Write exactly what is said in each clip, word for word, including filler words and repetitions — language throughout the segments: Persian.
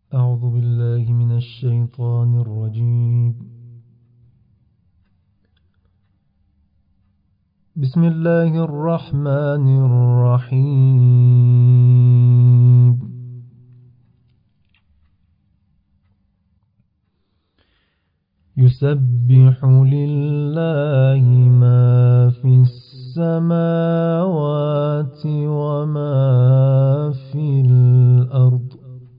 أعوذ بالله من الشيطان الرجيم. بسم الله الرحمن الرحيم. يسبح لله ما في السماوات وما في الأرض،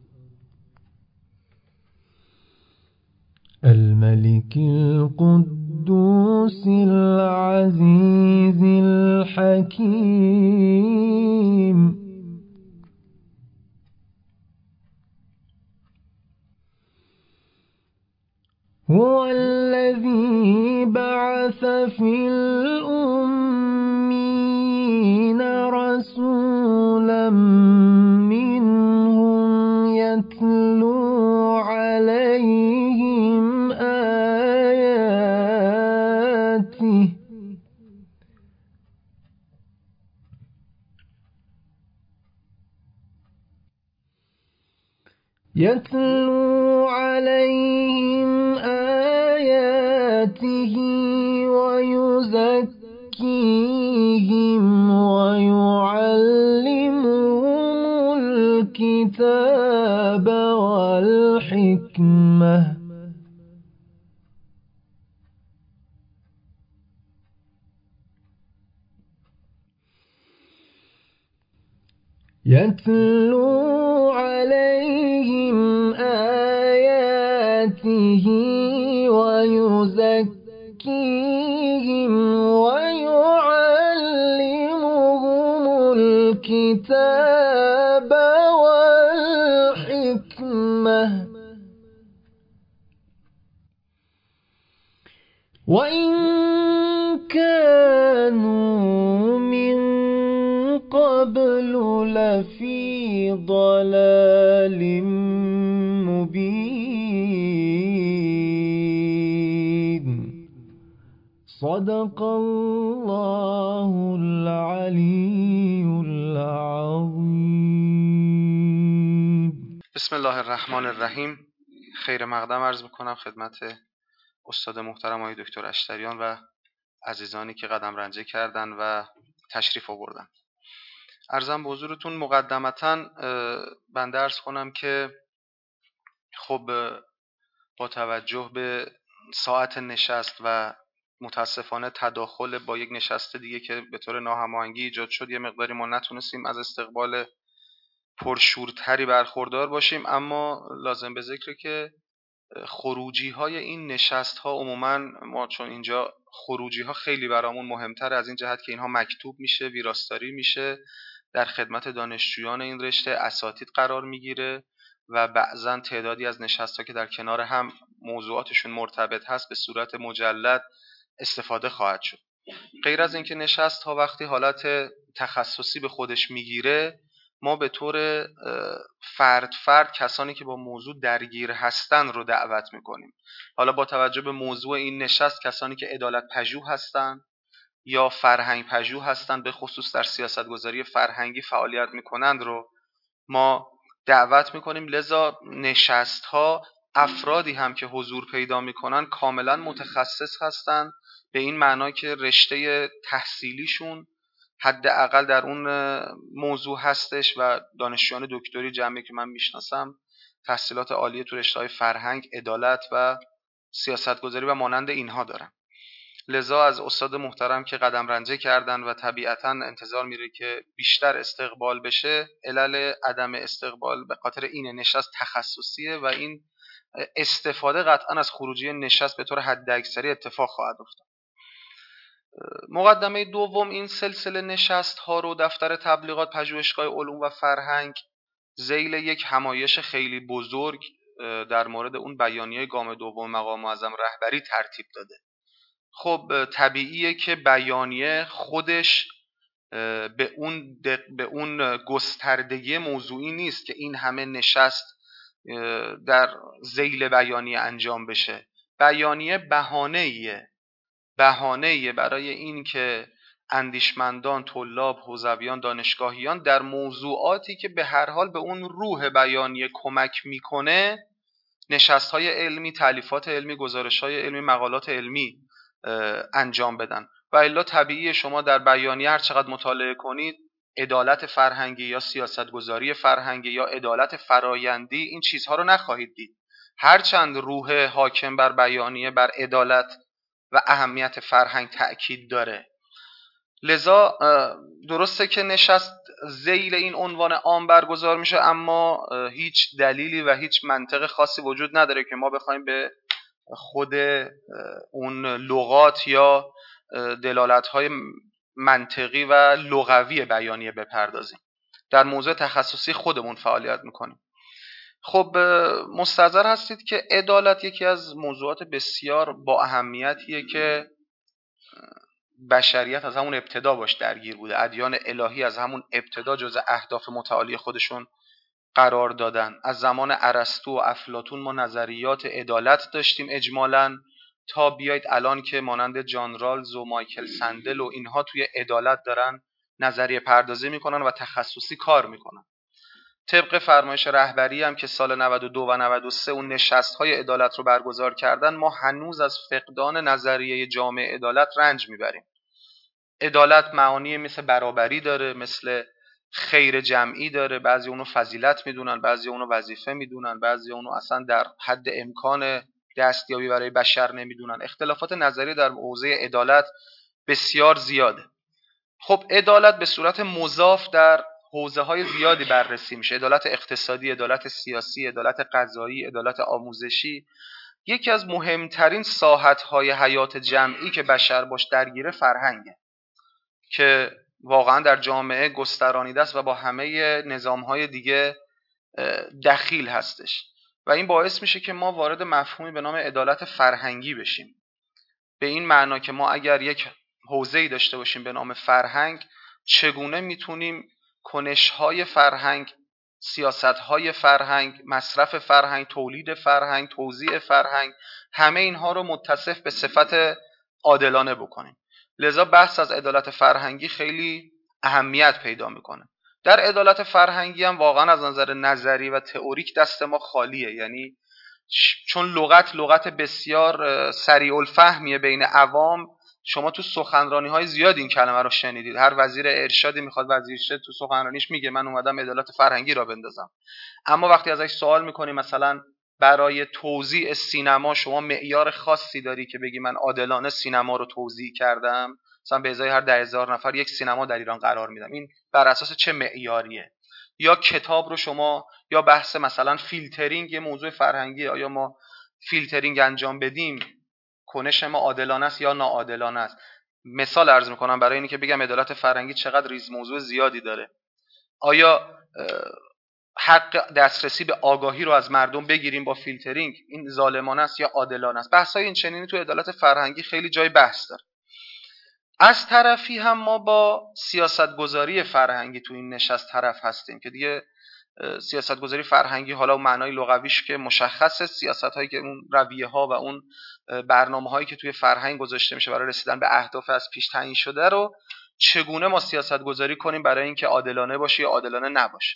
الملك القدوس العزيز الحكيم. هو الذي بعث في الأمين رسولا منهم يتلو عليهم آياته يتلو عليهم آياته ويزكيهم ويعلمهم الكتاب والحكمة يتلو عليهم آياته ويزكيهم ويعلمهم الكتاب والحكمة وإن كانوا من قبل لفي ضلال مبين. صدق الله العلي العظيم. بسم الله الرحمن الرحیم. خیر مقدم عرض میکنم خدمت استاد محترم آقای دکتر اشتریان و عزیزانی که قدم رنجه کردن و تشریف آوردن. عرضم به حضورتون مقدمتاً بنده عرض کنم که خب با توجه به ساعت نشست و متاسفانه تداخل با یک نشست دیگه که به طور ناهماهنگی ایجاد شد، یه مقداری ما نتونستیم از استقبال پرشورتری برخوردار باشیم، اما لازم به ذکره که خروجی های این نشست ها عموما ما چون اینجا خروجی ها خیلی برامون مهمتر از این جهت که اینها مکتوب میشه، ویراستاری میشه، در خدمت دانشجویان این رشته اساتید قرار میگیره و بعضا تعدادی از نشست ها که در کنار هم موضوعاتشون مرتبط هست به صورت مجلد استفاده خواهد شد. غیر از اینکه نشست ها وقتی حالت تخصصی به خودش میگیره، ما به طور فرد فرد کسانی که با موضوع درگیر هستن رو دعوت میکنیم. حالا با توجه به موضوع این نشست کسانی که عدالت پژوه هستن یا فرهنگ پژوه هستن، به خصوص در سیاستگذاری فرهنگی فعالیت میکنند رو ما دعوت میکنیم. لذا نشست ها افرادی هم که حضور پیدا میکنن کاملا متخصص هستن، به این معنا که رشته تحصیلیشون حداقل در اون موضوع هستش و دانشجویان دکتری جمعی که من میشناسم تحصیلات عالی تو رشته‌های فرهنگ، عدالت و سیاستگذاری و مانند اینها دارن. لذا از استاد محترم که قدم رنجه کردن و طبیعتاً انتظار میره که بیشتر استقبال بشه، علل عدم استقبال به خاطر این نشست تخصصیه و این استفاده قطعاً از خروجی نشست به طور حداکثری اتفاق خواهد افتاد. مقدمه دوم، این سلسله نشست ها رو دفتر تبلیغات پژوهشگاه علوم و فرهنگ ذیل یک همایش خیلی بزرگ در مورد اون بیانیه گام دوم مقام معظم رهبری ترتیب داده. خب طبیعیه که بیانیه خودش به اون به اون گستردگی موضوعی نیست که این همه نشست در ذیل بیانیه انجام بشه. بیانیه بهانه‌ایه بهانه‌ایه برای این که اندیشمندان، طلاب، حوزویان، دانشگاهیان در موضوعاتی که به هر حال به اون روح بیانیه کمک میکنه نشست‌های علمی، تالیفات علمی، گزارش‌های علمی، مقالات علمی انجام بدن. و الا طبیعیه شما در بیانیه هر چقدر مطالعه کنید عدالت فرهنگی یا سیاستگذاری فرهنگی یا عدالت فرایندی این چیزها رو نخواهید دید. هرچند روح حاکم بر بیانیه بر عدالت و اهمیت فرهنگ تأکید داره. لذا درسته که نشست ذیل این عنوان عام برگزار میشه، اما هیچ دلیلی و هیچ منطق خاصی وجود نداره که ما بخوایم به خود اون لغات یا دلالت‌های منطقی و لغوی بیانیه بپردازیم. در موضوع تخصصی خودمون فعالیت میکنیم. خب مستحضر هستید که عدالت یکی از موضوعات بسیار با اهمیتیه که بشریت از همون ابتدا باش درگیر بوده. ادیان الهی از همون ابتدا جزء اهداف متعالی خودشون قرار دادن. از زمان ارسطو و افلاطون ما نظریات عدالت داشتیم اجمالاً، تا بیایید الان که مانند جان رالز و مایکل سندل و اینها توی عدالت دارن نظریه پردازی میکنن و تخصصی کار میکنن. طبق فرمایش رهبری هم که سال نود و دو و نود و سه اون نشست‌های عدالت رو برگزار کردن، ما هنوز از فقدان نظریه جامع عدالت رنج میبریم. عدالت معانی مثل برابری داره، مثل خیر جمعی داره، بعضی اونو فضیلت میدونن، بعضی اونو وظیفه میدونن، بعضی اونو اصلا در حد امکان دستیابی برای بشر نمیدونن. اختلافات نظری در حوزه عدالت بسیار زیاده. خب عدالت به صورت مضاف در حوزه های زیادی بررسی میشه. عدالت اقتصادی، عدالت سیاسی، عدالت قضایی، عدالت آموزشی. یکی از مهمترین ساحت های حیات جمعی که بشر باش درگیره فرهنگه که واقعا در جامعه گسترانیده است و با همه نظام های دیگه دخیل هستش و این باعث میشه که ما وارد مفهومی به نام عدالت فرهنگی بشیم. به این معنا که ما اگر یک حوزه‌ای داشته باشیم به نام فرهنگ، چگونه میتونیم کنش‌های فرهنگ، سیاست‌های فرهنگ، مصرف فرهنگ، تولید فرهنگ، توزیع فرهنگ، همه اینها رو متصف به صفت عادلانه بکنیم. لذا بحث از عدالت فرهنگی خیلی اهمیت پیدا میکنه. در عدالت فرهنگی هم واقعا از نظر نظری و تئوریک دست ما خالیه، یعنی چون لغت لغت بسیار سریع الفهمیه بین عوام. شما تو سخنرانی های زیاد این کلمه رو شنیدید. هر وزیر ارشادی میخواد وزیرشه تو سخنرانیش میگه من اومدم عدالت فرهنگی را بندازم. اما وقتی ازش سوال میکنی مثلا برای توزیع سینما شما معیار خاصی داری که بگی من عادلانه سینما رو توزیع کردم، مثلا به ازای هر ده هزار نفر یک سینما در ایران قرار میدم، این بر اساس چه معیاریه؟ یا کتاب رو شما، یا بحث مثلا فیلترینگ یه موضوع فرهنگیه، آیا ما فیلترینگ انجام بدیم کنش ما عادلانه است یا ناعادلانه است؟ مثال عرض میکنم برای اینکه که بگم عدالت فرهنگی چقدر ریز موضوع زیادی داره. آیا حق دسترسی به آگاهی رو از مردم بگیریم با فیلترینگ، این ظالمانه است یا عادلانه است؟ بحث‌های این چنینی تو عدالت فرهنگی خیلی جای بحث داره. از طرفی هم ما با سیاستگذاری فرهنگی تو این نشست طرف هستیم که دیگه سیاستگذاری فرهنگی حالا معنای لغویش که مشخصه، سیاست‌هایی که اون رویه‌ها و اون برنامه‌هایی که توی فرهنگ گذاشته میشه برای رسیدن به اهداف از پیش تعیین شده رو چگونه ما سیاستگذاری کنیم برای اینکه عادلانه باشه یا عادلانه نباشه.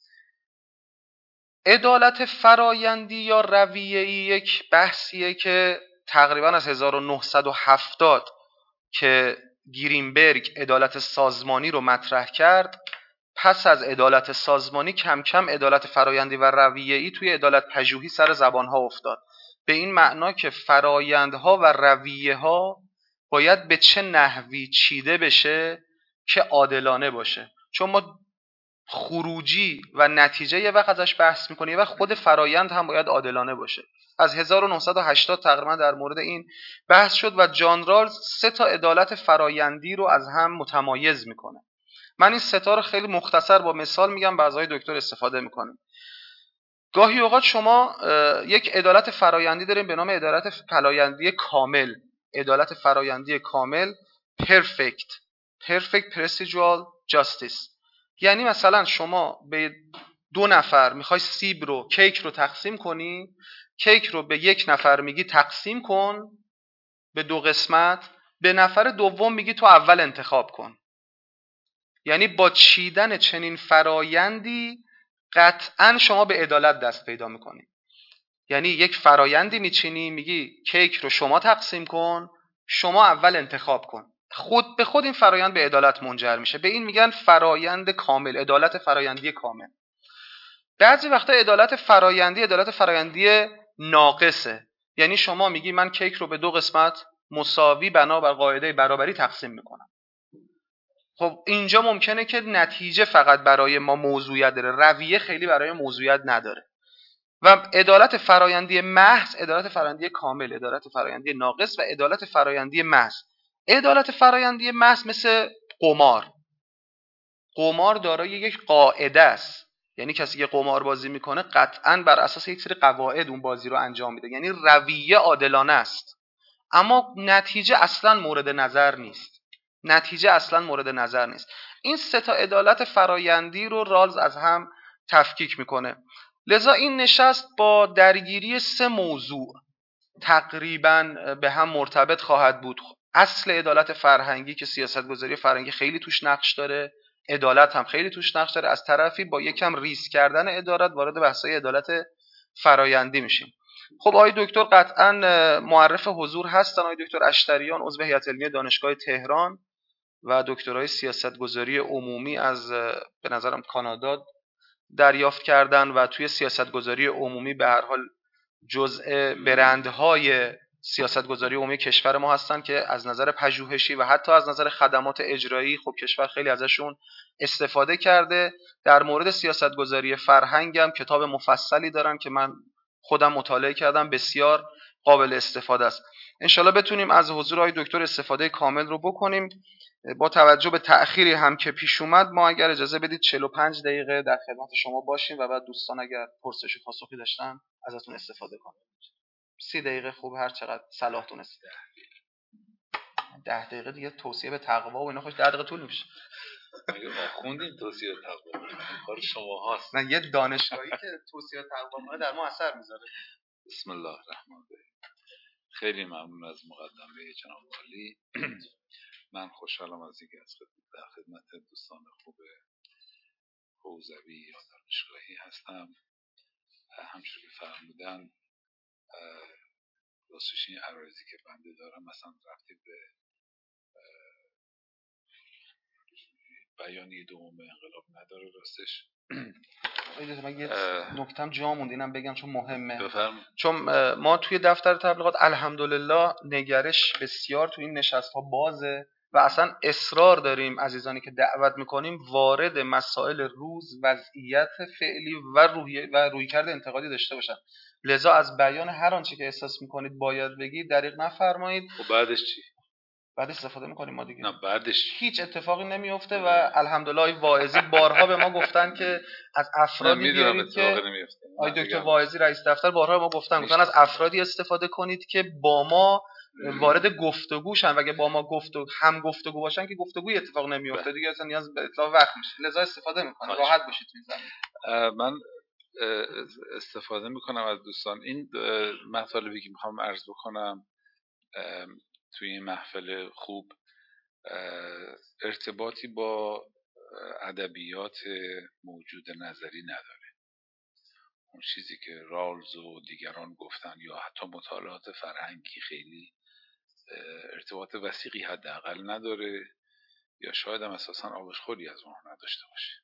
عدالت فرایندی یا رویه‌ای یک بحثیه که تقریبا از هزار و نهصد و هفتاد که گرینبرگ عدالت سازمانی رو مطرح کرد، پس از عدالت سازمانی کم کم عدالت فرایندی و رویه‌ای توی عدالت پژوهی سر زبانها افتاد. به این معنا که فرایندها و رویه‌ها باید به چه نحوی چیده بشه که عادلانه باشه. چون ما خروجی و نتیجه یه وقت ازش بحث میکنیم و خود فرایند هم باید عادلانه باشه. از هزار و نهصد و هشتاد تقریبا در مورد این بحث شد و جان رالز سه تا عدالت فرایندی رو از هم متمایز میکنه. من این سه تا رو خیلی مختصر با مثال میگم، بعضای دکتر استفاده میکنیم. گاهی اوقات شما یک عدالت فرایندی داریم به نام عدالت فرایندی کامل. عدالت فرایندی کامل perfect perfect procedural justice، یعنی مثلا شما به دو نفر میخوای سیب رو کیک رو تقسیم کنی، کیک رو به یک نفر میگی تقسیم کن به دو قسمت، به نفر دوم میگی تو اول انتخاب کن. یعنی با چیدن چنین فرایندی قطعا شما به عدالت دست پیدا میکنی. یعنی یک فرایندی میچینی، میگی کیک رو شما تقسیم کن، شما اول انتخاب کن، خود به خود این فرایند به عدالت منجر میشه. به این میگن فرایند کامل، عدالت فرایندی کامل. بعضی وقتا عدالت فرایندی عدالت فرایندی ناقصه. یعنی شما میگی من کیک رو به دو قسمت مساوی بنابر قاعده برابری تقسیم میکنم. خب اینجا ممکنه که نتیجه فقط برای ما موضوعیت داره، رویه خیلی برای موضوعیت نداره. و عدالت فرایندی محض، عدالت فرایندی کامل، عدالت فرایندی ناقص و عدالت فرایندی محض. عدالت فرایندی محض مثل قمار. قمار دارای یک قاعده است. یعنی کسی که قمار بازی میکنه قطعاً بر اساس یک سری قواعد اون بازی رو انجام میده. یعنی رویه عادلانه است، اما نتیجه اصلاً مورد نظر نیست. نتیجه اصلاً مورد نظر نیست. این سه تا عدالت فرایندی رو رالز از هم تفکیک میکنه. لذا این نشست با درگیری سه موضوع تقریباً به هم مرتبط خواهد بود. اصل عدالت فرهنگی که سیاستگذاری فرهنگی خیلی توش نقش داره، عدالت هم خیلی توش نقش داره. از طرفی با یکم ریز کردن عدالت وارد بحث‌های عدالت فرایندی میشیم. خب آقای دکتر قطعاً معرف حضور هستن. آقای دکتر اشتریان عضو هیئت علمی دانشگاه تهران و دکترای سیاستگذاری عمومی از به نظرم کانادا دریافت کردن و توی سیاستگذاری عمومی به هر حال جزء برندهای سیاستگذاری عمومی کشور ما هستن که از نظر پژوهشی و حتی از نظر خدمات اجرایی خب کشور خیلی ازشون استفاده کرده. در مورد سیاستگذاری فرهنگ هم کتاب مفصلی دارن که من خودم مطالعه کردم، بسیار قابل استفاده است. انشالله بتونیم از حضور آقای دکتر استفاده کامل رو بکنیم. با توجه به تأخیری هم که پیش اومد ما اگر اجازه بدید چهل و پنج دقیقه در خدمت شما باشیم و بعد دوستان اگر پرسش و پاسخی داشتن ازتون استفاده کنیم. سی دقیقه خوب، هر چقدر صلاح دونستید. ده دقیقه دیگه توصیه به تقوا و اینا خوش ده دقیقه طول میشه. مگه ما خوندیم توصیه تقوا؟ کار شما هست. نه، یه دانشگاهی که توصیه تقوا کنه در ما اثر میذاره. بسم الله الرحمن الرحیم. خیلی ممنون از مقدمه جناب عالی. من خوشحالم از اینکه از در خدمت دوستان خوب حوزوی یا دانشگاهی هستم. همچون که فرمودن راستش این عرایزی که بنده دارم مثلا رفتی به بیانیه دوم انقلاب نداره. راستش من یه نکتم جا موند اینم بگم چون مهمه. بفرمایید. چون ما توی دفتر تبلیغات الحمدلله نگرش بسیار توی این نشست ها بازه و اصلا اصرار داریم عزیزانی که دعوت میکنیم وارد مسائل روز، وضعیت فعلی و روحیه و رویکرد انتقادی داشته باشن. لذا از بیان هر آنچه که احساس میکنید باید بگید دریغ نفرمایید. و بعدش چی؟ بعد استفاده میکنیم ما دیگه. نه بعدش هیچ اتفاقی نمیفته و الحمدلله واعظی بارها به ما گفتن که از افرادی بیارید که آقای دکتر واعظی رئیس دفتر بارها به ما گفتن گفتن از افرادی استفاده کنید که با ما وارد گفتگو شن و اگه با ما گفتگو هم گفتگو باشن که گفتگوی اتفاق نمیفته دیگه، اصلا نیاز به اطلاع وقت میشه. لذا استفاده میکنید، راحت باشید تو این زمینه. من استفاده میکنم از دوستان. این مطالبی که میخوام عرض بکنم توی این محفل خوب ارتباطی با ادبیات موجود نظری نداره. اون چیزی که رالز و دیگران گفتن یا حتی مطالعات فرهنگی خیلی ارتباط وثیقی حداقل نداره یا شاید هم اساساً آبشخوری از اون نداشته باشه.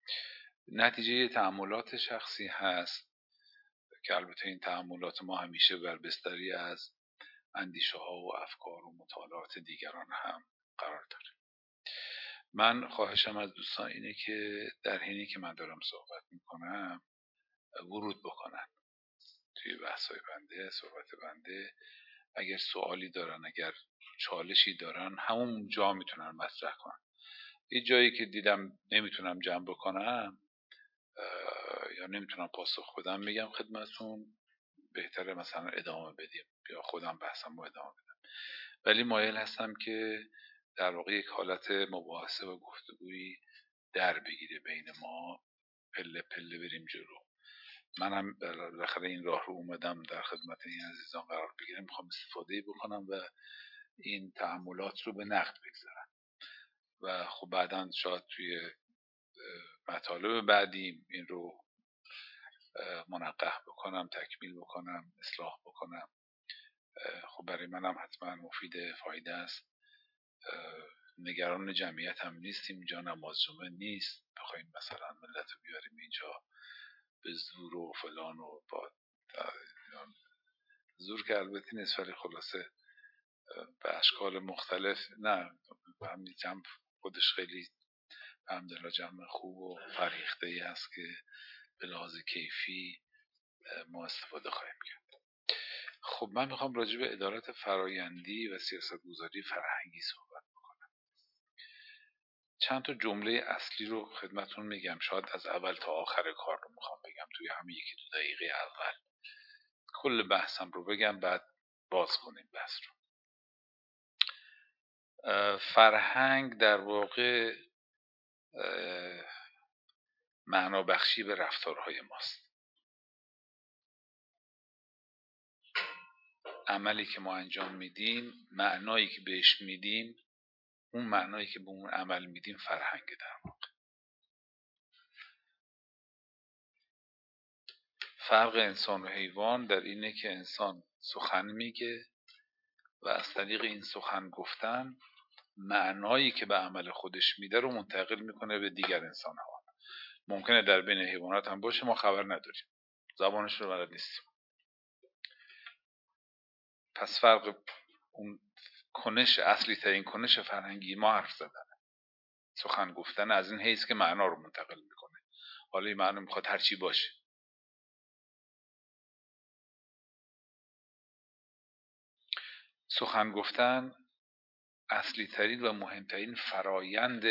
نتیجه تأملات شخصی هست که البته این تأملات ما همیشه بر بستری از اندیشه ها و افکار و مطالعات دیگران هم قرار داره. من خواهشم از دوستان اینه که در حینی که من دارم صحبت میکنم ورود بکنن توی بحث‌های بنده، صحبت بنده. اگر سوالی دارن، اگر چالشی دارن، همون جا میتونن مطرح کنن. یه جایی که دیدم نمیتونم جمع بکنم یا نمیتونم پاسخ بدم میگم خدمتتون بهتره مثلا ادامه بدیم یا خودم بحثم رو ادامه بدم. ولی مایل هستم که در واقع یک حالت مباحثه و گفتگویی در بگیره بین ما، پله پله بریم جلو. منم بالاخره این راه رو اومدم در خدمت این عزیزان قرار بگیرم، میخوام استفاده بکنم و این تأملات رو به نقد بگذارن و خب بعدا شاید توی مطالب بعدیم این رو منقح بکنم، تکمیل بکنم، اصلاح بکنم. خب برای منم حتما مفید، فایده است. نگران جمعیت هم نیستیم اینجا، نماز جمعه نیست بخوایم مثلا ملت رو بیاریم اینجا به زور و فلان و با زور که البته نیست، ولی خلاصه به اشکال مختلف. نه، همین جمع خودش خیلی الحمدلله جمع خوب و فرهیخته ای هست که به لحاظ کیفی ما استفاده خواهیم کرد. خب من میخوام راجع به عدالت فرایندی و سیاستگذاری فرهنگی صحبت بکنم. چند تا جمله اصلی رو خدمتون میگم، شاید از اول تا آخر کار رو میخوام بگم توی همین یکی دو دقیقه اول. کل بحثم رو بگم بعد باز کنیم بحث رو. فرهنگ در واقع معنا بخشی به رفتارهای ماست. عملی که ما انجام میدیم، معنایی که بهش میدیم، اون معنایی که به اون عمل میدیم فرهنگ در واقع. فرق انسان و حیوان در اینه که انسان سخن میگه و از طریق این سخن گفتن معنایی که به عمل خودش میده رو منتقل میکنه به دیگر انسان ها. ممکنه در بین حیوانات هم باشه، ما خبر نداریم، زبانش رو بلد نیستیم. پس فرق اون کنش اصلی ترین کنش فرهنگی ما حرف زدن، سخن گفتن، از این حیث که معنا رو منتقل میکنه. حالا این معنا میخواد هر چی باشه. سخن گفتن اصلی ترین و مهمترین فرایند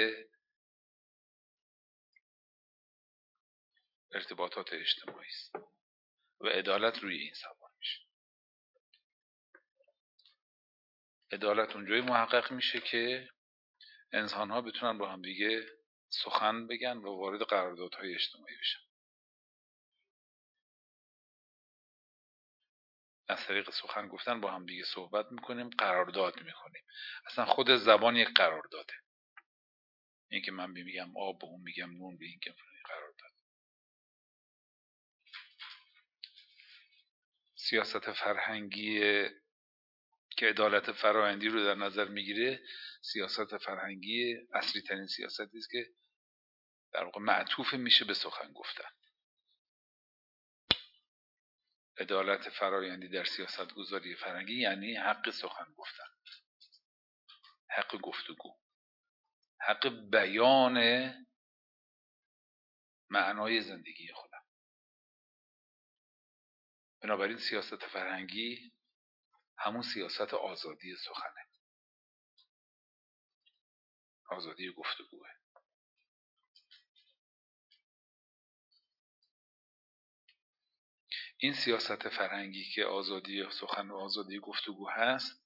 ارتباطات اجتماعی است و عدالت روی این سوار میشه. عدالت اونجایی محقق میشه که انسان ها بتونن با هم دیگه سخن بگن و وارد قراردادهای اجتماعی بشن. از طریق سخن گفتن با هم دیگه صحبت میکنیم، قرارداد میکنیم. اصلا خود زبان یک قرارداده. این که من میگم آب به اون میگم نون، به این که قرارداد. سیاست فرهنگی که عدالت فرایندی رو در نظر میگیره، سیاست فرهنگی اصلی ترین سیاستی است که در واقع معطوف میشه به سخن گفتن. عدالت فرایندی در سیاست گذاری فرهنگی یعنی حق سخن گفتن، حق گفتگو، حق بیان معنای زندگی خودم. بنابراین سیاست فرهنگی همون سیاست آزادی سخنه، آزادی گفتگوه. این سیاست فرهنگی که آزادی سخن و آزادی گفتگو هست،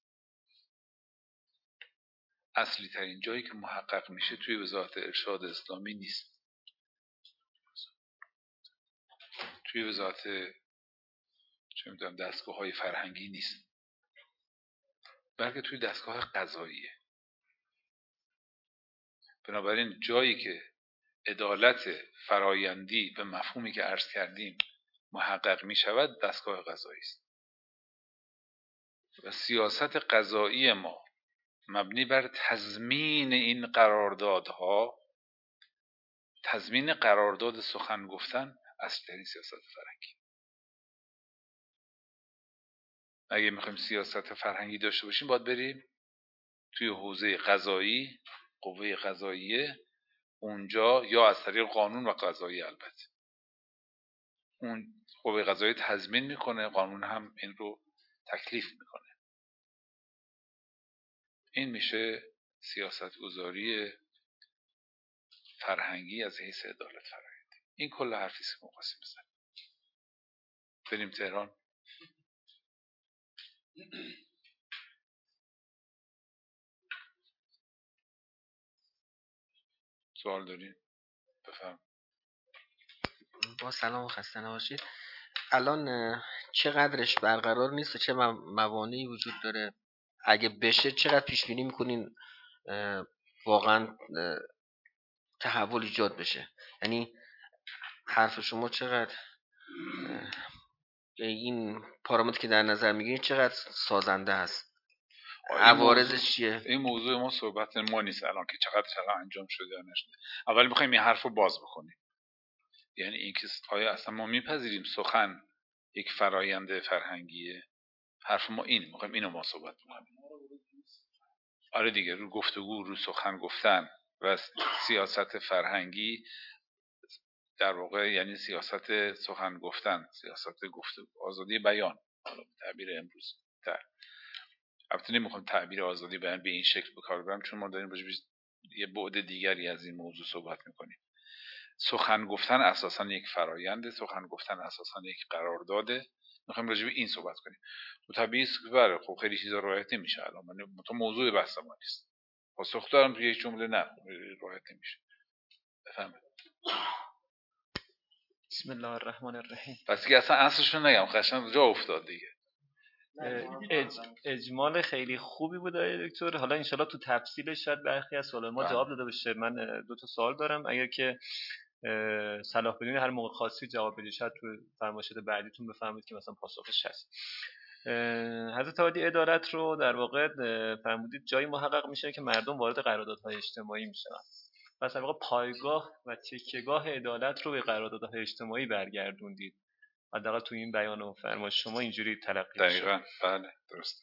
اصلی ترین جایی که محقق میشه توی وزارت ارشاد اسلامی نیست، توی وزارت چه میدونم دستگاه های فرهنگی نیست، بلکه توی دستگاه قضاییه. بنابراین جایی که عدالت فرایندی به مفهومی که عرض کردیم محقق می شود دستگاه قضایی است. و سیاست قضایی ما مبنی بر تضمین این قراردادها، تضمین قرارداد سخن گفتن، اصلی سیاست فرهنگی. اگه میخوایم سیاست فرهنگی داشته باشیم باید بریم توی حوزه قضایی، قوه قضاییه، اونجا یا از طریق قانون و قضایی، البته اون قوه قضایی تضمین میکنه، قانون هم این رو تکلیف میکنه. این میشه سیاست گذاری فرهنگی از حیث عدالت فرهنگی. این کل حرفی است که مقاسم بزنیم. بریم تهران. سوال دارین؟ بفهم. با سلام و خسته نباشید. الان چقدرش برقرار نیست و چه موانعی وجود داره اگه بشه چقدر پیش بینی میکنین واقعا تحول ایجاد بشه؟ یعنی حرف شما چقدر این پارامتر که در نظر میگیرید چقدر سازنده هست؟ عوارضش چیه؟ این موضوع ما صحبت ما نیست الان که چقدر چقدر انجام شده یا نشده. اول میخوایم این حرف رو باز بکنیم، یعنی اینکه آیا اصلا ما میپذیریم سخن یک فرایند فرهنگیه؟ حرف ما این، میخوایم اینو ما صحبت بکنیم. آره دیگه، رو گفتگو، رو سخن گفتن و سیاست فرهنگی در واقع یعنی سیاست سخن گفتن، سیاست گفتگو، آزادی بیان، حالا تعبیر امروز تر. البته نمیخوام تعبیر آزادی بیان به این شکل به کار ببرم، چون ما داریم راجع به یه بعد دیگری از این موضوع صحبت میکنیم. سخن گفتن اساسا یک فراینده، سخن گفتن اساسا یک قرارداده. میخوایم راجع به این صحبت کنیم. تو طبیعی است که بله خب خیلی چیزا رعایت نمیشه الان، من تو موضوع بحث ما نیست. پاسخ دارم توی یک جمله، نه رعایت نمیشه. بفهمید. بسم الله الرحمن الرحیم. پس که اصلا اصلشو نگم، خشن جا افتاد دیگه. اج... اجمال خیلی خوبی بود آقای دکتر. حالا انشالله تو تفصیلش شاید برخی از سوالات ما جواب داده بشه. من دو تا سوال دارم، اگر که صلاح بدونید هر موقع خاصی جواب بدید، شاید تو فرمایشات بعدیتون بفهمید که مثلا پاسخش هست. حضرت عالی عدالت رو در واقع فرمودید جایی محقق میشه که مردم وارد قراردادهای اجتماعی میشن. پس در واقع پایگاه و تکیه‌گاه عدالت رو به قراردادهای اجتماعی برگردوندید. حداقل تو این بیان و فرمایش شما اینجوری تلقی میشه. دقیقاً بله درست.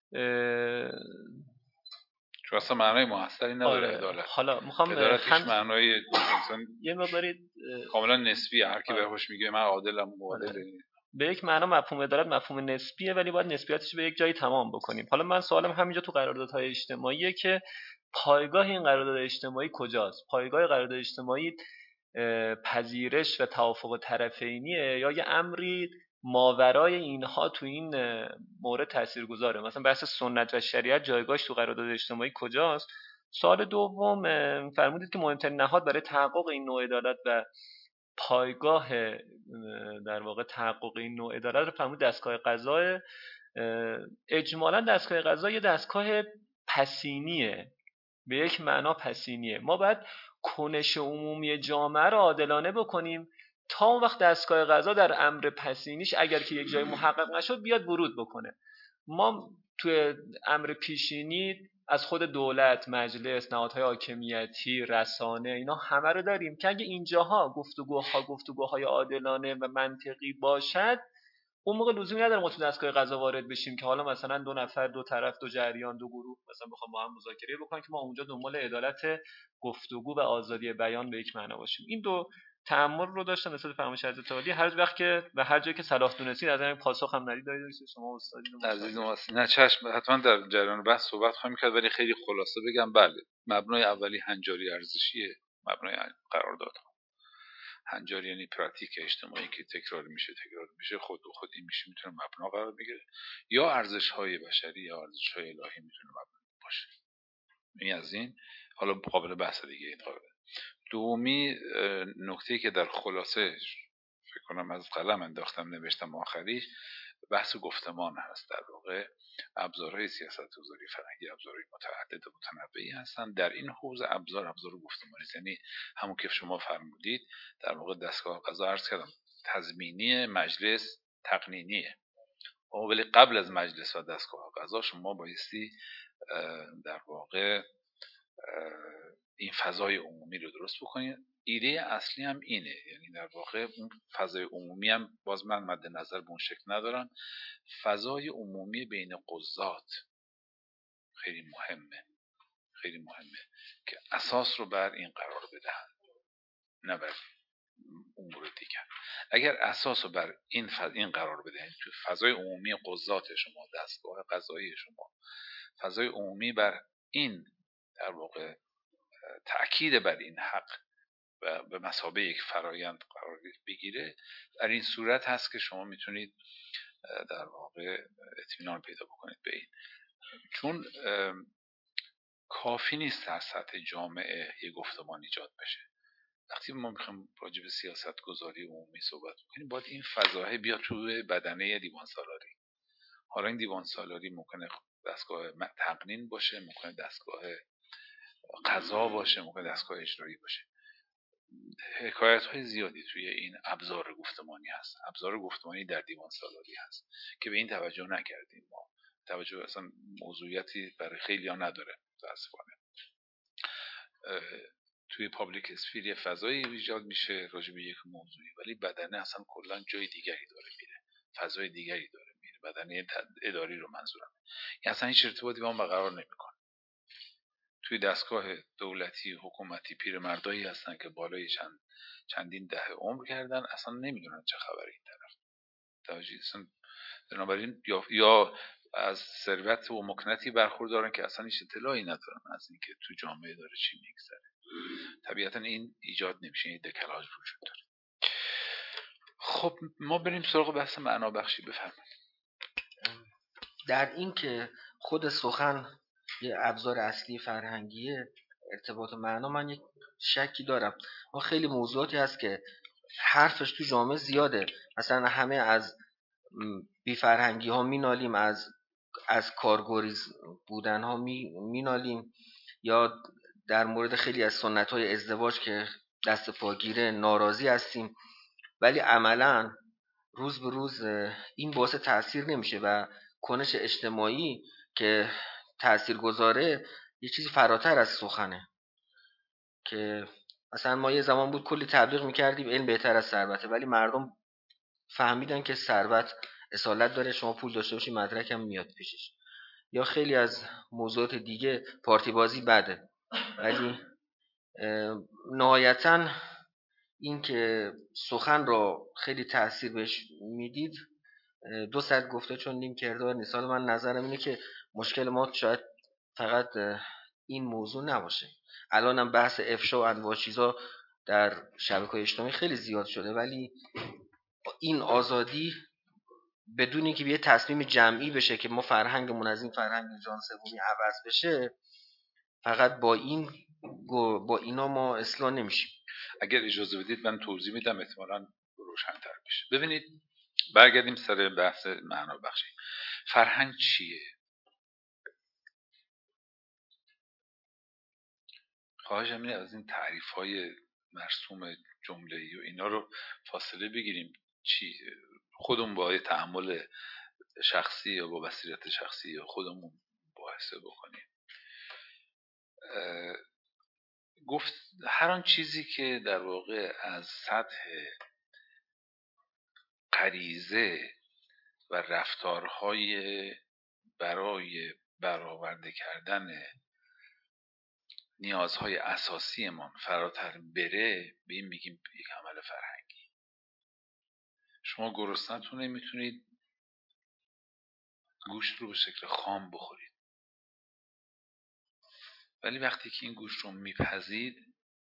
چون اصلا معنای موثری نداره عدالت. حالا میخوام عدالت هیچ معنای انسان یه مقداری کاملا نسبیه. هر کی به خوش میگه من عادلم معادله. به یک معنا مفهوم عدالت مفهوم نسبیه، ولی باید نسبیاتش به یک جایی تمام بکنیم. حالا من سوالم همینجا تو قراردادهای اجتماعیه که پایگاه این قرارداد اجتماعی کجاست؟ پایگاه قرارداد اجتماعی پذیرش و توافق طرفینیه یا یه امری ماورای اینها تو این مورد تاثیرگذاره؟ مثلا بحث سنت و شریعت جایگاهش تو قرارداد اجتماعی کجاست؟ سوال دوم، فرمودید که مهمترین نهاد برای تحقق این نوع عدالت و پایگاه در واقع تحقق این نوع عدالت رو فرمود دستگاه قضا. اجمالا دستگاه قضا یه دستگاه پسینیه، به یک معنا پسینیه. ما باید کنش عمومی جامعه رو عادلانه بکنیم تا اون وقت دستگاه قضا در امر پسینیش اگر که یک جای محقق نشد بیاد ورود بکنه. ما توی امر پیشینی از خود دولت، مجلس، نهادهای حاکمیتی، رسانه، اینا همه رو داریم که اگه اینجاها گفتگوها گفتگوهای عادلانه و منطقی باشد، اون موقع لزومی نداره ما تو دستگاه قضا وارد بشیم که حالا مثلا دو نفر، دو طرف، دو جریان، دو گروه مثلا بخوام با هم مذاکره بکنن که ما اونجا دنبال عدالت گفتگو و آزادی بیان به یک معنا باشیم. این دو تأمل رو داشتم نسبت به فرمایش حضرت عالی. هر وقت که و هر جایی که صلاح دونستید از این پاسخ هم ندید دارید شما استادین. عزیزم نه چشم، حتما در جریان بحث صحبت خواهیم کرد، ولی خیلی خلاصه بگم بله مبنای اولی هنجاری ارزشیه، مبنای قرارداد. هنجاری یعنی پراتیک اجتماعی که تکرار میشه تکرار میشه خود و خودی میشه، میتونه مبنا قرار بگیره، یا ارزش‌های بشری یا ارزش‌های الهی میتونه مبنا باشه. این از این حالا قابل بحث دیگه انتخابه. دومی نکته‌ای که در خلاصه فکر کنم از قلم انداختم نوشتم آخریش، بحث گفتمان هست. در واقع ابزارهای سیاست‌گذاری فرهنگی ابزارهای متعدد و متنوعی هستند. در این حوزه ابزار ابزار گفتمانی است، یعنی همون که شما فرمودید در واقع دستگاه قضا عرض کردم تضمینی، مجلس تقنینیه، ولی قبل از مجلس و دستگاه قضا شما بایستی در واقع این فضای عمومی رو درست بکنید. ایده اصلی هم اینه، یعنی در واقع اون فضای عمومی هم باز من مد نظر به اون شکل ندارم. فضای عمومی بین قضات خیلی مهمه، خیلی مهمه که اساس رو بر این قرار بدهن، نه بر امور دیگر. اگر اساس رو بر این فض... این قرار بدهید تو فضای عمومی قضات شما، دستگاه قضایی شما، فضای عمومی بر این در واقع تأکید بر این حق و به مثابه یک فرایند قرار بگیره، در این صورت هست که شما میتونید در واقع اطمینان پیدا بکنید به این. چون کافی نیست در سطح جامعه یک گفتمان ایجاد بشه. وقتی ما میخوایم راجع به سیاست گذاری عمومی صحبت کنیم باید این فضاها بیاد توی بدنه دیوان سالاری. حالا این دیوان سالاری ممکنه دستگاه تقنین باشه، ممکنه دستگاه قضا باشه، ممکنه دستگاه اجرایی باشه. حکایت های زیادی توی این ابزار گفتمانی هست. ابزار گفتمانی در دیوان سالاری هست که به این توجه نکردیم ما. توجه اصلا موضوعیتی برای خیلی ها نداره متاسفانه. توی پابلیک اسفیر یه فضایی ایجاد میشه راجع به یک موضوعی، ولی بدنه اصلا کلا جای دیگری داره میره، فضای دیگری داره میره. بدنه اداری رو منظورم، یعنی اصلا هیچ ارتباطی با اون برقرار نمیکنه. توی دستگاه دولتی حکومتی پیرمردایی هستن که بالای چند چندین دهه عمر کردن، اصلا نمیدونن چه خبره این طرف. توجه اصلا بنابراین یا یا از ثروت و مکنتی برخوردارن که اصلا هیچ اطلاعی ندارن از اینکه تو جامعه داره چی میگذره. طبیعتا این ایجاد نمیشه، این دکلاژ وجود داره. خب ما بریم سراغ بحث معنا بخشی. بفرمایید. در این که خود سخن یه ابزار اصلی فرهنگیه، ارتباط معنا، من یک شکی دارم. ما خیلی موضوعاتی هست که حرفش تو جامعه زیاده، مثلا همه از بی فرهنگی ها مینالیم، از از کارگریز بودن ها مینالیم، یا در مورد خیلی از سنت های ازدواج که دست پاگیره ناراضی هستیم، ولی عملا روز به روز این باعث تأثیر نمیشه و کنش اجتماعی که تأثیر گذاره یه چیزی فراتر از سخنه. که مثلا ما یه زمان بود کلی تبلیغ میکردیم علم بهتر از ثروته، ولی مردم فهمیدن که ثروت اصالت داره، شما پول داشته باشی مدرک هم میاد پیشش. یا خیلی از موضوعات دیگه، پارتی بازی بده، ولی نهایتاً این که سخن را خیلی تأثیر بهش میدید دو ساعت گفته چون نیم کردار نیست. حالا من نظرم اینه که مشکل ما شاید فقط این موضوع نباشه. الانم بحث افشا و انواع چیزا در شبکه‌های اجتماعی خیلی زیاد شده، ولی این آزادی بدون اینکه یه تصمیم جمعی بشه که ما فرهنگمون از این فرهنگ جان سومی عوض بشه، فقط با این با اینا ما اصلاح نمیشیم. اگر اجازه بدید من توضیح میدم، احتمالاً روشن‌تر بشه. ببینید، برگردیم سر بحث معنا بخشی. فرهنگ چیه؟ خواهشم اینه از این تعریف‌های مرسوم جمله‌ای و اینا رو فاصله بگیریم. چی خودمون با تأمل شخصی یا با بصیرت شخصی یا خودمون مباحثه بکنیم. گفت هر آن چیزی که در واقع از سطح غریزه و رفتارهای برای برآورده کردن نیازهای اساسی ما فراتر بره، به این میگیم یک عمل فرهنگی. شما گرسنه‌تون نمیتونید گوشت رو به شکل خام بخورید، ولی وقتی که این گوشت رو میپزید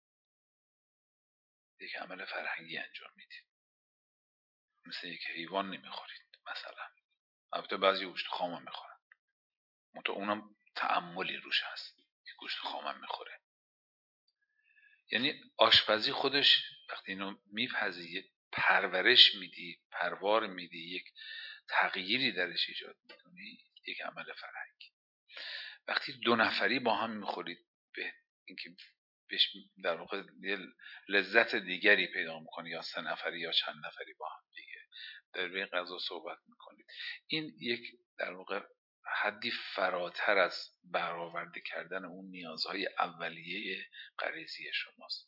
یک عمل فرهنگی انجام میدید. مثل یک حیوان نمیخورید مثلا. البته بعضی گوشت خام هم میخورن، منتها اونم تأملی روش هست که گوشت خام هم میخوره. یعنی آشپزی خودش وقتی اینو میپزی، پرورش میدی، پروار میدی، یک تغییری درش ایجاد میکنی، یک عمل فرهنگی. وقتی دو نفری با هم میخورید، به اینکه بهش در واقع لذت دیگری پیدا میکنی، یا سه نفری یا چند نفری با هم دیگه در روی غذا صحبت میکنید، این یک در واقع حدی فراتر از برآورده کردن اون نیازهای اولیه غریزی شماست.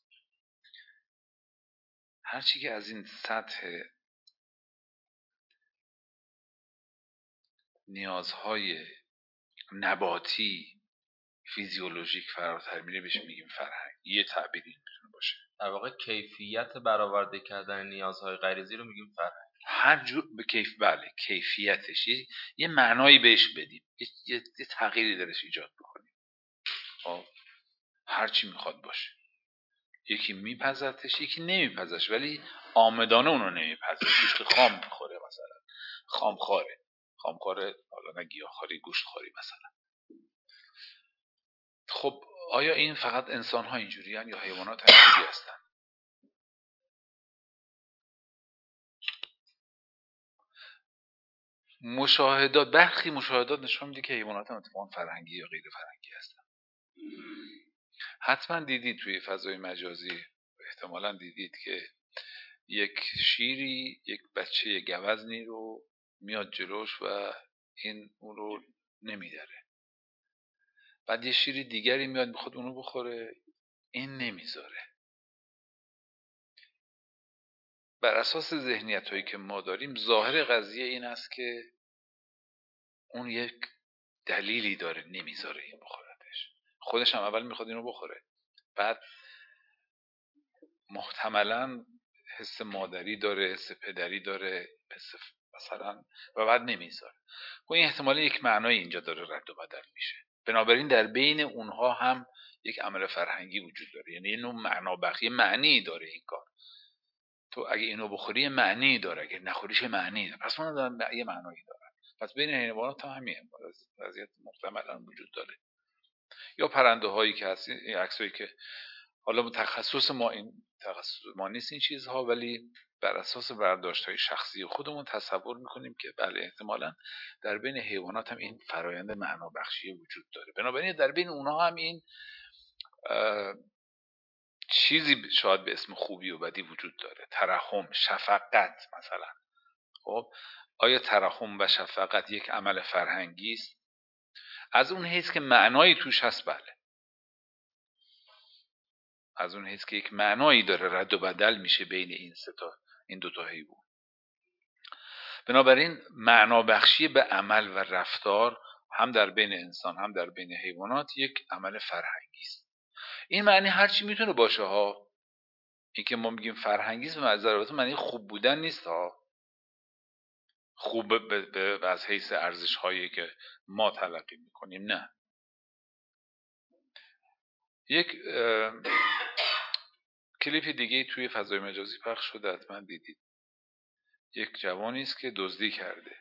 هرچی که از این سطح نیازهای نباتی فیزیولوژیک فراتر میره بهش میگیم فرهنگ. یه تعبیری میتونه باشه. در واقع کیفیت برآورده کردن نیازهای غریزی رو میگیم فرهنگ. هر جور به کیف بله کیفیتش یه, یه معنایی بهش بدیم، یه, یه،, یه تغییری درش ایجاد بکنیم. خب هر چی میخواد باشه. یکی میپزتش، یکی نمیپزش، ولی آمدانه اونو نمیپزه. گوشت خام میخوره مثلا، خامخواره خامخواره حالا نه گیاهخواری، گوشت خواری مثلا. خب آیا این فقط انسان ها اینجوری هن یا حیوانات اینجوری هستن؟ مشاهدات، برخی مشاهدات نشون میده که حیوانات هم اتفاقا فرهنگی یا غیر فرهنگی هستن. حتما دیدید توی فضای مجازی، احتمالا دیدید که یک شیری یک بچه گوزنی رو میاد جلوش و این اون رو نمیداره، بعد یه شیر دیگری میاد میخواد اونو بخوره، این نمیذاره. بر اساس ذهنیت هایی که ما داریم ظاهر قضیه این است که اون یک دلیلی داره نمیذاره این بخوردش، خودش هم اول میخواد اینو بخوره، بعد محتملاً حس مادری داره، حس پدری داره، حس مثلا، و بعد نمیذاره. و این احتمالاً یک معنای اینجا داره رد و بدل میشه. بنابراین در بین اونها هم یک عمل فرهنگی وجود داره، یعنی اینو معنا بخشی معنی داره این کار. تو اگه اینو بخوری معنی داره، اگه نخوریش معنی داره، پس اون دارن یه معنایی داره. پس بین حیوانات هم همین وضعیت محتملاً وجود داره. یا پرنده هایی که هست، این عکسایی که حالا تخصص ما این تخصص ما نیست این چیزها، ولی بر اساس برداشت های شخصی خودمون تصور میکنیم که بله احتمالاً در بین حیوانات هم این فرایند معنا بخشی وجود داره. بنابراین در بین اونها هم این چیزی شاید به اسم خوبی و بدی وجود داره، ترحم، شفقت مثلا. خب آیا ترحم و شفقت یک عمل فرهنگی است؟ از اون حیث که معنایی توش هست بله، از اون حیث که یک معنایی داره رد و بدل میشه بین این سه تا این دو تا حیوان. بنابراین معنا بخشی به عمل و رفتار هم در بین انسان هم در بین حیوانات یک عمل فرهنگی است. این معنی هر چی میتونه باشه ها، این که ما میگیم فرهنگی است به ضرورت معنی خوب بودن نیست ها، خوب به به از حیث ارزش هایی که ما تلقی میکنیم، نه. یک کلیپ دیگه توی فضای مجازی پخش شده، حتما دیدید. یک جوانی است که دزدی کرده،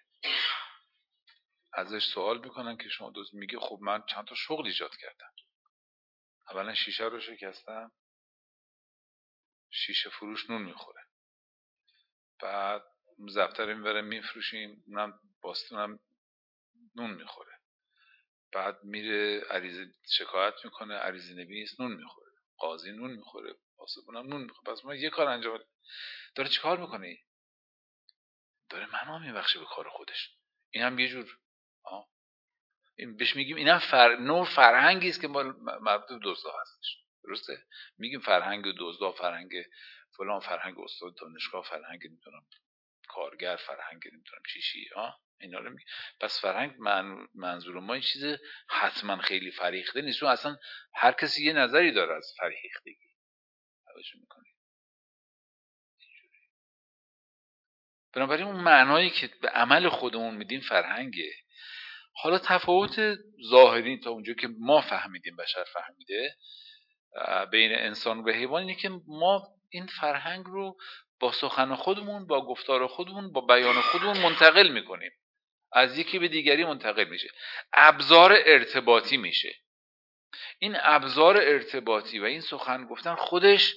ازش سوال میکنن که شما دزد، میگه خب من چند تا شغل ایجاد کردم. اولا شیشه رو شکستم، شیشه فروش نون میخوره، بعد زبطه میبره میفروشیم، اونم باستونم نون میخوره، بعد میره عریضه شکایت میکنه، عریضه نویس نون میخوره، قاضی نون میخوره، پاسبونم نون میخوره. پس ما یه کار انجام داره. چی کار میکنه؟ داره معنا میبخشه به کار خودش. این هم یه جور آه. این بهش میگیم اینم فر... نوع فرهنگی است که مربوط به دزدا هستش. درسته؟ میگیم فرهنگ دزدا، فرهنگ فلان، فرهنگ استاد دانشگاه، فرهنگ نمیدونم کارگر، فرهنگ نمیدونم چی چی ها، اینا رو میگیم. پس فرهنگ من... منظور ما این چیز حتما خیلی فریخته نیست، چون اصلا هر کسی یه نظری داره از فریختگی. توجه میکنید؟ بنابراین اون معنایی که به عمل خودمون میدیم فرهنگه. حالا تفاوت ظاهری تا اونجا که ما فهمیدیم، بشر فهمیده، بین انسان و حیوان اینه که ما این فرهنگ رو با سخن خودمون، با گفتار خودمون، با بیان خودمون منتقل میکنیم، از یکی به دیگری منتقل میشه، ابزار ارتباطی میشه. این ابزار ارتباطی و این سخن گفتن خودش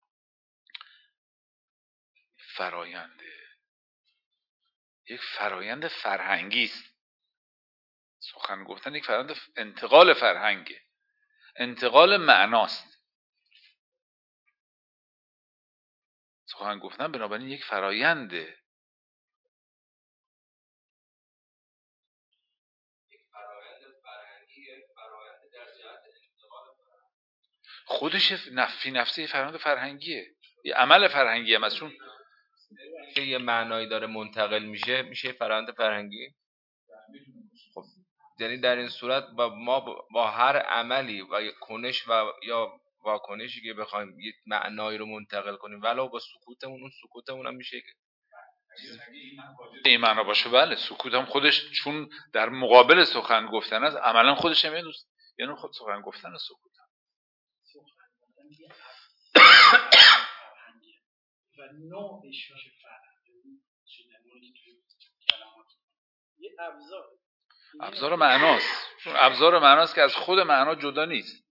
فراینده، یک فرایند فرهنگی است. سخن گفتن یک فرآیند انتقال فرهنگه، انتقال معناست. سخن گفتن بنابراین یک فراینده. خودش نفی نفسی فرآیند فرهنگیه، یه عمل فرهنگی هم از چون یه معنایی داره منتقل میشه، میشه فرآیند فرهنگی. خب یعنی در این صورت با ما با هر عملی و کنش و یا واکنشی که بخوایم یه معنایی رو منتقل کنیم، ولو با سکوتمون، اون سکوتمون هم میشه که این معنا باشه. بله سکوت هم خودش چون در مقابل سخن گفتن است، عملا خودش هم یعنی خود سخن گفتن سکوت هم. و نوعش میشه فرهنگ یه ابزار ابزار معناست، چون ابزار معناست که از خود معنا جدا نیست.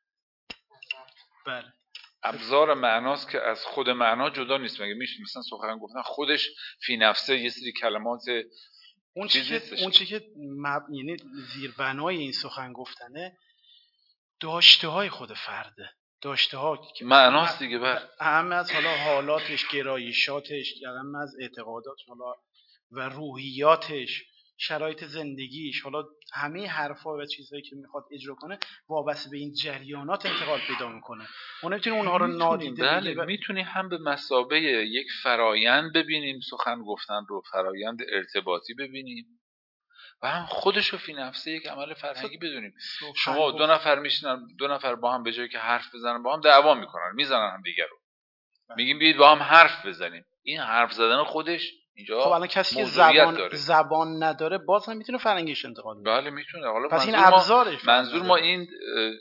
بله ابزار معناست که از خود معنا جدا نیست. مگه میشه مثلا سخن گفتن خودش فی نفسه یه سری کلمات اون چی که اون چی که مب... یعنی زیربنای این سخن گفتنه داشته های خود فرده، داشته ها که معناست دیگه. بر اهم از حالا حالاتش، گرایشاتش، اهم از اعتقاداتش حالا و روحیاتش، شرایط زندگیش، حالا همه حرفا و چیزهایی که میخواد اجرا کنه وابسته به این جریانات انتقال پیدا میکنه. ما نمیتونیم اونها رو نادیده بله بگیریم. میتونی هم به مثابه یک فرایند ببینیم سخن گفتن رو، فرایند ارتباطی ببینیم، و هم خودش رو فی نفسه یک عمل فرهنگی بدونیم. شما دو نفر میشینن، دو نفر با هم به جایی که حرف بزنن با هم دعوا میکنن، میزنن هم دیگر رو. میگیم بیاید با هم حرف بزنیم. این حرف زدن خودش اینجا خب الان کسی که زبان داره. زبان نداره باز هم میتونه فرهنگیش انتقال بده. بله میتونه. حالا پس این ابزارش ما منظور ما این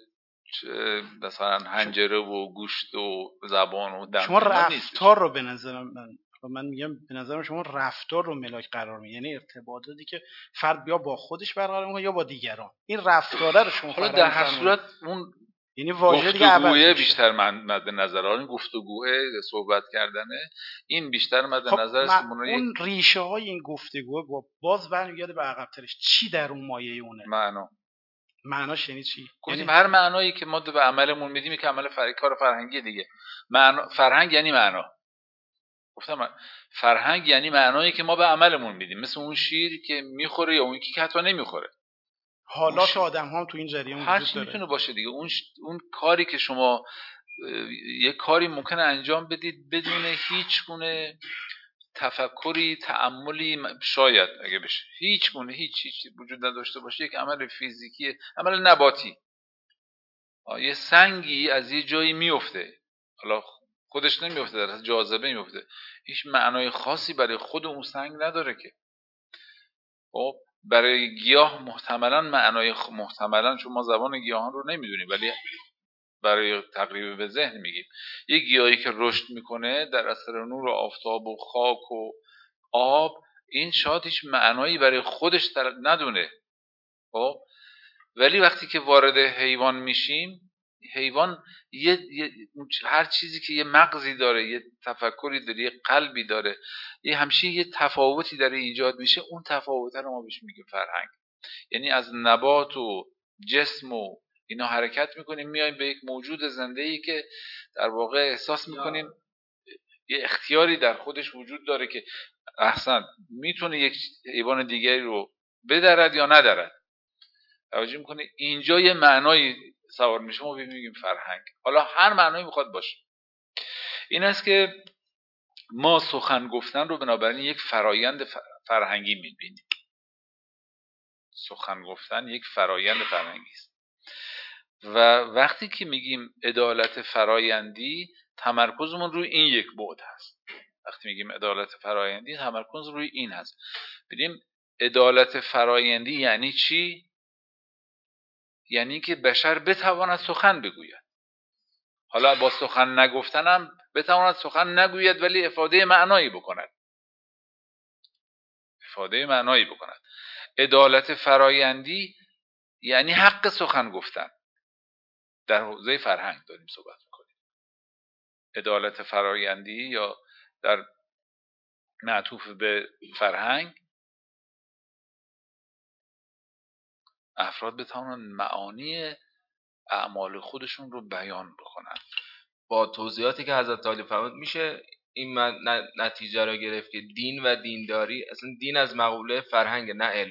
مثلا حنجره و گوشت و زبان و دم شما رفتار رو به نظر من من میگم به نظر شما رفتار رو ملاک قرار میدید، یعنی ارتباطاتی که فرد یا با خودش برقرار میکنه یا با دیگران، این رفتاره رو شما حالا در هر صورت اون یعنی واژه دیگه گفتگوه بیشتر مد نظر، این گفتگوه صحبت کردنه این بیشتر مد خب نظر است. اون ریشه های این گفتگوه با باز برمیگرده به عقب‌ترش، چی در اون مایه اونه؟ معنا. معناش یعنی چی؟ یعنی هر معنایی که ما به عملمون میدیم که عمل فرهنگی، کار فرهنگی دیگه. معنا، فرهنگ یعنی معنا. گفتم فرهنگ یعنی معنایی که ما به عملمون میدیم، مثل اون شیر که میخوره یا اون که حتی نمیخوره. حالات آدم ها تو این جریان وجود داره. هر چی میتونه باشه دیگه. اون ش... اون کاری که شما یه کاری ممکنه انجام بدید بدون هیچ گونه تفکری، تأملی، شاید اگه بشه هیچ گونه هیچ چیزی وجود نداشته باشه، یک عمل فیزیکی، عمل نباتی. یه سنگی از یه جایی میفته، حالا خودش نمیفته، در جاذبه میفته، هیچ معنای خاصی برای خود اون سنگ نداره که. خب برای گیاه محتملا معنای خ... محتملا چون ما زبان گیاهان رو نمیدونیم، ولی برای تقریب به ذهن میگیم یک گیاهی که رشد میکنه در اثر نور و آفتاب و خاک و آب، این شاید هیچ معنایی برای خودش ندونه. خب ولی وقتی که وارد حیوان میشیم، حیوان یه،, یه هر چیزی که یه مغزی داره، یه تفکری داره، یه قلبی داره، یه همشه یه تفاوتی داره ایجاد میشه، اون تفاوت رو ما بهش میگیم فرهنگ. یعنی از نبات و جسم و اینا حرکت میکنیم میایم به یک موجود زنده‌ای که در واقع احساس میکنیم یه اختیاری در خودش وجود داره که احسن میتونه یک حیوان دیگری رو بدرد یا ندرد. توجه میکنه اینجا یه معنایی سوار میشه، ما میگیم فرهنگ. حالا هر معنایی میخواد باشه. این است که ما سخن گفتن رو بنابراین یک فرایند فرهنگی میبینیم. سخن گفتن یک فرایند فرهنگی است و وقتی که میگیم عدالت فرایندی، تمرکزمون روی این یک بعد هست. وقتی میگیم عدالت فرایندی، تمرکز روی این هست. ببینیم عدالت فرایندی یعنی چی؟ یعنی که بشر بتواند سخن بگوید. حالا با سخن نگفتنم بتواند سخن نگوید ولی افاده معنایی بکند. افاده معنایی بکند. عدالت فرایندی یعنی حق سخن گفتن. در حوزه فرهنگ داریم صحبت میکنیم. عدالت فرایندی یا در معطوف به فرهنگ، افراد بتوانند معانی اعمال خودشون رو بیان بکنن. با توضیحاتی که حضرت عالی فرمود میشه این من نتیجه را گرفت که دین و دینداری، اصلا دین از مقوله فرهنگ نه علم.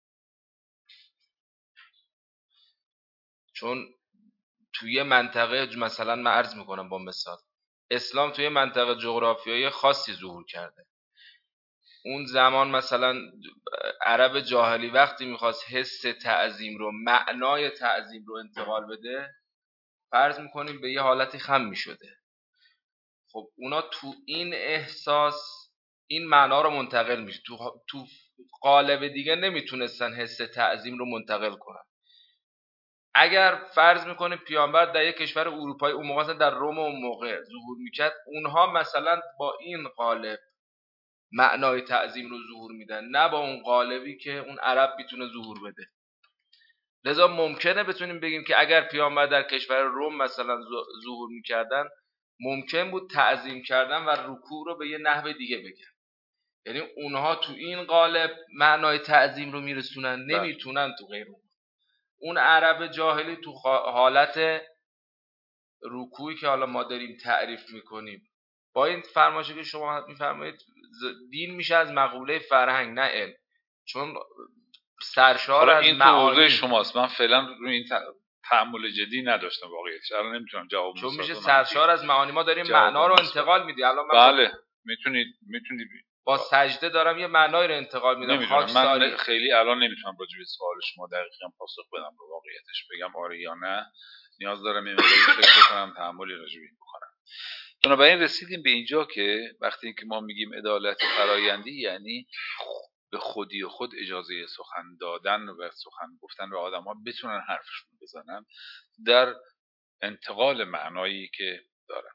چون توی منطقه مثلا من عرض میکنم با مثال، اسلام توی منطقه جغرافیایی خاصی ظهور کرده. اون زمان مثلا عرب جاهلی وقتی میخواست حس تعظیم رو، معنای تعظیم رو انتقال بده، فرض میکنیم به یه حالتی خم میشده. خب اونا تو این احساس این معنا رو منتقل میشه، تو تو قالب دیگه نمیتونستن حس تعظیم رو منتقل کنن. اگر فرض میکنیم پیامبر در یک کشور اروپایی اون موقع مثلا در روم اون موقع ظهور میکرد، اونها مثلا با این قالب معنای تعظیم رو ظهور میدن، نه با اون قالبی که اون عرب میتونه ظهور بده. لذا ممکنه بتونیم بگیم که اگر پیامبر در کشور روم مثلا ظهور میکردن، ممکن بود تعظیم کردن و رکوع رو به یه نحو دیگه بگن. یعنی اونها تو این قالب معنای تعظیم رو میرسونن، نمیتونن تو غیر اون. اون عرب جاهلی تو حالت رکوعی که حالا ما داریم تعریف میکنیم با این فرمایشی که شما میفرمایید دین میشه از مقوله فرهنگ نه علم، چون سرشار از این معانی. این تو حوزه شماست، من فعلا روی این تعامل جدی نداشتم واقعیتش، الان نمیتونم جواب بدم. چون میشه سرشار از معانی، ما داریم معنا رو انتقال میدیم. الان من بله میتونید میتونید با سجده دارم یه معنایی رو انتقال میدم. خاکساری من خیلی الان نمیتونم راجع به سوال شما دقیقاً پاسخ بدم رو واقعیتش، بگم آره یا نه. نیاز دارم این مقداری فکر کنم، تأملی راجع به این بکنم. بنابراین رسیدیم به اینجا که وقتی که ما میگیم عدالت فرایندی یعنی به خودی و خود اجازه سخن دادن و سخن گفتن به آدم‌ها بتونن حرفشون بزنن در انتقال معنایی که دارن.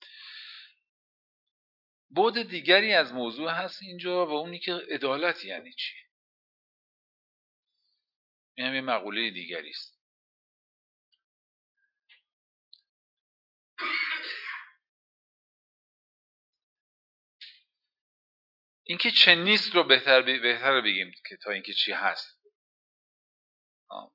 بعد دیگری از موضوع هست اینجا و اونی که عدالت یعنی چی. این هم یه مقوله دیگری است. اینکه چه نیست رو بهتر بهتر بگیم که تا اینکه چی هست. آه.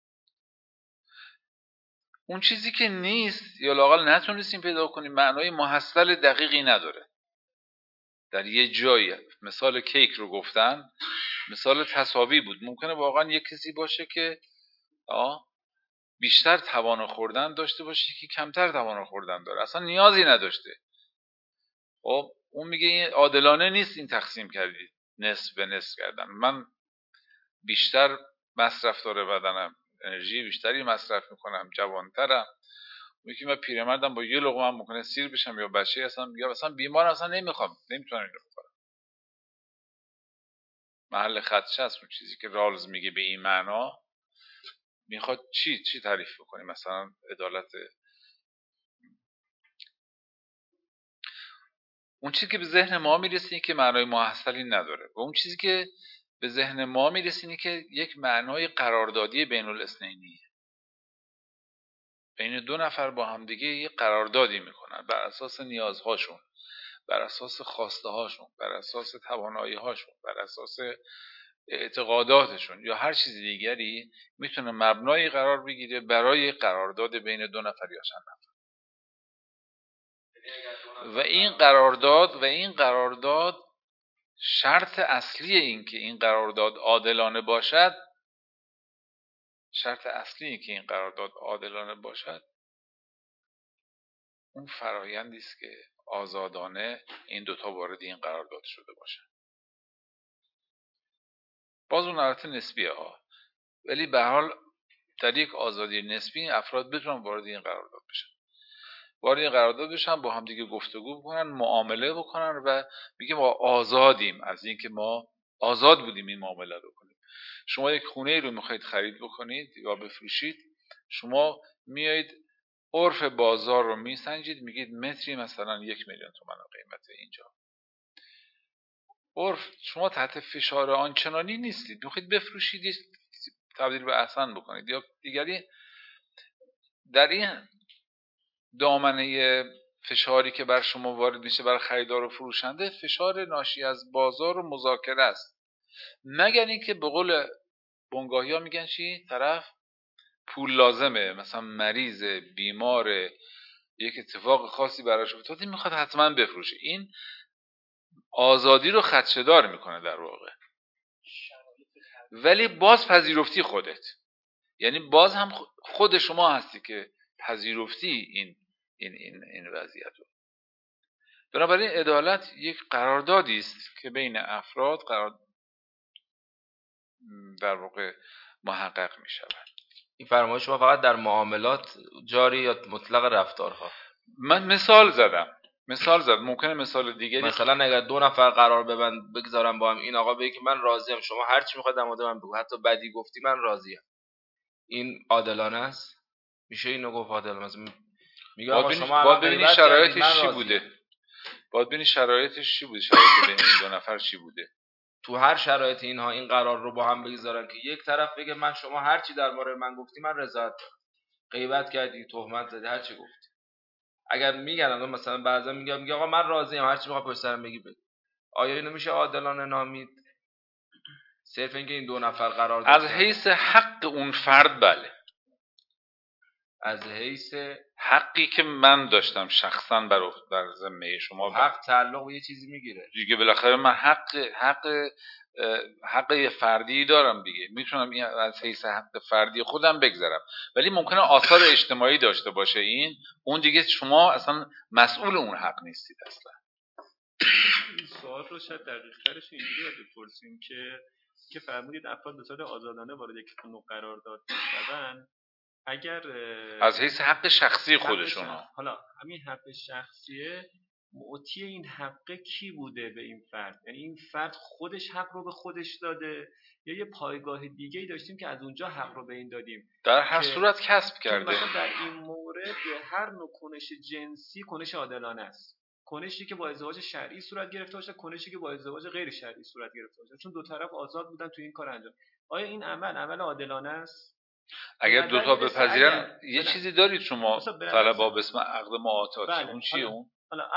اون چیزی که نیست یا لااقل نتونستیم پیدا کنیم معنای محصل دقیقی نداره. در یه جایی مثال کیک رو گفتن، مثال تساوی بود. ممکنه واقعا یک کسی باشه که آه بیشتر توان خوردن داشته باشه که کمتر توان خوردن داره، اصلا نیازی نداشته. خب اون میگه این عادلانه نیست این تقسیم کردید، نصف به نصف کردن. من بیشتر مصرف داره بدنم، انرژی بیشتری مصرف میکنم، جوانترم. میگه من پیرمردم با یه لقمه ممکنه سیر بشم یا بچه اصلا یا اصلا بیمار اصلا نمیخوام، نمیتونم اینو بخورم. محل خدشه است اون چیزی که رالز میگه به این معنا. میخواد چی چی تعریف بکنی؟ مثلا عدالت، اون چیزی که به ذهن ما میرسه این که معنای محصلی نداره و اون چیزی که به ذهن ما میرسه اینه که یک معنای قراردادی بین الاثنینیه. بین دو نفر با هم دیگه یک قراردادی میکنن بر اساس نیازهاشون، بر اساس خواسته هاشون، بر اساس توانایی هاشون، بر اساس اعتقاداتشون یا هر چیز دیگری میتونه مبنایی قرار بگیره برای قرارداد بین دو نفر یا چند نفر. و این قرارداد و این قرارداد شرط اصلی این که این قرارداد عادلانه باشد، شرط اصلی این که این قرارداد عادلانه باشد اون فرایندی است که آزادانه این دوتا وارد این قرارداد شده باشن. باز اون البته نسبیه ها، ولی به هر حال در یک آزادی نسبی افراد بتونن وارد این قرارداد بشن، وارد این قرارداد بشن، با هم دیگه گفتگو بکنن، معامله بکنن و میگه ما آزادیم از اینکه ما آزاد بودیم این معامله رو کنیم. شما یک خونه رو میخواید خرید بکنید یا بفروشید، شما میایید عرف بازار رو میسنجید، میگید متری مثلا یک میلیون تومان قیمت اینجا. عرف شما تحت فشار آنچنانی نیستید، میخواید بفروشید تبدیل به احسن بکنید یا دیگری. در این دامنه فشاری که بر شما وارد میشه بر خریدار و فروشنده، فشار ناشی از بازار و مذاکره است. مگر اینکه به قول بنگاهی ها میگن چی؟ طرف پول لازمه، مثلا مریض، بیمار، یک اتفاق خاصی براش افتاده میخواد حتما بفروشه. این آزادی رو خدشه‌دار میکنه در واقع. ولی باز پذیرفتی خودت، یعنی باز هم خود شما هستی که پذیرفتی این این این این وضعیت رو. بنابراین عدالت یک قراردادی است که بین افراد قرار در واقع محقق می شود. این فرمایش شما فقط در معاملات جاری یا مطلق رفتارها؟ من مثال زدم مثال زدم ممکنه مثال دیگری، مثلا اگر دو نفر قرار ببند بگذارم با هم، این آقا بگه که من راضیم، شما هر چی میخواد در مورد من بگو، حتی بدی گفتی من راضیم، این عادلانه است؟ میشه اینو گفت عادلانه است؟ میگه آقا شما باید ببینی شرایطش چی بوده، باید ببینی شرایطش چی بوده، شرایط بین این دو نفر چی بوده. تو هر شرایط اینها این قرار رو با هم بگذارن که یک طرف بگه من شما هر چی در مورد من گفتی من رضایت دارم، غیبت کردی، تهمت زدی، هر چی گفتی. اگر میگن مثلا بعضا میگه میگه آقا من راضیم، هر چی میخواد پشت سرم بگی بگو. آیا اینو میشه عادلانه نامید؟ صرف اینکه این دو نفر قرار از داشتن حیث حق اون فرد بله، از حیث حقی که من داشتم شخصا بر بر ذمه شما بله. حق تعلق به یه چیزی میگیره دیگه، بالاخره من حق حق حق یه فردی دارم دیگه، میتونم این از حیث حق فردی خودم بگذرم، ولی ممکنه آثار اجتماعی داشته باشه. این اون دیگه شما اصلا مسئول اون حق نیستید اصلا. این سوال رو شاید دقیق ترش اینجوری باید بپرسیم که که فرمودید افراد به صورت آزادانه وارد یک نوع قرارداد میشوند، اگر از حیث حق شخصی خودشون، حالا همین حق شخصیه، معطی این حق کی بوده به این فرد؟ یعنی این فرد خودش حق رو به خودش داده یا یه پایگاه دیگه‌ای داشتیم که از اونجا حق رو به این دادیم؟ در هر که صورت کسب کرده. مثلا در این مورد هر نوع کنش جنسی کنش عادلانه است. کنشی که با ازدواج شرعی صورت گرفته باشه، کنشی که با ازدواج غیر شرعی صورت گرفته باشه، چون دو طرف آزاد بودن تو این کار انجام. آیا این عمل عمل عادلانه است؟ اگر دو تا بپذیرن یه بله. چیزی دارید شما طلبا به اسم عقد معاطات. بله. اون چیه اون؟ حالا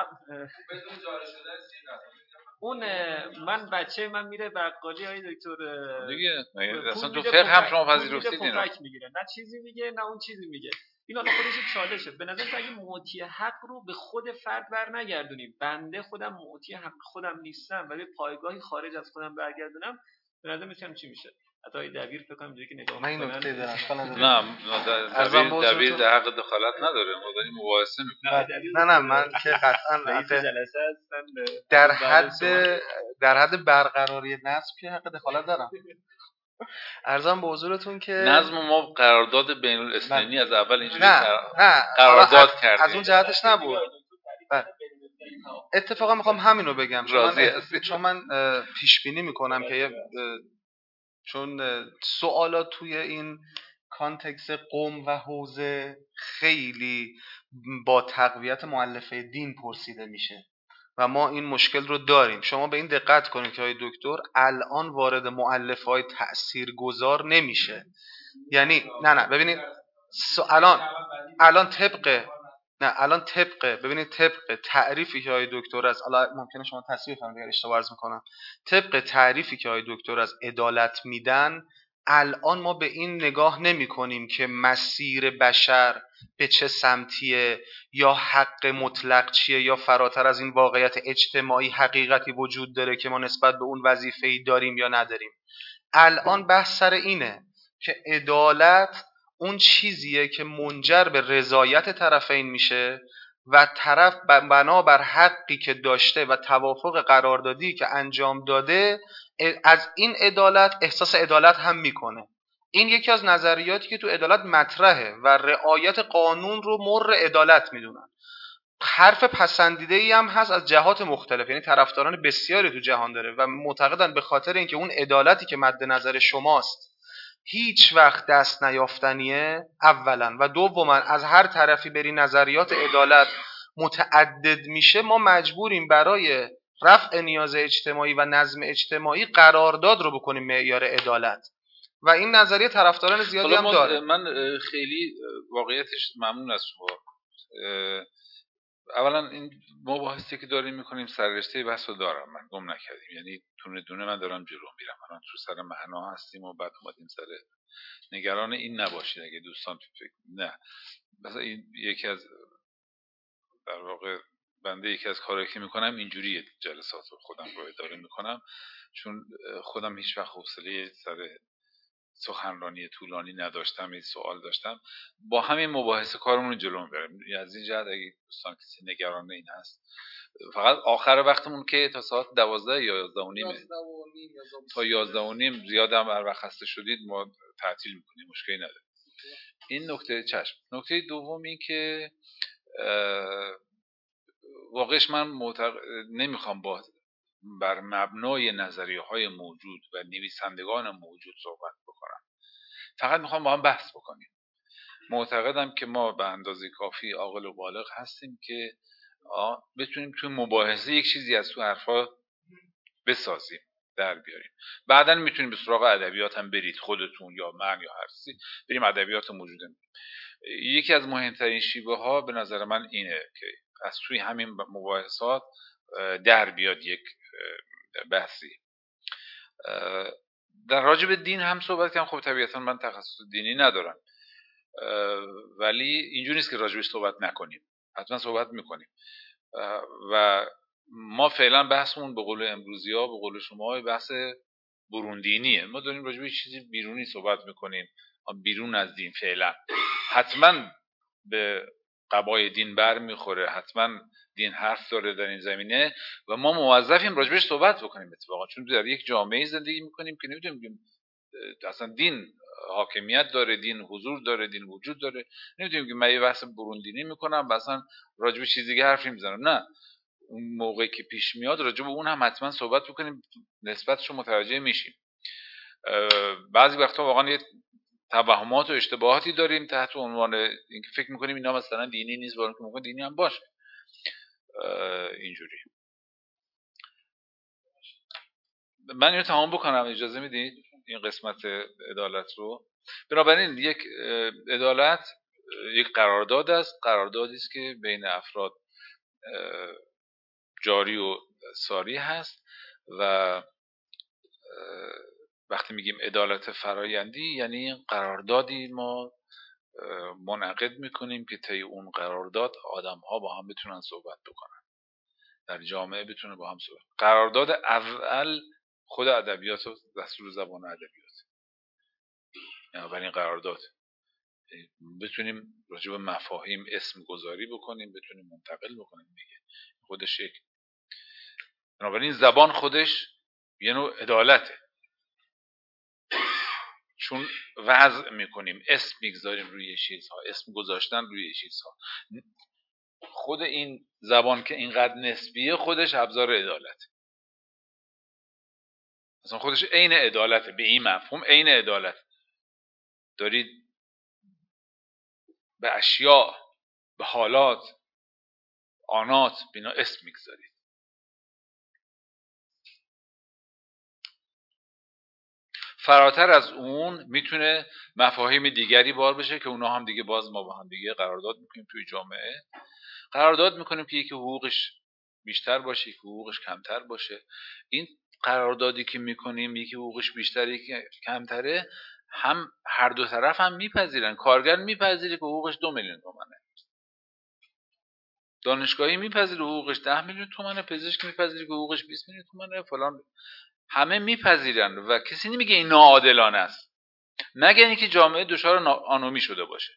اون من بچه من میره بقالی های دکتر دیگه اصلا تو فقه هم شما پذیرفتید اینا میگیره، نه چیزی میگه نه اون چیزی میگه. این حالا خودش چالشه. به نظر اگه معطی حق رو به خود فرد برنگردونیم، بنده خودم معطی حق خودم نیستم ولی پایگاهی خارج از خودم برگردونم، به نظر میاد چی میشه؟ حتی دبیر فکر کنم اینجوری که نگاه من این نکته دارم. نه دبیر دبیر در حق دخالت نداره، ما داریم مباحثه میکنیم. نه نه من که قطعا رئیس جلسه هستم در حد در حد برقراری نظم که حق دخالت دارم. عرضم به حضورتون که نظم ما قرارداد بین الاثنینی از اول اینجوری نه نه قرارداد کردیم، از اون جهتش نبود. اتفاقا میخوام همینو بگم چون من چون من پیش بینی میکنم که چون سوالات توی این کانتکست قوم و حوزه خیلی با تقویت مؤلفه دین پرسیده میشه و ما این مشکل رو داریم. شما به این دقت کنید که های دکتر الان وارد مؤلفه‌های تأثیرگذار نمیشه. یعنی نه نه ببینید الان الان طبق نه الان طبق ببینید طبق تعریفی که های دکتر از الان ممکنه شما تصحیح کنید اگر اشتباه عرض میکنم، طبق تعریفی که های دکتر از عدالت میدن الان ما به این نگاه نمی کنیم که مسیر بشر به چه سمتیه یا حق مطلق چیه یا فراتر از این واقعیت اجتماعی حقیقتی وجود داره که ما نسبت به اون وظیفه‌ای داریم یا نداریم. الان بحث سر اینه که عدالت اون چیزیه که منجر به رضایت طرفین میشه و طرف بنابر حقی که داشته و توافق قراردادی که انجام داده از این عدالت احساس عدالت هم میکنه. این یکی از نظریاتی که تو عدالت مطرحه و رعایت قانون رو مر عدالت میدونن. حرف پسندیده ای هم هست از جهات مختلف، یعنی طرفداران بسیاری تو جهان داره و معتقدن به خاطر اینکه اون عدالتی که مد نظر شماست هیچ وقت دست نیافتنیه اولا و دوما از هر طرفی بری نظریات عدالت متعدد میشه، ما مجبوریم برای رفع نیاز اجتماعی و نظم اجتماعی قرارداد رو بکنیم معیار عدالت و این نظریه طرفداران زیادی هم داره. من خیلی واقعیتش ممنون از شما. اولا این مباحثی که داریم میکنیم سررشته بحث رو دارم، من گم نکردیم، یعنی دونه دونه من دارم جلو میرم. الان تو سر معنا هستیم و بعد اومدیم سر نگران این نباشید اگه دوستان فکر نه مثلا این یکی از در واقع بنده یکی از کارهایی که میکنم اینجوریه، جلسات رو خودم رو اداره میکنم چون خودم هیچ وقت حوصله سر سخنرانی طولانی نداشتم، این سوال داشتم، با همین مباحثه کارمون رو جلو میبریم. از این جهت اگه دوستان کسی نگران این هست فقط آخر وقتمون که تا ساعت دوازده یا یازده و نیمه تا یازده و نیم زیاد هم هر وقت خسته شدید ما تعطیل میکنیم، مشکلی نداره. این نکته چشم. نکته دوم این که واقعش من معتقد نمیخوام با بر مبنای نظریه های موجود و نویسندگان موجود صحبت بکنم، فقط میخوام با هم بحث بکنیم. معتقدم که ما به اندازه کافی عاقل و بالغ هستیم که بتونیم توی مباحثه یک چیزی از تو حرفا بسازیم، در بیاریم. بعداً میتونیم به سراغ ادبیات هم برید، خودتون یا من یا هر چیزی بریم ادبیات موجوده. یکی از مهمترین شیوه ها به نظر من اینه که از توی همین مباحثات در بیاد یک بحثی. در راجع به دین هم صحبت کردم. خب طبیعتا من تخصص دینی ندارم، ولی اینجوری نیست که راجبش صحبت نکنیم، حتما صحبت میکنیم. و ما فعلا بحثمون به قول امروزی ها، به قول شما، بحث برون دینیه. ما داریم راجب چیزی بیرونی صحبت میکنیم، بیرون از دین. فعلا حتما به قبای دین بر میخوره، حتما دین حرف داره در این زمینه و ما موظفیم راجبش صحبت بکنیم اتفاقا، چون در یک جامعه زندگی میکنیم که نمیتونیم اصلا دین حاکمیت داره، دین حضور داره، دین وجود داره. نمیتونیم که من یه بحث برون دینی میکنم و اصلا راجب چیز دیگه حرف نمیزنم. نه، اون موقعی که پیش میاد راجب اون هم حتما صحبت بکنیم، نسبتشو متوجه میشیم. بعضی وقتا واقعا یه توهمات و اشتباهاتی داریم تحت عنوان اینکه فکر میکنیم اینا مثلا دینی نیست، ولی که ممکن دینی هم باشه. اینجوری من اینو تمام بکنم، اجازه میدید این قسمت عدالت رو. بنابراین یک عدالت یک قرارداد است، قراردادی است که بین افراد جاری و ساری هست و وقتی میگیم عدالت فرایندی یعنی قراردادی ما منعقد میکنیم که طی اون قرارداد آدم ها با هم بتونن صحبت بکنن، در جامعه بتونه با هم صحبت. قرارداد اول خود ادبیات و دستور زبان ادبیات، یعنی اولین قرارداد بتونیم راجع به مفاهیم اسم گذاری بکنیم، بتونیم منتقل بکنیم دیگه، خودش یک. بنابراین زبان خودش یه نوع عدالته، چون وضع میکنیم، اسم میگذاریم روی چیزها، اسم گذاشتن روی چیزها. خود این زبان که اینقدر نسبیه خودش ابزار عدالت، اصلا خودش عین عدالته، به این مفهوم عین عدالت. دارید به اشیاء، به حالات، آنات بینا اسم میگذارید. فراتر از اون میتونه مفاهیم دیگری بار بشه که اونا هم دیگه باز ما با هم دیگه قرارداد میکنیم توی جامعه. قرارداد میکنیم که یکی حقوقش بیشتر باشه، یکی حقوقش کمتر باشه. این قراردادی که میکنیم یکی حقوقش بیشتر یکی کمتره، هم هر دو طرف هم میپذیرن. کارگر میپذیره که حقوقش دو میلیون تومنه، دانشگاهی میپذیره حقوقش ده میلیون تومنه، پزشک میپذیره که حقوقش بیست میلیون تومنه، فلان. همه میپذیرن و کسی نمیگه این ناعادلانه است، مگر اینکه جامعه دچار آنومی شده باشه،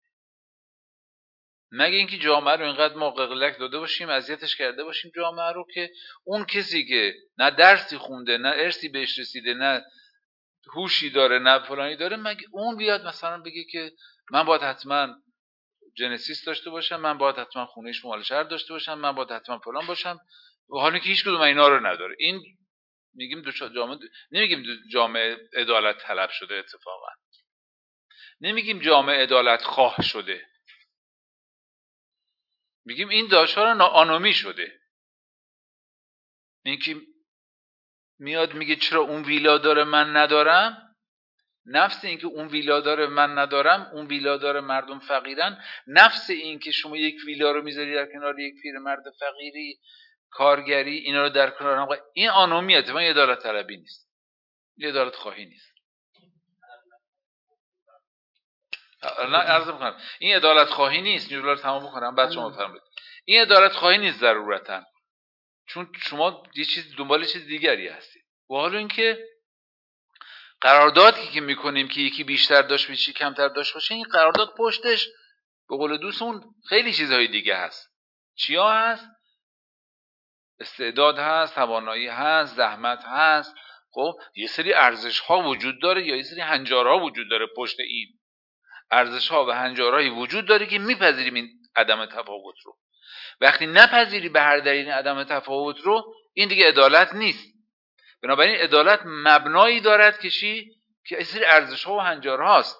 مگر اینکه جامعه رو اینقدر ما قلقلک داده باشیم، اذیتش کرده باشیم جامعه رو، که اون کسی که نه درسی خونده، نه ارثی بهش رسیده، نه هوشی داره، نه فلانی داره، مگه اون بیاد مثلا بگه که من باید حتما جنسیس داشته باشم، من باید حتما خونه شمال شهر داشته باشم، من باید حتما فلان باشم، و حالا که هیچ کدوم اینا رو نداره. این میگیم دو جامعه، نمیگیم جامعه عدالت طلب شده، اتفاقا نمیگیم جامعه عدالت خواه شده، میگیم این دچار آنومی شده. این که میاد میگه چرا اون ویلا داره من ندارم، نفس این که اون ویلا داره من ندارم، اون ویلا داره مردم فقیرن، نفس این که شما یک ویلا رو میذاری در کنار یک پیرمرد فقیری کارگری، اینا رو در کنار هم، این آنومیت، این عدالت طلبی نیست، این عدالت خواهی نیست. نه عرض میکنم این عدالت خواهی نیست، این رو تمام بکنم بعد شما بفرمایید. این عدالت خواهی نیست ضرورتا، چون شما یه چیز دنبال چیز دیگری هستید. و حالا اینکه قراردادی که میکنیم که یکی بیشتر داشت یکی کمتر داشت باشه، این قرارداد پشتش به قول دوستمون خیلی چیزهای دیگه هست. چیا هست؟ استعداد هست، توانایی هست، زحمت هست. خب یه سری ارزش ها وجود داره یا یه سری هنجارها وجود داره پشت این ارزش ها و هنجارهایی وجود داره که میپذیریم این عدم تفاوت رو. وقتی نپذیری به هر دلیل عدم تفاوت رو، این دیگه عدالت نیست. بنابراین عدالت مبنایی دارد که چی؟ که این سری ارزش ها و هنجارهاست.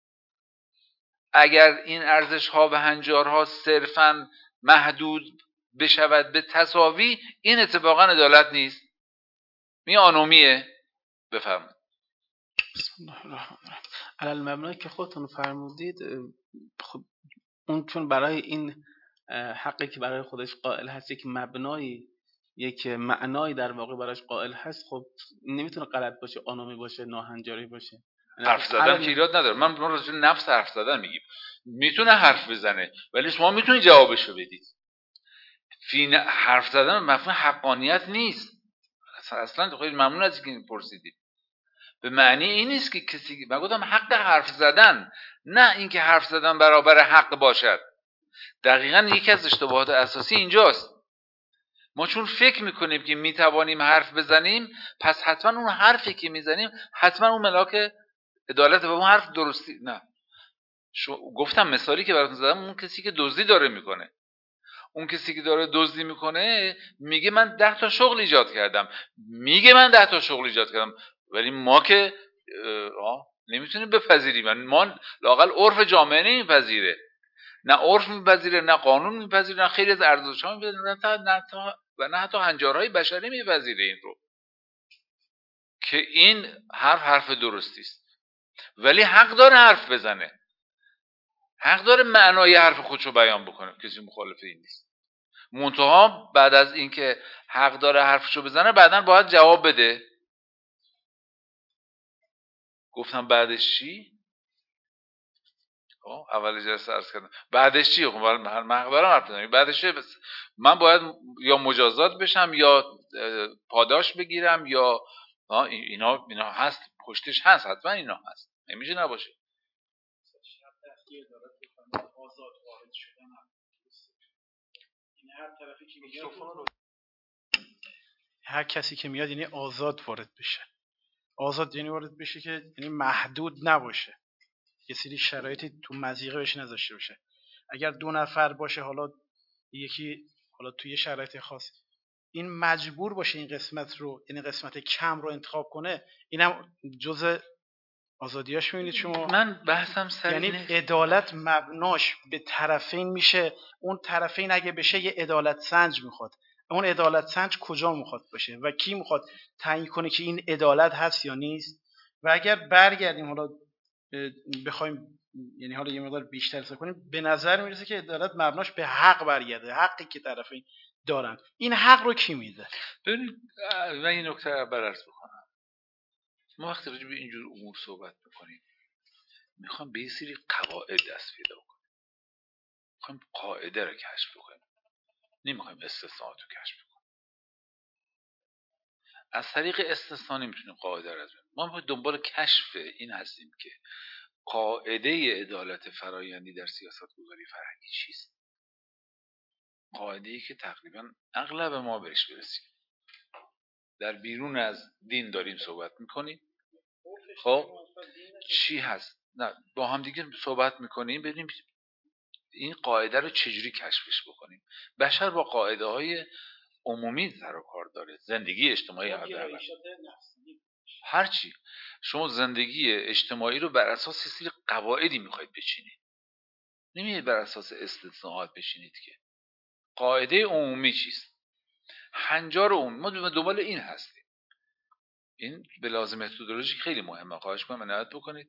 اگر این ارزش ها و هنجارها صرفاً محدود بشود به تساوی، این اتفاقا عدالت نیست، این آنومیه. بفرمایید. بسم الله الرحمن الرحیم. علی المبنایی که خودتون فرمودید، خب اون چون برای این حقی که برای خودش قائل هست یک مبنایی یک معنایی در واقع براش قائل هست، خب نمیتونه غلط باشه، آنومی باشه، ناهنجاری باشه. حرف زدن که ایراد نداره. من ما راجع به نفس حرف زدن میگیم. میتونه حرف بزنه ولی شما میتونید جوابشو بدید. فی حرف زدن مفهوم حقانیت نیست. اصلا خیلی ممنون از اینکه پرسیدید. به معنی این نیست که کسی، من گفتم حق حرف زدن، نه اینکه حرف زدن برابر حق باشد. دقیقاً یکی از اشتباهات اساسی اینجاست. ما چون فکر میکنیم که میتوانیم حرف بزنیم، پس حتما اون حرفی که میزنیم حتما اون ملاک عدالت و اون حرف درستی. نه، شو گفتم مثالی که براتون زدم، اون کسی که دزدی داره میکنه، اون کسی که داره دزدی میکنه میگه من ده تا شغل ایجاد کردم، میگه من ده تا شغل ایجاد کردم، ولی ما که آه نمیتونیم بپذیریم. ما لااقل عرف جامعه نمیپذیره، نه عرف میپذیره، نه قانون میپذیره، نه خیلی از ارزش‌ها میپذیره، نه تا و نه حتی هنجارهای بشری میپذیره این رو که این حرف حرف درستی است. ولی حق داره حرف بزنه، حق داره معنای حرف خودشو بیان بکنه، کسی مخالف این نیست. منتها بعد از اینکه حق داره حرفشو بزنه بعداً باید جواب بده. گفتم بعدش چی؟ اول جلسه عرض کردم بعدش چی؟ خب من حق دارم حرف بزنم. بعدش چی؟ بس من باید یا مجازات بشم یا پاداش بگیرم یا اینا اینا هست، پشتش هست، حتما اینا هست، نمیشه نباشه. آزاد وارد شدن این هر طرفی که میاد، هر کسی که میاد یعنی آزاد وارد بشه. آزاد یعنی وارد بشه که یعنی محدود نباشه، یه سری شرایطی تو مضیقه بهش نذاشته باشه. اگر دو نفر باشه، حالا یکی حالا توی شرایط خاص این مجبور باشه این قسمت رو، یعنی قسمت کم رو انتخاب کنه، اینم جزء آزادیاش میبینید شما. من بحثم سر یعنی اینه. عدالت مبناش به طرفین میشه. اون طرفین اگه بشه یه عدالت سنج میخواد. اون عدالت سنج کجا میخواد باشه و کی میخواد تعیین کنه که این عدالت هست یا نیست؟ و اگر برگردیم حالا بخوایم یعنی حالا یه مقدار بیشتر حساب کنیم، به نظر میرسه که عدالت مبناش به حق برگرده، حقی که طرفین دارن. این حق رو کی میده؟ ببینید من این نکته رو بررس بکنم. ما وقتی راجع به اینجور امور صحبت میکنیم میخوام به یه سری قواعد دست پیدا کنیم، میخوایم قاعده رو کشف کنیم، نمیخوایم استثناءات رو کشف کنیم. از طریق استثناء نمیتونیم قاعده رو از بین. ما دنبال کشف این هستیم که قاعده عدالت فرایندی در سیاست گذاری فرهنگی چیست. قاعده‌ای که تقریبا اغلب ما بهش برسیم. در بیرون از دین داریم صحبت میکنیم، خب چی هست؟ نه با هم دیگه صحبت میکنیم ببینیم این قاعده رو چجوری کشفش بکنیم. بشر با قاعده های عمومی سر و کار داره، زندگی اجتماعی حداقل هر چی. شما زندگی اجتماعی رو بر اساس سری قواعدی میخواید بچینید، نمیشه بر اساس استثناءات بچینید. که قاعده عمومی چیست؟ هنجار عمومی. ما دنبال این هستیم. این به لازم متدولوژی خیلی مهمه. خواهش می‌کنم عنایت بکنید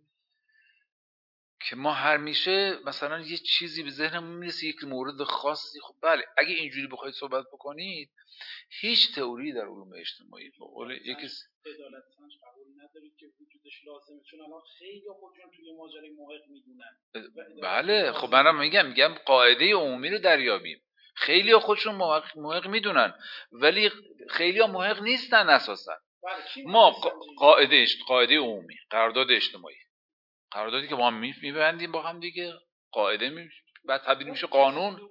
که ما هر میشه مثلا یه چیزی به ذهنمون میرسه، یک مورد خاصی. خب بله اگه اینجوری بخواید صحبت بکنید، هیچ تئوری در علوم اجتماعی به قول یکی عدالت سنج قبول ندارید که وجودش لازمه، چون الان خیلی خودشون توی ماجرای محق میدونن. بله خب منم میگم میگم قاعده عمومی رو دریابیم. خیلی خودشون محق, محق میدونن ولی خیلی ها محق نیستن اساسا. ما قاعده قاعده عمومی، قرارداد اجتماعی، قراردادی که با هم میبندیم با هم دیگه، قاعده میشه بعد تبدیل میشه قانون،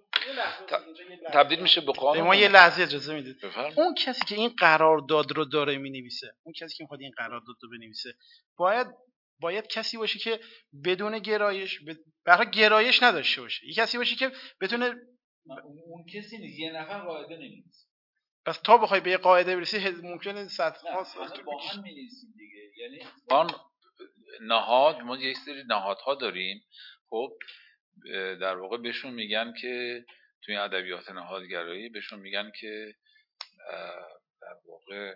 تبدیل میشه به قانون. ما یه لحظه اجازه میدید. اون کسی که این قرارداد رو داره مینویسه، اون کسی که میخواد این قرارداد رو بنویسه، باید باید کسی باشه که بدون گرایش، برای گرایش نداشته باشه. یه کسی باشه که بتونه. اون کسی نیست، یه نفر قاعده نمی‌نویسه. پس تا بخوای به قاعده برسی ممکنه سطح خاص با هم می‌نویسیم دیگه. یعنی آن نهاد، ما یه سری نهادها داریم، خب در واقع بهشون میگن که توی ادبیات نهادگرایی بهشون میگن که در واقع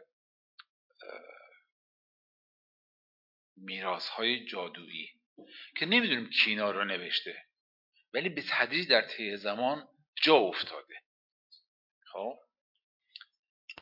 میراث‌های جادویی که نمیدونیم کی اینا رو نوشته ولی به تدریج در طی زمان جا افتاده. خب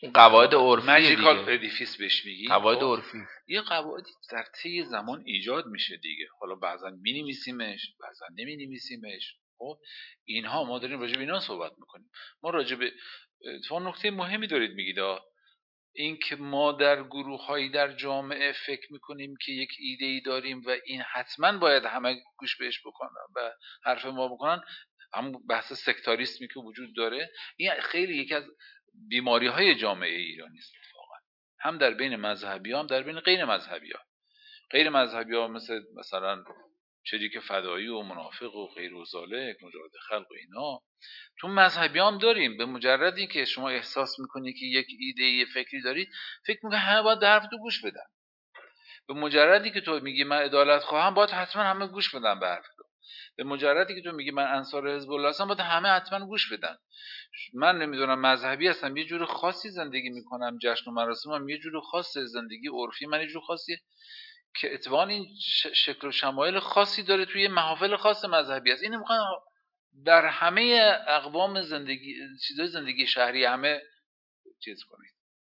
قواعد عرفی ماجیکال دیگه، ادیفیس بهش میگی. قواعد خب، عرفی. یه قواعدی در طی زمان ایجاد میشه دیگه. حالا بعضا مینویسیمش، بعضا نمینویسیمش. خب اینها ما داریم راجع به اینا صحبت میکنیم. ما راجع به تو نکته مهمی دارید میگید، این که ما در گروه هایی در جامعه فکر میکنیم که یک ایده ای داریم و این حتما باید همه گوش بهش بکنن و حرف ما بکنن، همون بحث سکتاریسمی که وجود داره، این خیلی یکی از بیماری های جامعه ایرانی است واقعا، هم در بین مذهبی ها هم در بین غیر مذهبی ها. غیر مذهبی ها مثل مثلا شریک فدایی و منافق و غیر و ذالک، مجاهد خلق و اینا، تو مذهبی هم داریم. به مجردی که شما احساس میکنی که یک ایده ای فکری دارید، فکر میکنی همه باید در حرف تو گوش بدن. به مجردی که تو میگی من عدالت خواهم، باید حتما همه گوش بدن به حرف تو. به مجردی که تو میگی من انصار حزب الله هستم، باید همه حتما گوش بدن. من نمیدونم مذهبی هستم، یه جور خاصی زندگی میکنم، جشن و مراسمم یه جور خاص، زندگی عرفی من یه جور خاصیه که اتفاقا این شکل و شمایل خاصی داره توی محافل خاص مذهبی است. این میخوان در همه اقوام زندگی، چیزای زندگی شهری همه چیز کنید،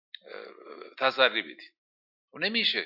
تسری بدید. و نمیشه.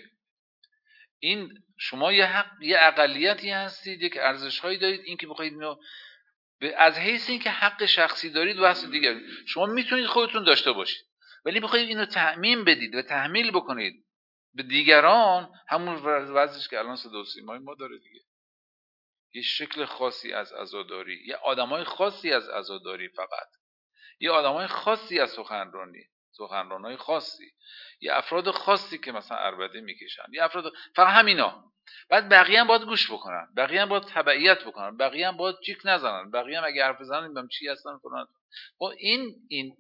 این شما یه حق، یه اقلیتی هستید، یک ارزش‌هایی دارید، این که بخواید اینو از حیث این که حق شخصی دارید واسه دیگر شما میتونید خودتون داشته باشید، ولی بخواید اینو تعمیم بدید و تحمیل بکنید به دیگران، همون وضعش که الان صدا و سیمای ما داره دیگه. یه شکل خاصی از عزاداری، یه آدمای خاصی از عزاداری، فقط یه آدمای خاصی از سخنرانی، سخنرانای خاصی، یه افراد خاصی که مثلا عربده میکشن، یه افراد، فقط همینا. بعد بقیه هم باید گوش بکنن، بقیه هم باید تبعیت بکنن، بقیه هم باید جیک نزنن، بقیه هم اگه حرف بزنن میگم چی هستن کنن. خب این این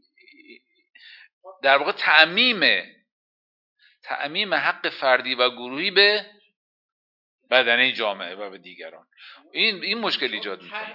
در واقع تعمیم تعمیم حق فردی و گروهی به بدنه جامعه و به دیگران، این این مشکل ایجاد میکنه.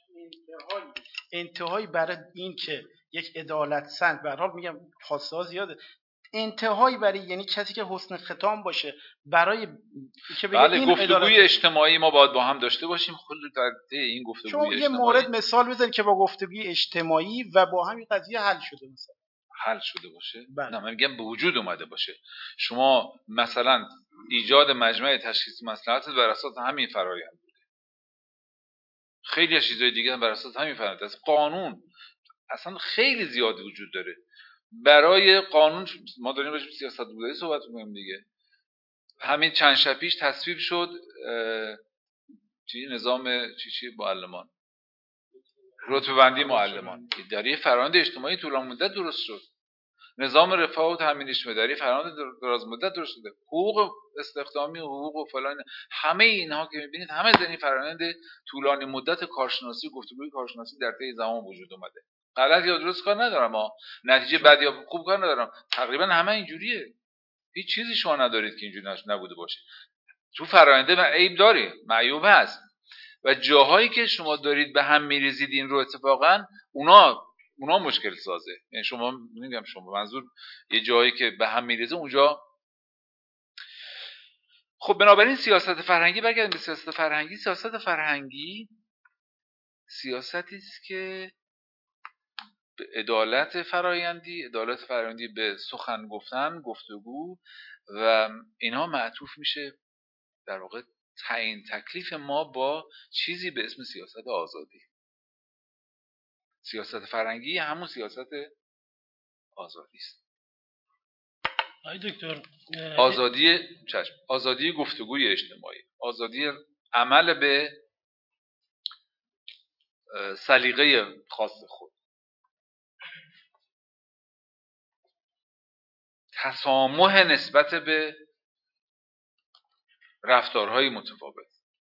انتهایی برای این که یک عدالت سنج، به هر حال میگم خواسته ها زیاده، انتهایی برای یعنی کسی که حسن ختام باشه برای که بگه بله، این گفتگوی عدالت اجتماعی ما باید با هم داشته باشیم. خود در این گفتگوی شما اجتماعی یه مورد مثال بزنید که با گفتگوی اجتماعی و با همین قضیه حل شده مثلا حل شده باشه. بله. نه، من میگم به وجود اومده باشه. شما مثلا ایجاد مجمع تشخیص مصلحت بر اساس همین فرآیند بوده، خیلی از چیزای دیگه هم بر اساس همین فرآیند است. قانون اصلا خیلی زیاد وجود داره. برای قانون ما داریم راجع به سیاست گذاری صحبت می‌کنیم دیگه. همین چند شب پیش تصویب شد چی نظام چی چی معلمان، رتبه بندی معلمان، اداره فرآیند اجتماعی طولانی مدت درست شد. نظام رفاه و تامین اجتماعی، فرآیند دراز مدت درست شده. حقوق استخدامی و حقوق و فلان، همه اینها که می‌بینید همه از این فرآیند طولانی مدت کارشناسی، گفتگوی کارشناسی در طی زمان وجود اومده. غلط یا درست کار ندارم، ها نتیجه بد یا خوب کار ندارم، تقریبا همه اینجوریه. هیچ چیزی شما ندارید که اینجوری نبوده باشه. تو فراینده عیب داره، معیوب هست، و جاهایی که شما دارید به هم میریزید این رو اتفاقا اونا اونا مشکل سازه. یعنی شما نمیگم شما، منظور یه جایی که به هم میریزه اونجا. خب بنابراین سیاست فرهنگی، برگردیم به سیاست فرهنگی. سیاست فرهنگی سیاستی است که به عدالت فرایندی، عدالت فرایندی به سخن گفتن، گفتگو و اینها معطوف میشه در واقع تعیین تکلیف ما با چیزی به اسم سیاست آزادی. سیاست فرهنگی همون سیاست آزادی است. آقای دکتر آزادی چشم، آزادی گفتگوی اجتماعی، آزادی عمل به سلیقه خاص خود، تسامح نسبت به رفتارهای متفاوت.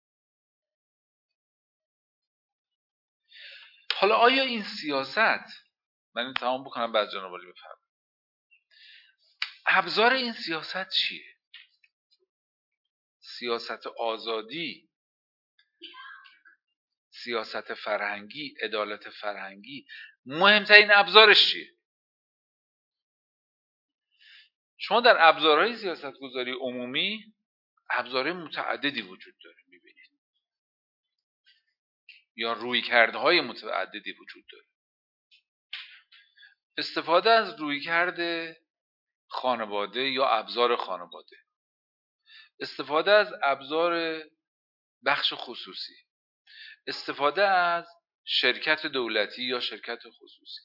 حالا آیا این سیاست، من این تمام بکنم بعد جناب عالی بفرمایید، ابزار این سیاست چیه؟ سیاست آزادی، سیاست فرهنگی، عدالت فرهنگی، مهمترین ابزارش چیه؟ شما در ابزارهای سیاست گذاری عمومی ابزارهای متعددی وجود داره میبینید، یا رویکردهای متعددی وجود داره. استفاده از رویکرد خانواده یا ابزار خانواده، استفاده از ابزار بخش خصوصی، استفاده از شرکت دولتی یا شرکت خصوصی،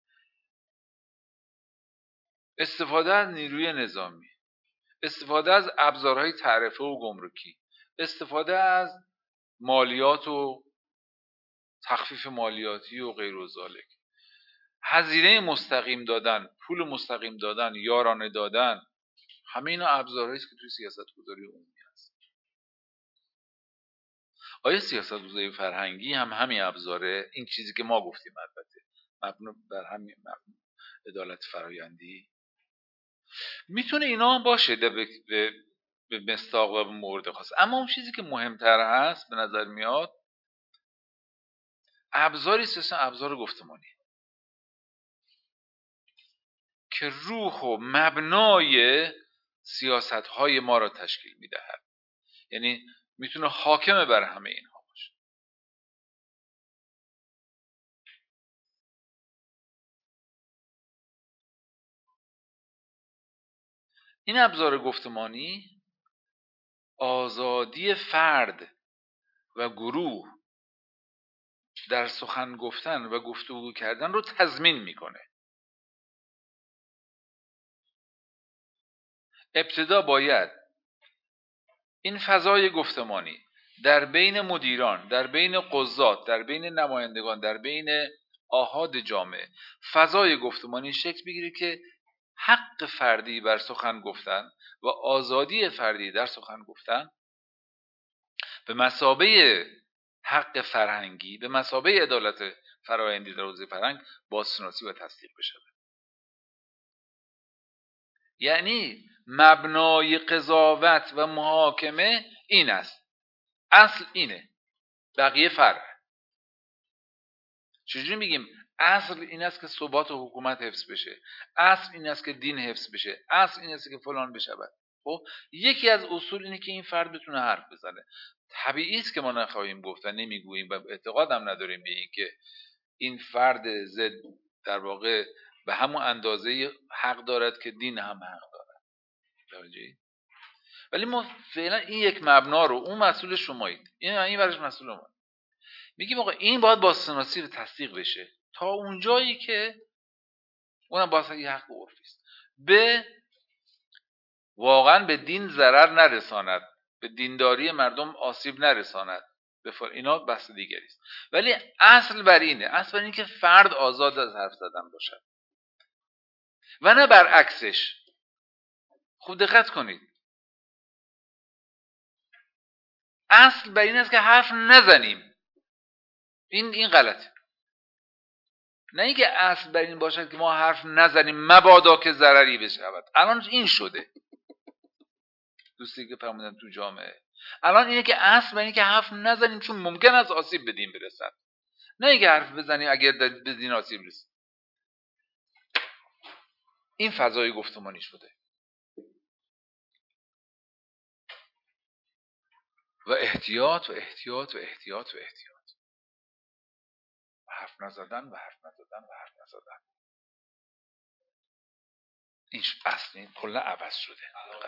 استفاده از نیروی نظامی، استفاده از ابزارهای تعرفه و گمرکی، استفاده از مالیات و تخفیف مالیاتی و غیر و ذالک، هزینه مستقیم دادن، پول مستقیم دادن، یارانه دادن، همه اینا ابزارهایی است که توی سیاست‌گذاری عمومی هست. آیا سیاست‌گذاری فرهنگی هم همین ابزاره؟ این چیزی که ما گفتیم البته مبنی بر همین عدالت فرایندی میتونه اینا هم باشه به به به مصداق و به مورد خاص، اما اون چیزی که مهمتر هست به نظر میاد ابزاری است، ابزار گفتمانی که روح و مبنای سیاست‌های ما را تشکیل میدهد، یعنی میتونه حاکم بر همه اینها باشه. این ابزار گفتمانی آزادی فرد و گروه در سخن گفتن و گفتگو کردن رو تضمین میکنه. ابتدا باید این فضای گفتمانی در بین مدیران، در بین قضات، در بین نمایندگان، در بین آحاد جامعه فضای گفتمانی شکل بگیره که حق فردی بر سخن گفتن و آزادی فردی در سخن گفتن به مثابه حق فرهنگی، به مثابه عدالت فرایندی در حوزه فرهنگ بازشناسی و تصدیق بشه. یعنی مبنای قضاوت و محاکمه این است، اصل اینه، بقیه فرع. چجوری میگیم؟ اصل این است که ثبات و حکومت حفظ بشه، اصل این است که دین حفظ بشه، اصل این است که فلان بشه. خب یکی از اصول اینه که این فرد بتونه حرف بزنه. طبیعی است که ما نخواهیم گفت و نمیگوییم و اعتقاد هم نداریم به این که این فرد ضد در واقع به همون اندازه حق دارد که دین هم حق دارد. ولی ما فعلا این یک مبنا رو، اون مسئول شمایید، این این برش مسئول ما، میگیم آقا این باید بازشناسی رو تصدیق بشه تا اونجایی که اونم باید یه حق عرفی است، به واقعا به دین ضرر نرساند، به دینداری مردم آسیب نرساند، به فر... اینا بحث دیگری است. ولی اصل بر اینه، اصل بر اینه که فرد آزاد از حرف زدن باشد و نه برعکسش. خوب دقت کنید، اصل بر این است که حرف نزنیم. این این غلطه. نه اینکه اصل بر این باشد که ما حرف نزنیم مبادا که ضرری بشود. الان این شده، دوستی که فرمودن تو جامعه الان اینه که اصل بر اینه که حرف نزنیم چون ممکن است آسیب به دین برسد، نه اینکه حرف بزنیم اگر به دین آسیب رسید. این فضای گفتمانی شده و احتیاط و احتیاط و احتیاط و احتیاط و حرف نزدن و حرف نزدن و حرف نزدن. این اصل کلا عوض شده.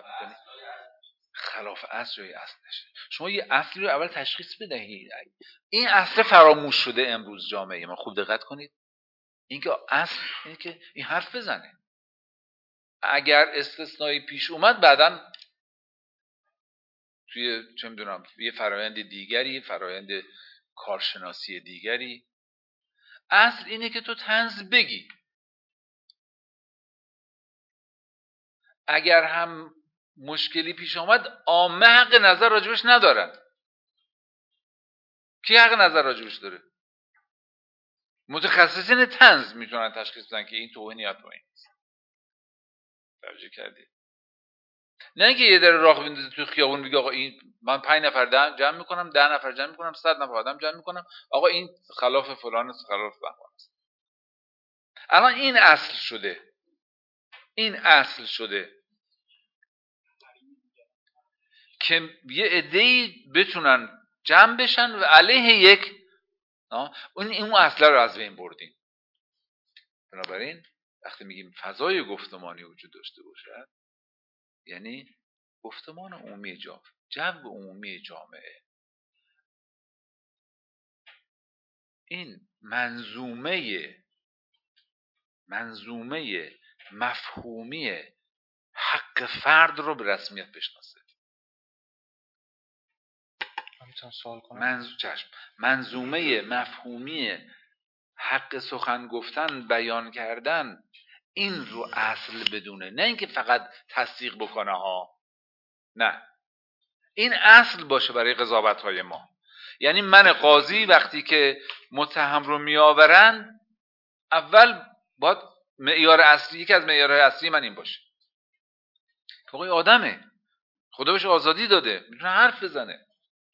خلاف اصل جای اصل نشه. شما یه اصلی رو اول تشخیص بدهید. این اصل فراموش شده امروز جامعه ما. خوب دقت کنید. اینکه اصل اینه که این حرف بزنه. اگر استثنایی پیش اومد بعداً توی چه میدونم یه فرایند دیگری، فرایند کارشناسی دیگری، اصل اینه که تو طنز بگی. اگر هم مشکلی پیش آمد عامه حق نظر راجبش ندارن. کی حق نظر راجبش داره؟ متخصصین طنز میتونن تشخیص بدن که این توهین یا توهین نیست. توجه کردید؟ نه اینکه یه در راه بندازه تو خیابون میگه آقا این من پنج نفر جمع میکنم، ده نفر جمع میکنم، صد نفر آدم جمع میکنم، آقا این خلاف فلان است، خلاف فلان است. الان این اصل شده. این اصل شده که یه عده‌ای بتونن جمع بشن و علیه یک اون این اون اصل رو از بین بردیم. بنابراین وقتی میگیم فضای گفتمانی وجود داشته باشد یعنی گفتمان عمومی جامعه، جو عمومی جامعه، این منظومه منظومه مفهومی حق فرد رو به رسمیت بشناسه. منظ... چشم. منظومه مفهومی حق سخن گفتن، بیان کردن، این رو اصل بدونه، نه اینکه فقط تصدیق بکنه ها، نه، این اصل باشه برای قضاوت های ما. یعنی من قاضی وقتی که متهم رو میآورن، اول باید معیار اصلی، یکی از معیارهای اصلی من این باشه که آقای آدمه، خدا بهش آزادی داده، میتونه حرف بزنه.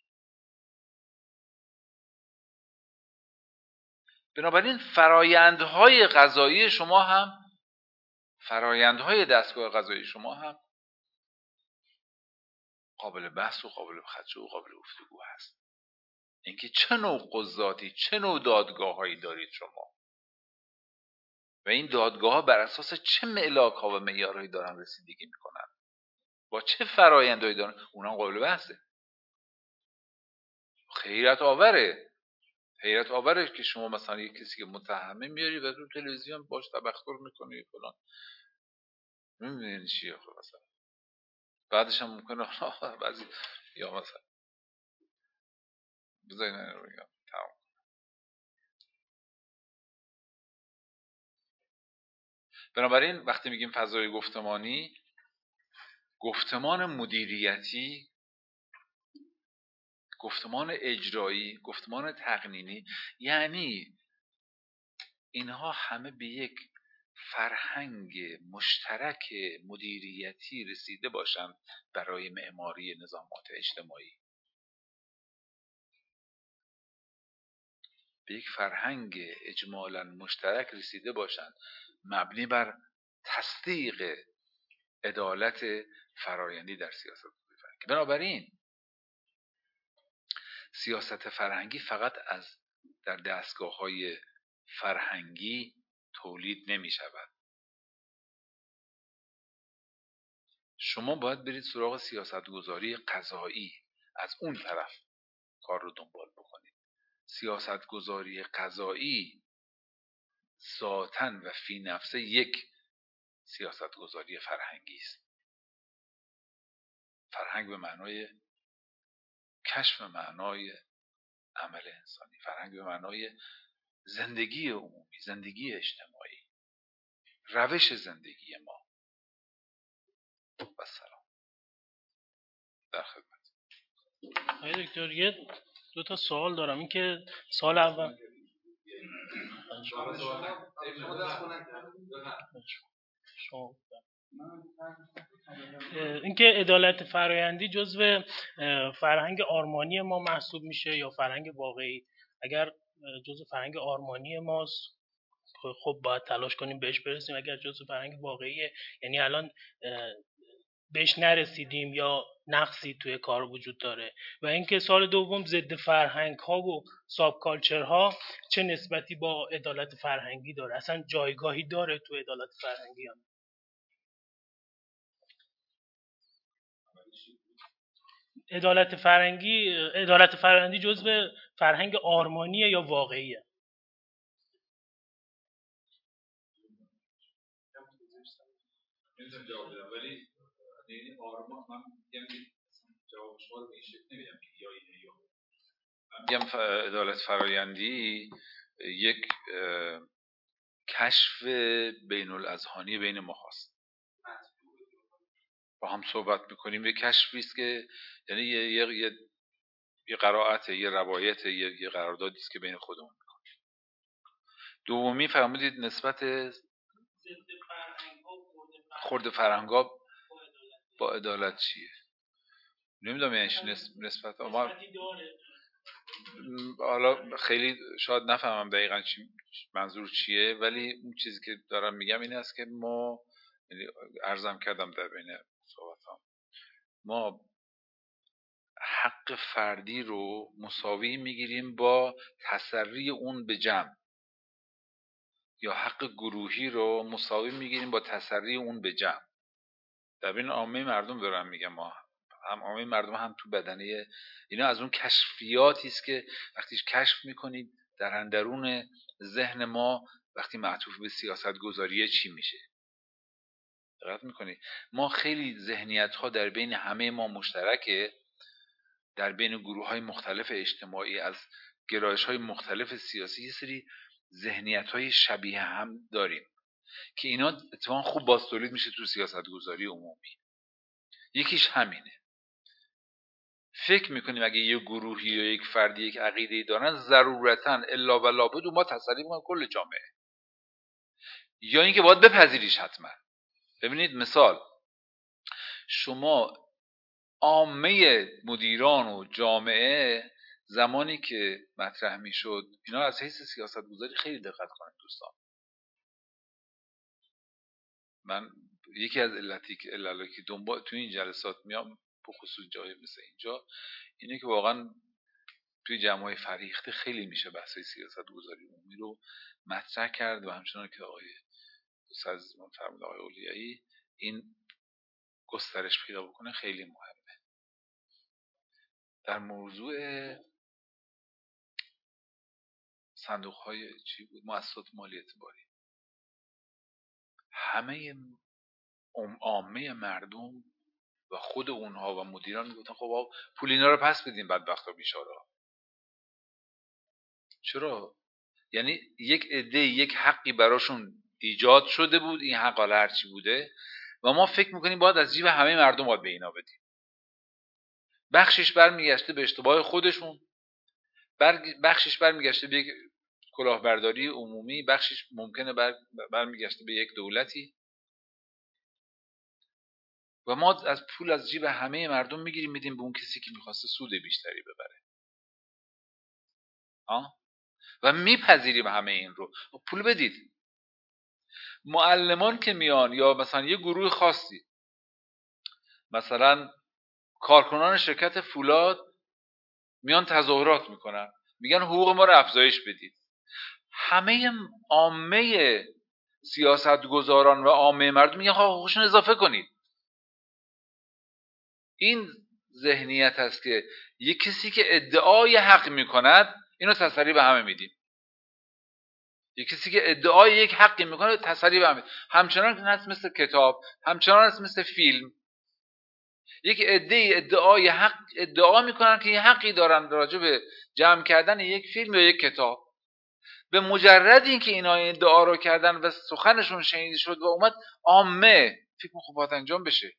بنابراین فرایندهای قضایی شما هم، فرایندهای دستگاه قضایی شما هم قابل بحث و قابل خدشه و قابل گفتگو هست. اینکه چه نوع قضاتی، چه نوع دادگاه‌هایی دارید شما و این دادگاه ها بر اساس چه ملاک ها و معیارهایی دارن رسیدگی میکنن، با چه فرایندهایی دارن، اونم قابل بحثه. حیرت آوره حیرت آوره که شما مثلا یک کسی که متهمه میاری و تو تلویزیون باش تبختر میکنی فلان، نمیدونی چیه خب مثلا بعدش هم ممکنه بعضی یا مثلا بذاری من رو بگم تمام. بنابراین وقتی میگیم فضای گفتمانی، گفتمان مدیریتی، گفتمان اجرایی، گفتمان تقنینی، یعنی اینها همه به یک فرهنگ مشترک مدیریتی رسیده باشند برای معماری نظامات اجتماعی، به یک فرهنگ اجمالاً مشترک رسیده باشند مبنی بر تصدیق عدالت فرایندی در سیاست فرهنگی. بنابراین سیاست فرهنگی فقط از در دستگاه‌های فرهنگی تولید نمی شود. شما باید برید سراغ سیاستگذاری قضایی، از اون طرف کار رو دنبال بکنید. سیاستگذاری قضایی ذاتاً و فی نفسه یک سیاستگذاری فرهنگی است. فرهنگ به معنای کشف معنای عمل انسانی، فرهنگ به معنای زندگی عمومی، زندگی اجتماعی، روش زندگی ما. و سلام. در خدمت. آقای دکتر یه دو تا سوال دارم. این که سال اول اینکه عدالت فرایندی جزو فرهنگ آرمانی ما محسوب میشه یا فرهنگ واقعی؟ اگر جزو فرهنگ آرمانی ماست خب باید تلاش کنیم بهش برسیم. اگر جزو فرهنگ واقعیه یعنی الان بهش نرسیدیم یا نقصی توی کار وجود داره. و اینکه سال دوم ضد فرهنگ ها و ساب کالچر ها چه نسبتی با عدالت فرهنگی داره، اصلا جایگاهی داره تو عدالت فرهنگی یا نه؟ عدالت فرهنگی عدالت فرهنگی جزء فرهنگ آرمانیه یا واقعیه؟ جواب بدم ولی یعنی آرمان من میگم جواب شما رو به این شکل نمیدم که یا اینه یا من میگم عدالت فرایندی یک کشف بین الاذهانی بین ما هست، با هم صحبت میکنیم، یک کشفی است که یعنی یه یه یه, یه قرائت، یه روایت، یه, یه قراردادی است که بین خودمون میکنیم. دومی فرمودید نسبت خرد فرهنگا با عدالت چیه؟ نمیدونم یعنی نسبت ما حالا خیلی شاید نفهمم دقیقاً چی منظور چیه، ولی اون چیزی که دارم میگم این است که ما، یعنی عرضم کردم در بین صحبتام، ما حق فردی رو مساوی میگیریم با تسری اون به جمع. یا حق گروهی رو مساوی میگیریم با تسری اون به جمع. در بین عامه مردم دارم میگم، ما هم عامه مردم هم تو بدنه اینا از اون کشفیاتی است که وقتی کشف میکنید در اندرون ذهن ما وقتی معطوف به سیاست گذاریه چی میشه. دقت میکنید ما خیلی ذهنیت ها در بین همه ما مشترکه، در بین گروه های مختلف اجتماعی از گرایش های مختلف سیاسی یه سری ذهنیت های شبیه هم داریم که اینا اتفاقا خوب باز تولید میشه تو سیاست گذاری عمومی. یکیش همینه، فکر میکنیم اگه یه گروهی یا یک فردی یک عقیده‌ای دارن ضرورتاً الا و لابد ما تسلیم کنیم کل جامعه، یا اینکه باید بپذیریش حتما. ببینید مثال، شما عامه مدیران و جامعه زمانی که مطرح میشد اینا از حیث سیاست گذاری خیلی دقت کنید دوستان. من یکی از علتی که علتی که دنبال تو این جلسات میام به خصوص جای مثل اینجا اینه که واقعا توی جمع‌های فریخته خیلی میشه بحث سیاست گذاری عمومی رو مطرح کرد و همچنان که آقای دوست از فرمود آقای اولیایی این گسترش پیدا بکنه خیلی مهمه. در موضوع صندوق‌های چی بود مؤسسات مالی اعتباری، همه عامه مردم و خود اونها و مدیران میگفتن خب پول اینا رو پس بدیم بدبختا بیچاره‌ها. چرا؟ یعنی یک عده یک حقی براشون ایجاد شده بود، این حق حالا هرچی بوده و ما فکر میکنیم باید از جیب همه مردم باید به اینا بدیم. بخشش برمیگشته به اشتباه خودشون، بخشش برمیگشته به یک کلاهبرداری عمومی، بخشش ممکنه بر برمیگشته به یک دولتی و ما از پول از جیب همه مردم میگیریم میدیم به اون کسی که میخواسته سود بیشتری ببره. آه؟ و میپذیریم همه این رو. پول بدید. معلمان که میان یا مثلا یه گروه خاصی، مثلا کارکنان شرکت فولاد میان تظاهرات میکنن میگن حقوق ما رو افزایش بدید، همه عامه سیاستگزاران و عامه مردم میگن حقوقشون اضافه کنید. این ذهنیت است که یک کسی که ادعای حق میکند اینو تسری به همه میدیم، یک کسی که ادعای یک حقی میکنه تسری به همه، همچنان که هست مثل کتاب، همچنان هست مثل فیلم. یک عده ادعای حق ادعا میکنن که یه حقی دارن راجع به جمع کردن یک فیلم یا یک کتاب. به مجرد اینکه اینا ادعا رو کردن و سخنشون شنیده شد و اومد عامه فکر می‌کنه باید انجام بشه.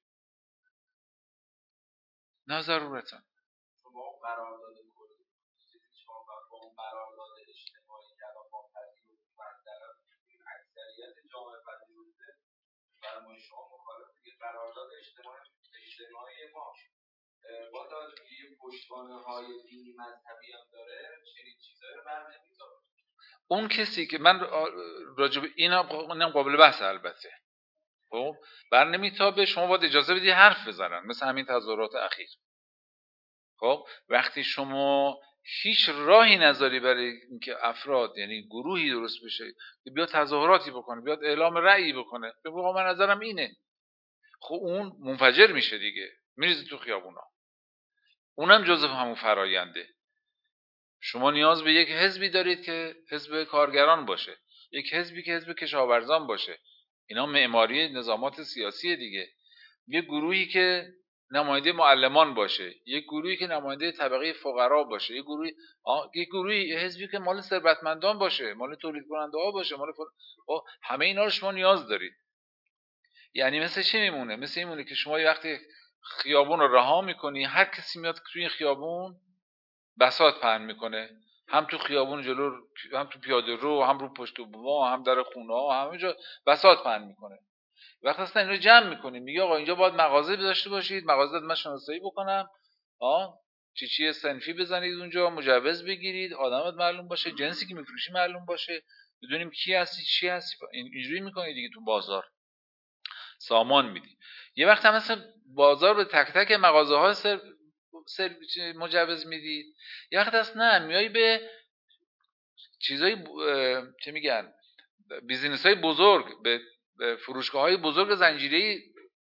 نه ضرورتا. شما قرارداد کلی شما با اون قرارداد اجتماعی که الان ما پذیرفتیم مثلا اکثریت جامعه پذیرفته برای شما مخالف دیگه قرارداد اجتماعی اجتماعی ما با توجه به پشتوانه های دینی مذهبی هم داره چنین چیزایی رو بر نمی‌داره. اون کسی که من راجع به اینا قابل بحث البته خب بر نمیتابه، شما باید اجازه بدی حرف بزنن، مثل همین تظاهرات اخیر. خب وقتی شما هیچ راهی نذاری برای اینکه افراد یعنی گروهی درست بشه که بیاد تظاهراتی بکنه، بیاد اعلام رأیی بکنه، بگو من نظرم اینه، خب اون منفجر میشه دیگه، میریزه تو خیابونا. اونم جزو همون فراینده. شما نیاز به یک حزبی دارید که حزب کارگران باشه، یک حزبی که حزب کشاورزان باشه. اینا معماری نظامات سیاسی دیگه. یک گروهی که نماینده معلمان باشه، یک گروهی که نماینده طبقه فقرا باشه، یک گروهی آه، یک گروهی حزبی که مال ثروتمندان باشه، مال تولید کننده ها باشه، مال فر... آه، همه اینا رو شما نیاز دارید. یعنی مثل چی میمونه؟ مثل میمونه که شما وقتی خیابون رو رها میکنی، هر کسی میاد توی خیابون بساط پهن میکنه، هم تو خیابون جلو، هم تو پیاده رو، هم رو پشت بوم، هم در خونه ها، همه جا بساط پهن میکنه. وقتی اصلا اینو جمع میکنیم میگه آقا اینجا باید مغازه داشته باشید، مغازه من شناسایی بکنم، آ چی چی صنفی بزنید اونجا، مجوز بگیرید، آدمت معلوم باشه، جنسی که میفروشی معلوم باشه، بدونیم کی هستی چی هستی. اینجوری میکنید دیگه. تو بازار سامان میدی. یه وقت هم مثلا بازار به تک تک مغازه ها سر سر مجوز میدید. یه وقت اصلا نه میای به چیزای چه میگن بیزینس های بزرگ به فروشگاه های بزرگ زنجیری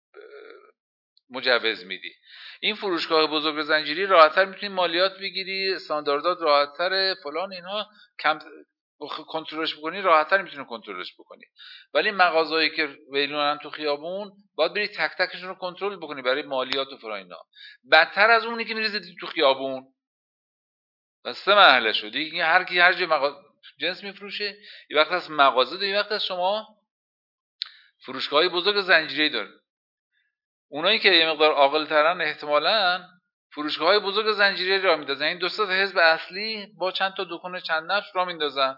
مجوز میدی. این فروشگاه بزرگ زنجیری راحت‌تر میتونی مالیات بگیری، استانداردات راحت‌تر، فلان اینها کم کنترلش بکنی، راحت‌تر میتونی کنترلش بکنی. ولی مغازه‌ای که ویلونن تو خیابون باید بری تک تکشون رو کنترل بکنی برای مالیات و فلان اینا. بدتر از اونی که میریزی تو خیابون. بس سه مرحله شد. دیگه هر کی هر جای مغازه جنس میفروشه، یه وقت از مغازه داره، یه وقت از شما فروشگاه‌های بزرگ زنجیره‌ای داره. اونایی که یه مقدار عاقل‌ترن احتمالاً فروشگاه‌های بزرگ زنجیره‌ای راه میندازن. این دو سه تا حزب اصلی با چند تا دکان چند نفر راه میندازن.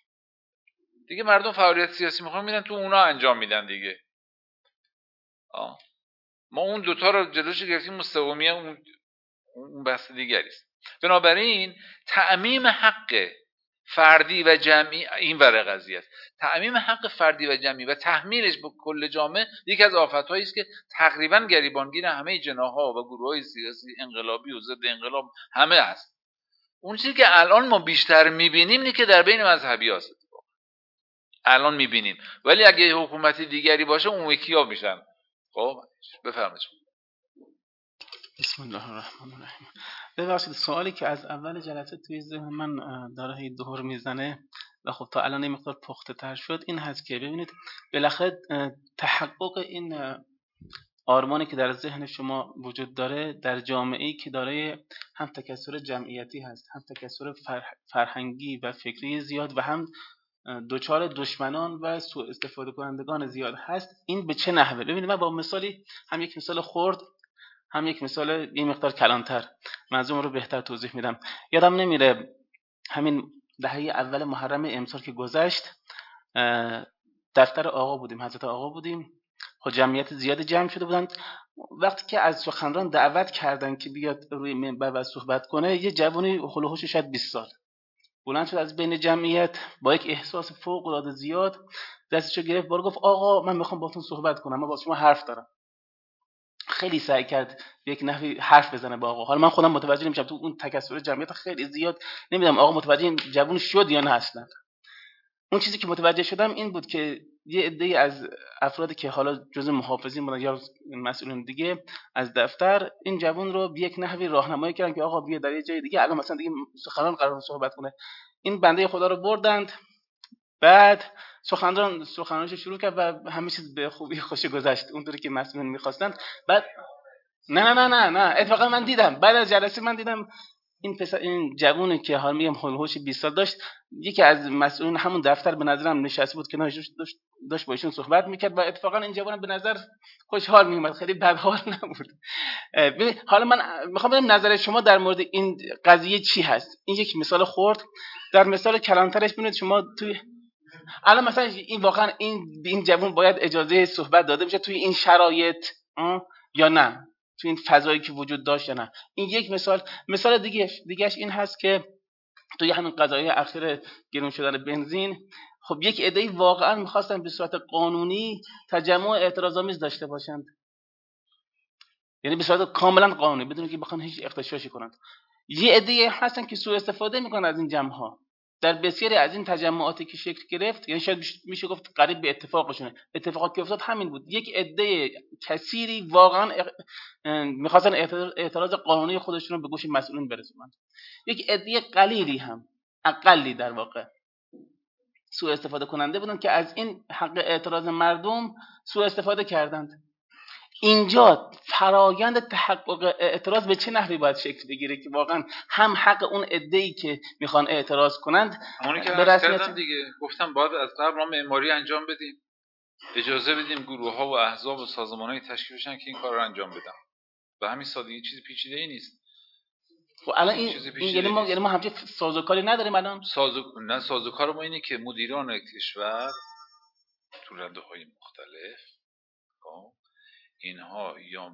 دیگه مردم فعالیت سیاسی میخوان میرن تو اونا انجام میدن دیگه. آه. ما اون دوتا رو جلوش گرفتیم، مستقیمیه اون اون بحث دیگری است. بنابراین تعمیم حق فردی و جمعی این ور قضیه است. تعمیم حق فردی و جمعی و تحمیلش به کل جامعه یکی از آفت‌هایی است که تقریبا گریبانگیر همه جناح‌ها و گروه‌های سیاسی انقلابی و ضد انقلاب همه است. اون چیزی که الان ما بیشتر می‌بینیم اینه که در بین مذهبی هست الان می‌بینیم، ولی اگه حکومتی دیگری باشه اون یکی‌ها میشن. خب بفرمایید. بسم الله الرحمن الرحیم. ببخشید سوالی که از اول جلسه توی ذهن من داره هی دور میزنه و خب تا الان این مقدار پخته تر شد، این هست که ببینید بالاخره تحقق این آرمانی که در ذهن شما وجود داره در جامعه‌ای که داره هم تکثر جمعیتی هست، هم تکثر فرهنگی و فکری زیاد و هم دوچار دشمنان و سوء استفاده کنندگان زیاد هست، این به چه نحوه؟ ببینید من با مثالی، هم یک مثال خرد هم یک مثال یه مقدار کلانتر منظورم رو بهتر توضیح میدم. یادم نمیره همین دهه اول محرم امسال که گذشت دفتر آقا بودیم، حضرت آقا بودیم، خب جمعیت زیاد جمع شده بودند. وقتی که از سخنران دعوت کردن که بیاد روی منبر و صحبت کنه، یه جوانی هولوحش شاید بیست سال بلند شد از بین جمعیت با یک احساس فوق العاده زیاد دستشو گرفت بالا گفت آقا من میخوام باهاتون صحبت کنم، من با شما حرف دارم. خیلی سعی کرد یک نحوی حرف بزنه با آقا. حالا من خودم متوجه نمیشم تو اون تکثر جمعیت خیلی زیاد نمیدونم آقا متوجه این جوون شد یا نه اصلا. اون چیزی که متوجه شدم این بود که یه عده‌ای از افرادی که حالا جزء محافظین بودن یا مسئولین دیگه از دفتر این جوون رو به یک نحوی راهنمایی کردن که آقا بیا در یه جای دیگه الان مثلا دیگه سخنران قرار صحبت کنه. این بنده خدا رو بردند، بعد سخنران سخنرانش شروع کرد و همه چیز به خوبی خوش گذشت اونطوری که مسئولین می‌خواستند. بعد نه نه نه نه نه اتفاقا من دیدم بعد از جلسه من دیدم این پسر این جوونی که حال میگم هولوش بیست سال داشت، یکی از مسئولین همون دفتر به نظرم نشسته بود کنارش داشت داشت با ایشون صحبت میکرد و اتفاقا این جوان به نظر خوشحال میومد، خیلی بدحال نبود. ببین حالا من میخوام بدم نظر شما در مورد این قضیه چی هست. این یک مثال خرد، در مثال کلانترش ببینید شما توی الان مثلا این واقعا این این جوان باید اجازه صحبت داده بشه توی این شرایط یا نه، تو این فضایی که وجود داشت یا نه. این یک مثال. مثال دیگه دیگهش این هست که توی همین قضایای اخیر گرون شدن بنزین، خب یک عده‌ای واقعا می‌خواستن به صورت قانونی تجمع اعتراض‌آمیز داشته باشند، یعنی به صورت کاملا قانونی بدون که بخوان هیچ اغتشاشی کنند. یه عده‌ای هستن که سوء استفاده میکنن از این جمع‌ها. در بسیاری از این تجمعاتی که شکل گرفت، یعنی شاید میشه گفت قریب به اتفاقشونه، اتفاقی که افتاد همین بود، یک عده کثیری واقعا میخواستن اعتراض قانونی خودشون رو به گوش مسئولین برسونن، یک عده قلیلی هم اقلی در واقع سوء استفاده کننده بودن که از این حق اعتراض مردم سوء استفاده کردند. اینجا فرایند تحقق اعتراض به چه نحوی باید شکل بگیره که واقعا هم حق اون عده‌ای که میخوان اعتراض کنند همونی که عرض کردم دیگه، گفتم باید از قبل ما معماری انجام بدیم، اجازه بدیم گروه ها و احزاب و سازمان‌های تشکیل بشن که این کار رو انجام بدن. به همین سادگی، چیزی پیچیده‌ای نیست. خب الان این, این یعنی ما یعنی ما همچین سازوکاری نداریم الان. سازو نه سازوکار ما اینه که مدیران کشور تو رده‌های مختلف اینها یا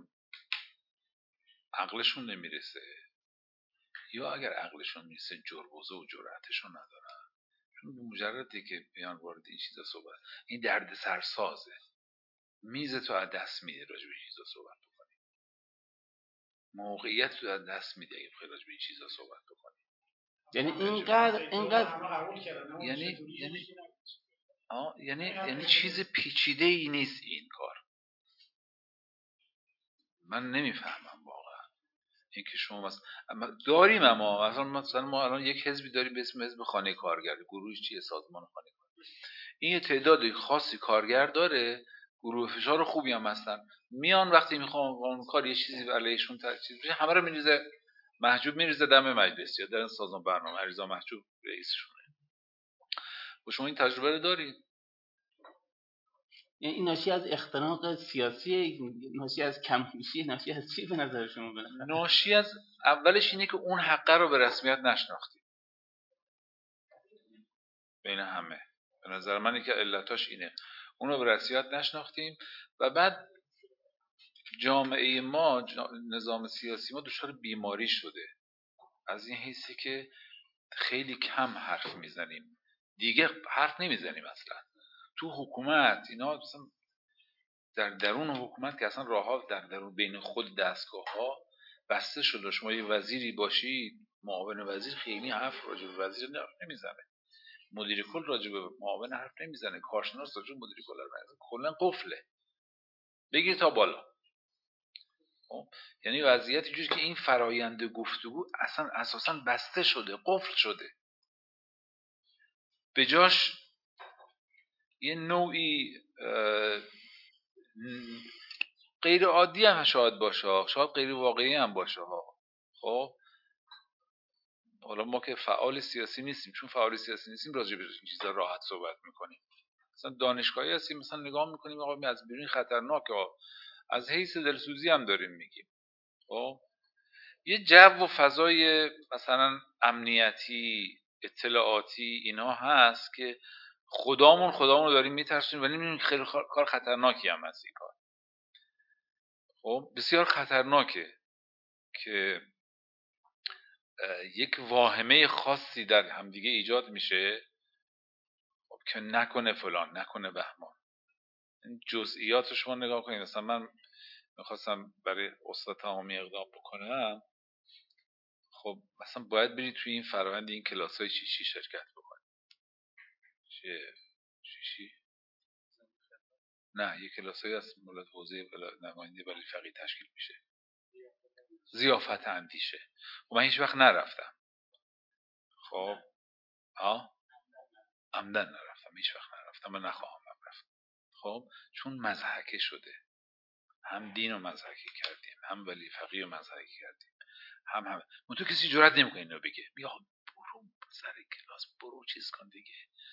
عقلشون نمیرسه یا اگر عقلشون میرسه جربوزه و جرأتشون ندارن، چون به مجردی که بیان وارد این چیزا صحبت، این درد سرسازه، میز تو از دست میده راجع به این چیزا صحبت بکنی، موقعیت تو از دست میده اگه بخوای راجع به این چیزا صحبت بکنی. یعنی اینقدر اینقدر یعنی یعنی آه یعنی یعنی چیز پیچیده ای نیست این کار. من نمیفهمم واقعا اینکه شما مثلا داریم، اما مثلا مثلا ما الان یک حزبی داریم به اسم حزب خانه کارگر، گروهش چیه؟ سازمان خانه کارگر. این یه تعداد خاصی کارگر داره، گروه فشار خوبی هم هستن، میان وقتی میخوان قانون کار یه چیزی علیشون چیز بشه، همه رو میریزه محجوب، میریزه دم مجلس یا در سازمان برنامه. علیرضا محجوب رئیسشونه. و شما این تجربه رو دارید؟ این ناشی از اختناق سیاسی، ناشی از کم‌هوشی، ناشی از چی به نظر شما به نظر؟ ناشی از اولش اینه که اون حقه رو به رسمیت نشناختیم بین همه. به نظر من که علتاش اینه، اون رو به رسمیت نشناختیم و بعد جامعه ما، نظام سیاسی ما دچار بیماری شده از این حیثی که خیلی کم حرف میزنیم، دیگه حرف نمیزنیم اصلا. تو حکومت اینا مثلا در درون حکومت که اصلا راه‌ها در درون بین خود دستگاه ها بسته شده. شما یه وزیری باشید، معاون وزیر خیلی حرف راجع به وزیر نمیزنه، مدیر کل راجع به معاون حرف نمیزنه، کارشناس راجع به مدیر کل حرف نمیزنه، کلا قفله بگیر تا بالا. یعنی وضعیت اینجوریه که این فرایند گفتگو اصلا اساسا بسته شده، قفل شده. به جاش یه نوعی غیر عادی هم شاید باشه، شاید غیر واقعی هم باشه ها. خب حالا ما که فعال سیاسی نیستیم، چون فعال سیاسی نیستیم راجع به این چیزا راحت صحبت میکنیم. مثلا دانشگاهی هستیم، مثلا نگاه میکنیم آقا از بیرون خطرناکه، از حیث دلسوزی هم داریم میگیم. خب یه جو و فضای مثلا امنیتی، اطلاعاتی اینا هست که خدامون خدامون رو داریم میترسونیم، ولی میبینیم خیلی کار خطرناکی هم هست این کار. خب بسیار خطرناکه که یک واهمه خاصی در همدیگه ایجاد میشه، خب که نکنه فلان، نکنه بهمان. این جزئیات رو شما نگاه کنید. مثلا من میخواستم برای استاد تمامی اقدام بکنم، خب مثلا باید برید توی این فرآیند این کلاس‌های چیشی شرکت بکنید. چیه چیشی؟ نه، یک کلاس‌های از مولد حوزه نماینده ولی فقیه تشکیل میشه، ضیافت اندیشه. و من هیچ وقت نرفتم. خب ها عمدن نرفتم، هیچ وقت نرفتم و نخواهم رفت. خب چون مضحکه شده، هم دین رو مضحکه کردیم، هم ولی فقیه رو مضحکه کردیم، هم هم من تو کسی جرئت نمیکنه اینو بگه، میگه برو سر کلاس، برو چیز کن دیگه،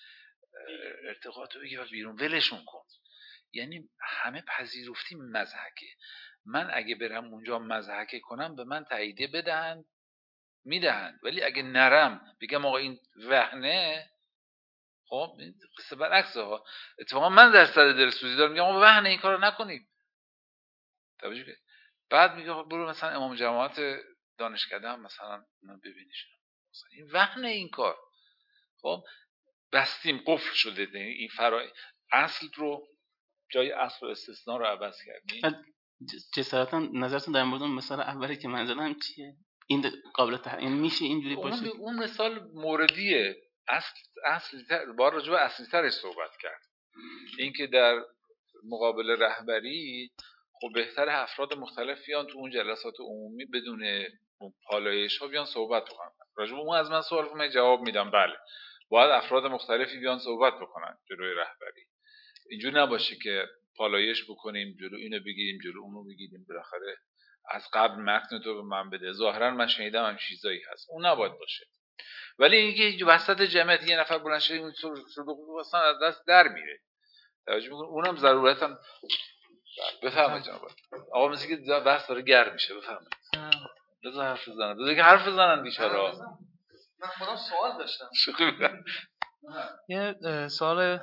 ارتقاطو بگی و بیرون ولشون کن. یعنی همه پذیرفتیم مضحکه. من اگه برم اونجا مضحکه کنم به من تاییدیه بدهن، میدهن، ولی اگه نرم بگم آقا این وهنه، خب قصه برعکسه ها. اتفاقا من در سر دلسوزی دارم میگم آقا وهنه، این کارو نکنید. توجه کنید. بعد میگه برو مثلا امام جماعت دانشکده هم مثلا من ببینیش، مثلا این وهنه این کار. خب بستیم، قفل شده. این فرای اصل رو جای اصل و استثناء رو عوض کردیم. جسارتا نظرتون در مورد مثال اولی که من زدم چیه؟ این قابل تحقیق میشه اینجوری باشه؟ اون اون مثال موردیه. اصل اصلی تر با راجع به اصلی ترش صحبت کرد. اینکه در مقابل رهبری خب بهتر افراد مختلف بیان تو اون جلسات عمومی بدون پالایش ها بیان صحبت بکنن. راجع به اون از من سوال کنه جواب میدم بله. باید افراد مختلفی بیان صحبت بکنن جلوی رهبری. اینجوری نباشه که پالایش بکنیم، جلو اینو بگیریم، جلو اونو بگیریم، بالاخره از قبل متن تو به من بده. ظاهرا من شنیدم هم چیزایی هست، اون نباید باشه. ولی اینکه وسط جمعیت یه نفر بلند شه اون صدق اصلا از دست در میره. توجه می‌کنید؟ اونم ضرورتا. بفرمایید جناب آقا. مثل که بحث داره گرم میشه. بفرمایید. بذار حرف بزنن. بذار که حرف بزنن بیچاره‌ها. من خودم سوال داشتم. شوخی می‌کنم. یه سوال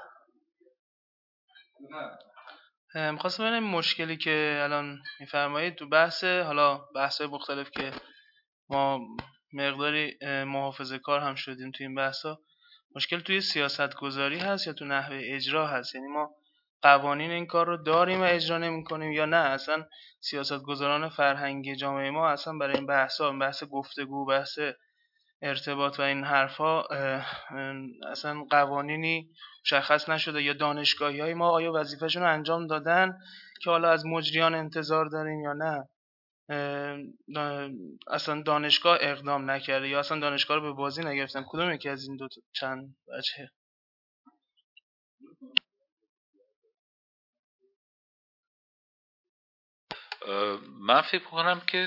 می‌خواستم ببینم مشکلی که الان می‌فرمایید تو بحث، حالا بحث‌های مختلف که ما مقداری محافظه‌کار هم شدیم تو این بحث‌ها، مشکل توی سیاست گذاری هست یا تو نحوه اجرا هست؟ یعنی ما قوانین این کار رو داریم و اجرا نمی‌کنیم، یا نه اصلا سیاستگزاران فرهنگی جامعه ما اصلا برای این بحث‌ها، بحث گفتگو، بحث ارتباط و این حرفا اصلا قوانینی مشخص نشده یا دانشگاهی های ما آیا وظیفهشون رو انجام دادن که حالا از مجریان انتظار داریم یا نه. اصلا دانشگاه اقدام نکرده یا اصلا دانشگاه رو به بازی نگرفتن. کدوم یکی از این دو چند وجهه؟ من فکر کنم که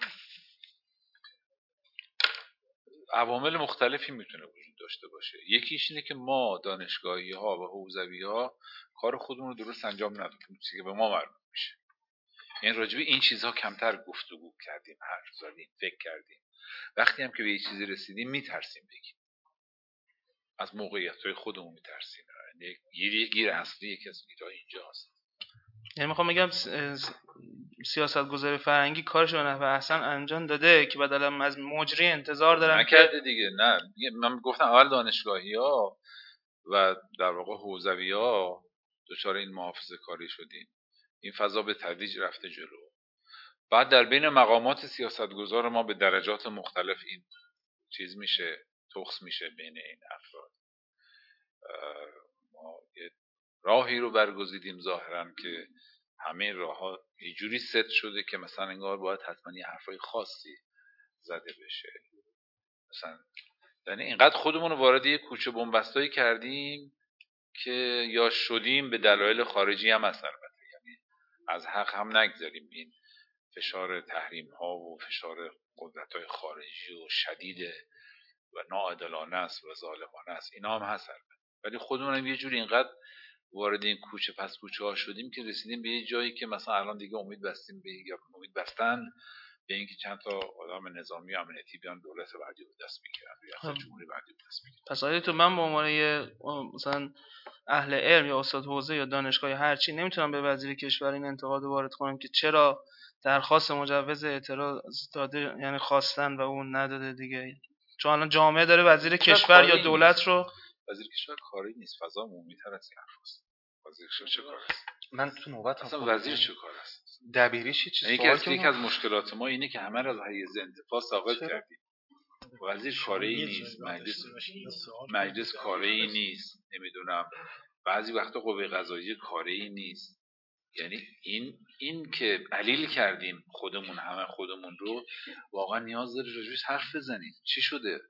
عوامل مختلفی میتونه وجود داشته باشه. یکیش اینه که ما دانشگاهی ها و حوزوی ها کار خودمون رو درست انجام ندادیم، چیزی که به ما مربوط میشه. این راجبه این چیزها کمتر گفتگو کردیم، حرف زدیم، فکر کردیم. وقتی هم که به یه چیزی رسیدیم میترسیم بگیم، از موقعیت‌های خودمون میترسیم. یعنی گیر گیر اصلی یکی از گیرها اینجاست. یعنی میخوام بگم سیاستگزار فرهنگی کارش رو نحو احسن انجام داده که بدل از مجری انتظار دارن نکرده دیگه. نه من گفتم اول دانشگاهی ها و در واقع حوزوی ها دچار این محافظه کاری شدیم، این فضا به تدریج رفته جلو. بعد در بین مقامات سیاستگزار ما به درجات مختلف این چیز میشه، تخص میشه بین این افراد. ما یه راهی رو برگزیدیم ظاهرا که همه راه ها یه جوری ست شده که مثلا انگار باید حتما یه حرفای خاصی زده بشه. مثلا یعنی اینقدر خودمون رو وارد یه کوچه بنبستایی کردیم که یا شدیم به دلایل خارجی هم اثر بده. یعنی از حق هم نگذاریم. این فشار تحریم ها و فشار قدرت های خارجی و شدید و ناعادلانه است و ظالمانه است، اینا هم هست. ولی خودمون هم یه جوری اینقدر وارد این کوچه پس کوچه ها شدیم که رسیدیم به یه جایی که مثلا الان دیگه امید بستیم به یا امید بستن به اینکه چند تا آدم نظامی و امنیتی بیان دولت بعدی رو دست بگیرن، ریاست جمهوری بعدی رو دست بگیرن. پس آیا تو من به عنوان یه مثلا اهل علم یا استاد حوزه یا دانشگاه هر چی نمیتونم به وزیر کشور این انتقاد وارد کنم که چرا درخواست مجوز اعتراض داده، یعنی خواستن و اون نداده دیگه؟ چون الان جامعه داره وزیر کشور یا دولت رو وزیر کشور کاری نیست، فضا عمومی‌تر از این حرفاست. وزیر کشور چه کار است؟ من تو نوبت اصلا وزیر چه کار است؟ دبیریش چی یکی از یکی از مشکلات ما اینه که همه رو از حیز انتفاع ساقط کردیم. وزیر کاری نیست، مجلس مجلس کاری نیست، نمیدونم بعضی وقتا قوه قضاییه کاری نیست. یعنی این این که علیل کردیم خودمون، همه خودمون رو، واقعا نیاز داره راجعش حرف بزنیم. چی شده؟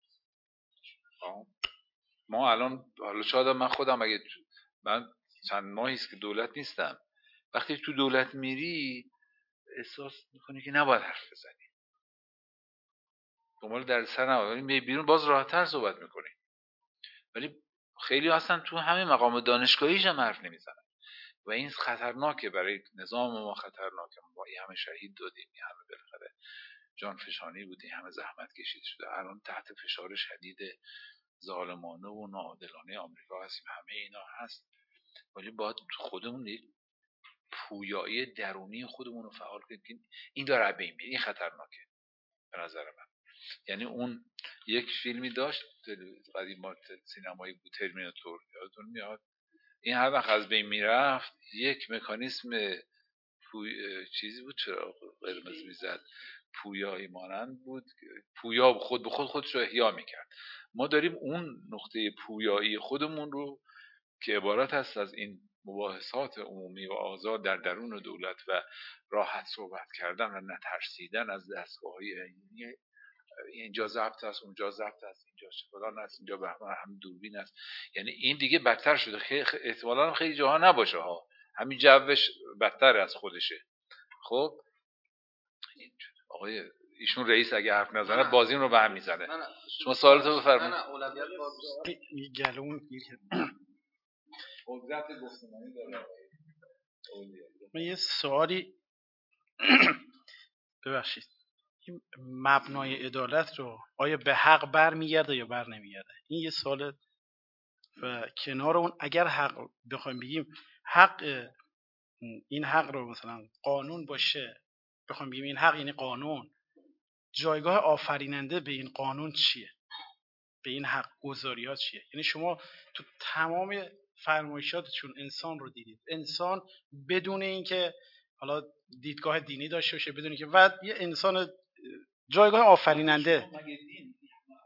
ما الان حالا شاید من خودم اگه من چند ماهی است که دولت نیستم، وقتی تو دولت میری احساس میکنی که نباید حرف بزنی، دنبال در سر نباید، ولی بیرون باز راحت‌تر صحبت میکنی. ولی خیلی اصلا تو همه مقام دانشگاهیش هم حرف نمیزنن و این خطرناکه، برای نظام ما خطرناکه. ما این همه شهید دادیم، این همه بالاخره جان فشانی بود، این همه زحمت کشیده شده، الان تحت فشار شدید ظالمانه و ناعادلانه آمریکا هستیم. همه اینا هست، ولی باید خودمون یک پویایی درونی خودمون رو فعال کنیم که این داره بین میره. این خطرناکه به نظر من. یعنی اون یک فیلمی داشت قدیم سینمایی بود، ترمیناتور، یادتون میاد؟ این هر وقت از بین میرفت یک مکانیسم پوی... چیزی بود، چرا قرمز میزد، پویایی مانند بود، پویا خود به خود خودش رو احیا میکرد. ما داریم اون نقطه پویایی خودمون رو که عبارت است از این مباحثات عمومی و آزاد در درون دولت و راحت صحبت کردن و نترسیدن از دستگاه‌های علمی، اینجا ضبط است، اونجا ضبط است، اینجا فلان است، اینجا به هم دوربین است. یعنی این دیگه بدتر شده. خیلی احتمالاً خیلی جاها نباشه ها، همین جوش بدتر از خودشه. خب آقای ایشون رئیس اگه حرف نزنه بازیم رو به هم میزنه. شما سوالتو بفرمایید. نه نه اولویت گلون گیر کرد. قدرت گفتمانی داره. من یه سوالی ببخشید، این مبنای عدالت رو آیا به حق برمیگرده یا بر نمیگرده؟ این یه سوال. و کنار اون اگر حق بخوایم بگیم حق، این حق رو مثلا قانون باشه، بخوایم بگیم این حق یعنی قانون، جایگاه آفریننده به این قانون چیه؟ به این حق گزاریات چیه؟ یعنی شما تو تمام فرمایشاتشون انسان رو دیدید، انسان بدون اینکه حالا دیدگاه دینی داشته باشه، بدون اینکه و یه انسان جایگاه آفریننده.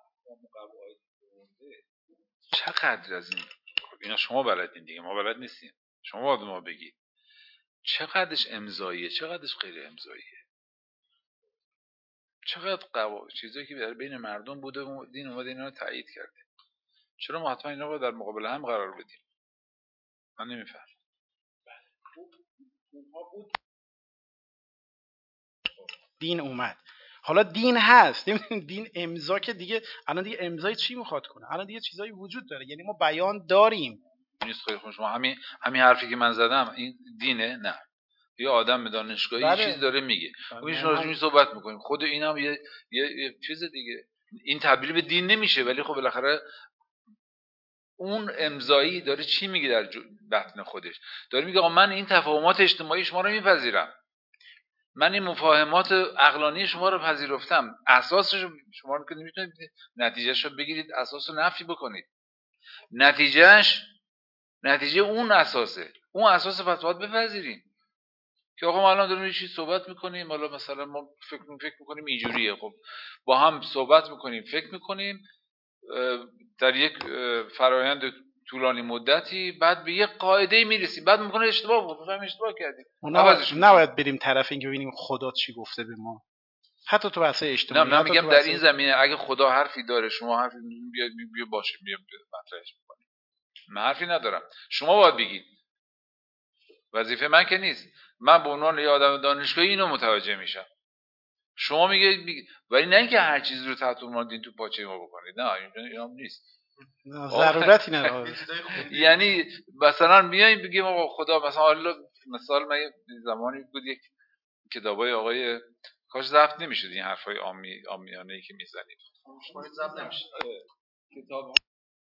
چقدر از این، اینا شما بلدین دیگه، ما بلد نیستیم، شما باید ما بگید چقدرش امضاییه، چقدرش غیر امضاییه، چقدر قوا چیزایی که در بین مردم بوده و دین اومده اینا رو تایید کرده، چرا ما حتما اینا رو در مقابل هم قرار بدیم؟ من نمیفهم. دین اومد، حالا دین هست، دین امضا که دیگه الان دیگه امضای چی میخواد کنه؟ الان دیگه چیزایی وجود داره، یعنی ما بیان داریم. نیست خیلی خوش، شما همین همین حرفی که من زدم این دینه؟ نه، یه آدم به دانشگاهی بله. یه چیز داره میگه، بله. میشه راجعش صحبت میکنیم، خود اینم یه یه, یه چیز دیگه، این تبدیل به دین نمیشه، ولی خب بالاخره اون امضایی داره چی میگه در بطن خودش؟ داره میگه آقا من این تفاهمات اجتماعی شما رو میپذیرم، من این مفاهمات عقلانی شما رو پذیرفتم، اساسش شما رو که نمیتونید نتیجهش رو بگیرید اساس رو نفی بکنید، نتیجهش نتیجه اون اساسه، اون اساس فتوات بپذیریم که آقا ما الان داریم یه چیز صحبت میکنیم، حالا مثلا ما فکر فکر میکنیم اینجوریه، خب با هم صحبت میکنیم، فکر میکنیم در یک فرایند طولانی مدتی، بعد به یک قاعده میرسیم، بعد میکنه اشتباه بود، فهم اشتباه کردیم، نباید بریم طرف این که ببینیم خدا چی گفته به ما، حتی تو بحث اجتماعی. نه من میگم در این زمینه اگه خدا حرفی داره، شما حرفی بیا بیا باشه بیا مطرحش میکنیم، من حرفی ندارم، شما باید بگید، وظیفه من که نیست، من به عنوان یه آدم دانشگاهی اینو متوجه میشم، شما میگید میگه، ولی نه اینکه هر چیزی رو تحت عنوان دین تو پاچه ما بکنید، نه اینجوری نیست، ضرورتی نداره. یعنی مثلا بیایم بگیم آقا خدا، مثلا حالا مثال من زمانی بود یک کتابای آقای کاش ضبط نمیشد این حرفای عامی عامیانه ای که میزنید، شما ضبط نمیشه کتاب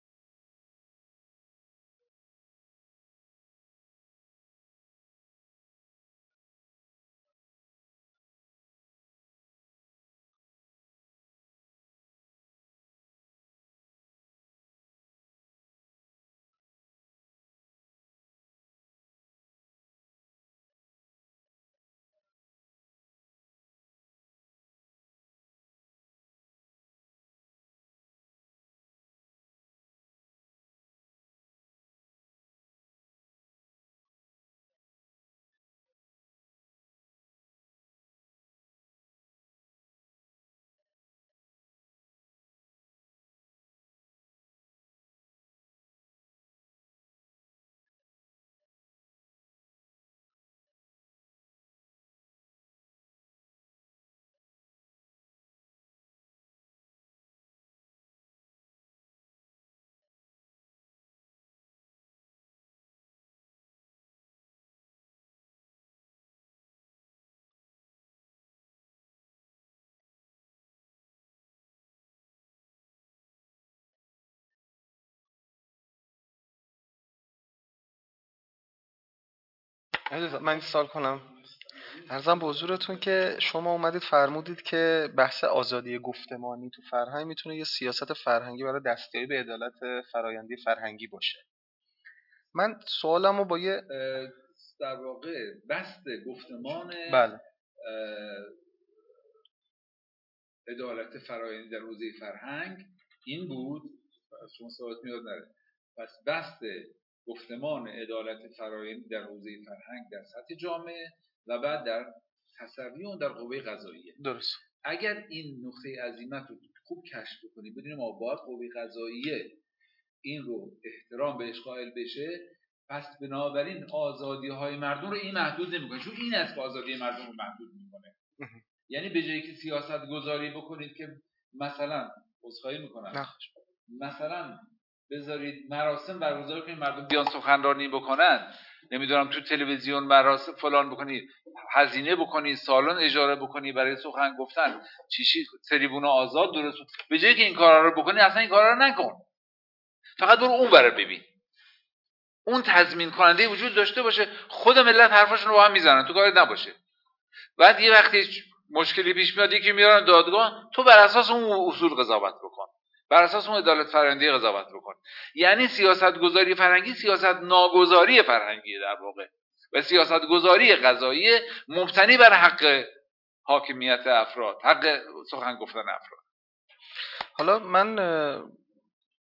من سوال کنم، عرضم به حضورتون که شما اومدید فرمودید که بحث آزادی گفتمانی تو فرهنگ میتونه یه سیاست فرهنگی برای دستیابی به عدالت فرآیندی فرهنگی باشه. من سوالمو با یه در واقع بست گفتمان بله عدالت فرآیندی در حوزه فرهنگ این بود، شما سوالت میاد نره، پس بست گفتمان عدالت فرآیندی در حوزه فرهنگ در سطح جامعه و بعد در تصوی اون در قوه قضاییه. درست. اگر این نقطه عزیمت رو خوب کشف کنیم، بدونیم ما باید قوه قضاییه این رو احترام بهش قائل بشه، پس بنابراین آزادی های مردم رو این محدود نمیکنه، چون این است که آزادی مردم رو محدود میکنه. یعنی به جایی که سیاست گذاری بکنید که مثلا عذرخواهی میکنم مثلا بذارید مراسم برگزار کنید مردم بیان سخنرانی بکنن، نمیدونم تو تلویزیون مراسم فلان بکنید، هزینه بکنید، سالن اجاره بکنید برای سخن گفتن، چیشی تریبون آزاد درست، به جایی که این کارا رو بکنی اصلا این کارا رو نکن، فقط برو اون برو ببین، اون تضمین کننده وجود داشته باشه، خود ملت حرفاشون رو با هم میزنن، تو کارت نباشه. بعد یه وقتی مشکلی پیش میاد یکی میارن دادگاه، تو بر اساس اون اصول قضاوت بکن، بر اساس اون عدالت فرآیندی قضاوت بکن. یعنی سیاست گذاری فرهنگی سیاست ناگذاری فرهنگی در واقع، و سیاست گذاری قضایی مبتنی بر حق حاکمیت افراد، حق سخن گفتن افراد. حالا من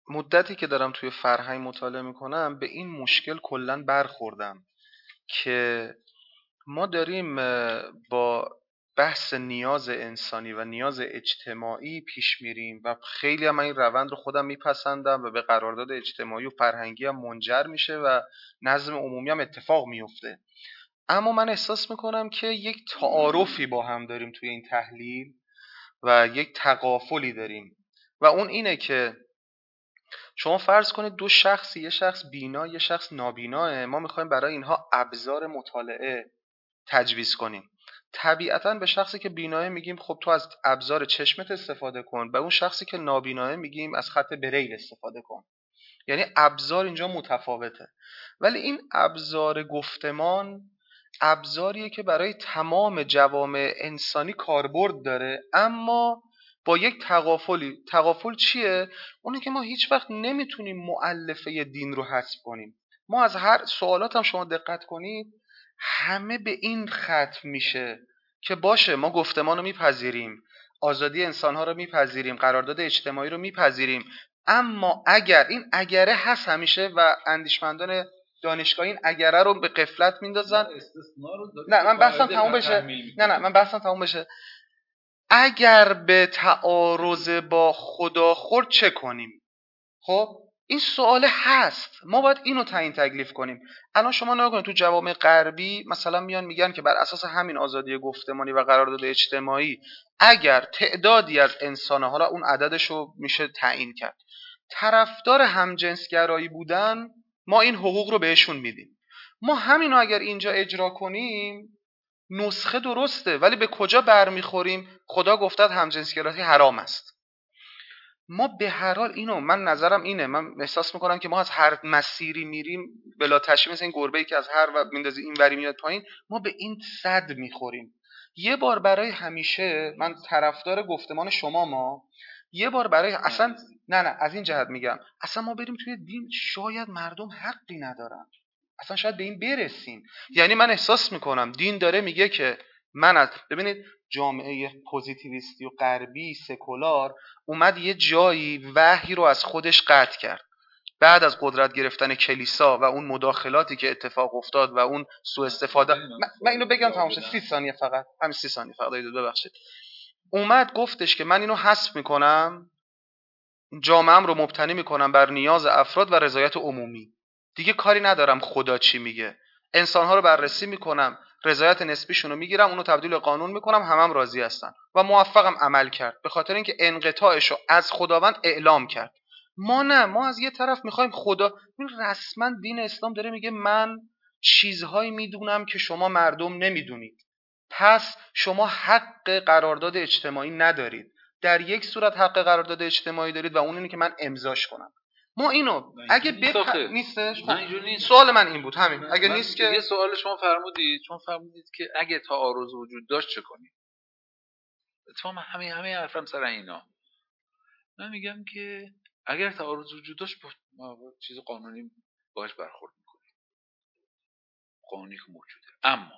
مدتی که دارم توی فرهنگ مطالعه میکنم به این مشکل کلاً برخوردم که ما داریم با بحث نیاز انسانی و نیاز اجتماعی پیش میریم و خیلی هم این روند رو خودم میپسندم و به قرارداد اجتماعی و فرهنگی هم منجر میشه و نظم عمومی هم اتفاق میفته. اما من احساس میکنم که یک تعارفی با هم داریم توی این تحلیل و یک تقافلی داریم و اون اینه که شما فرض کنید دو شخصی، یه شخص بینا یه شخص نابیناه، ما میخوایم برای اینها ابزار مطالعه تجویز کنیم. طبیعتاً به شخصی که بیناه میگیم خب تو از ابزار چشمت استفاده کن، به اون شخصی که نابیناه میگیم از خط بریل استفاده کن. یعنی ابزار اینجا متفاوته، ولی این ابزار گفتمان ابزاریه که برای تمام جوامع انسانی کاربرد داره، اما با یک تقافلی. تقافل چیه؟ اونه که ما هیچ وقت نمیتونیم مؤلفه دین رو حذف کنیم. ما از هر سوالات هم شما دقت کنید همه به این ختم میشه که باشه ما گفتمان رو میپذیریم، آزادی انسانها رو میپذیریم، قرارداد اجتماعی رو میپذیریم، اما اگر این اگره هست همیشه و اندیشمندان دانشگاهی این اگره رو به غفلت میندازن. نه من بحثم تموم بشه نه نه من بحثم تموم بشه اگر به تعارض با خدا خورد چه کنیم؟ خب این سوال هست، ما باید اینو تعیین تکلیف کنیم. الان شما نگاه کنید تو جوامع غربی مثلا میان میگن که بر اساس همین آزادی گفتمانی و قرارداد اجتماعی اگر تعدادی از انسان‌ها، حالا اون عددشو میشه تعیین کرد، طرفدار همجنسگرایی بودن، ما این حقوق رو بهشون میدیم. ما همینو اگر اینجا اجرا کنیم نسخه درسته، ولی به کجا برمیخوریم؟ خدا گفتد همجنسگرایی حرام است. ما به هر حال اینو، من نظرم اینه، من احساس میکنم که ما از هر مسیری میریم بلا تشبیه مثل این گربه‌ای که از هر و میندازی این وری میاد پایین، ما به این صد میخوریم. یه بار برای همیشه من طرفدار گفتمان شما، ما یه بار برای اصلا نه نه از این جهت میگم اصلا ما بریم توی دین، شاید مردم حقی ندارن، اصلا شاید به این برسیم. یعنی من احساس میکنم دین داره میگه که من از ببینید جامعه پوزیتیویستی و غربی سکولار اومد یه جایی وحی رو از خودش قطع کرد بعد از قدرت گرفتن کلیسا و اون مداخلاتی که اتفاق افتاد و اون سوء استفاده. من, من اینو بگم تمام شه، سی ثانیه فقط، همین سی ثانیه فقط ببخشید. اومد گفتش که من اینو حذف میکنم، جامعه‌ام رو مبتنی میکنم بر نیاز افراد و رضایت عمومی، دیگه کاری ندارم خدا چی میگه، انسان‌ها رو بررسی میکنم، رضایت نسبیشون رو میگیرم، اونو تبدیل قانون میکنم، همم هم راضی هستن و موفقم عمل کرد، به خاطر اینکه انقطاعش رو از خداوند اعلام کرد. ما نه، ما از یه طرف میخوایم خدا، این رسما دین اسلام داره میگه من چیزهایی میدونم که شما مردم نمیدونید، پس شما حق قرارداد اجتماعی ندارید. در یک صورت حق قرارداد اجتماعی دارید و اون اینه که من امضاش کنم. ما اینو اگه بپ... نیستش خب نیست. سوال من این بود همین، اگه نیست که یه سوال شما فرمودید شما فرمودید که اگه تعارض وجود داشت چه کنیم؟ اتفاقا همه همه حرفم سر اینا. من میگم که اگر تعارض وجود داشت ما چیز قانونی باهاش برخورد میکنیم، قانونی که موجوده، اما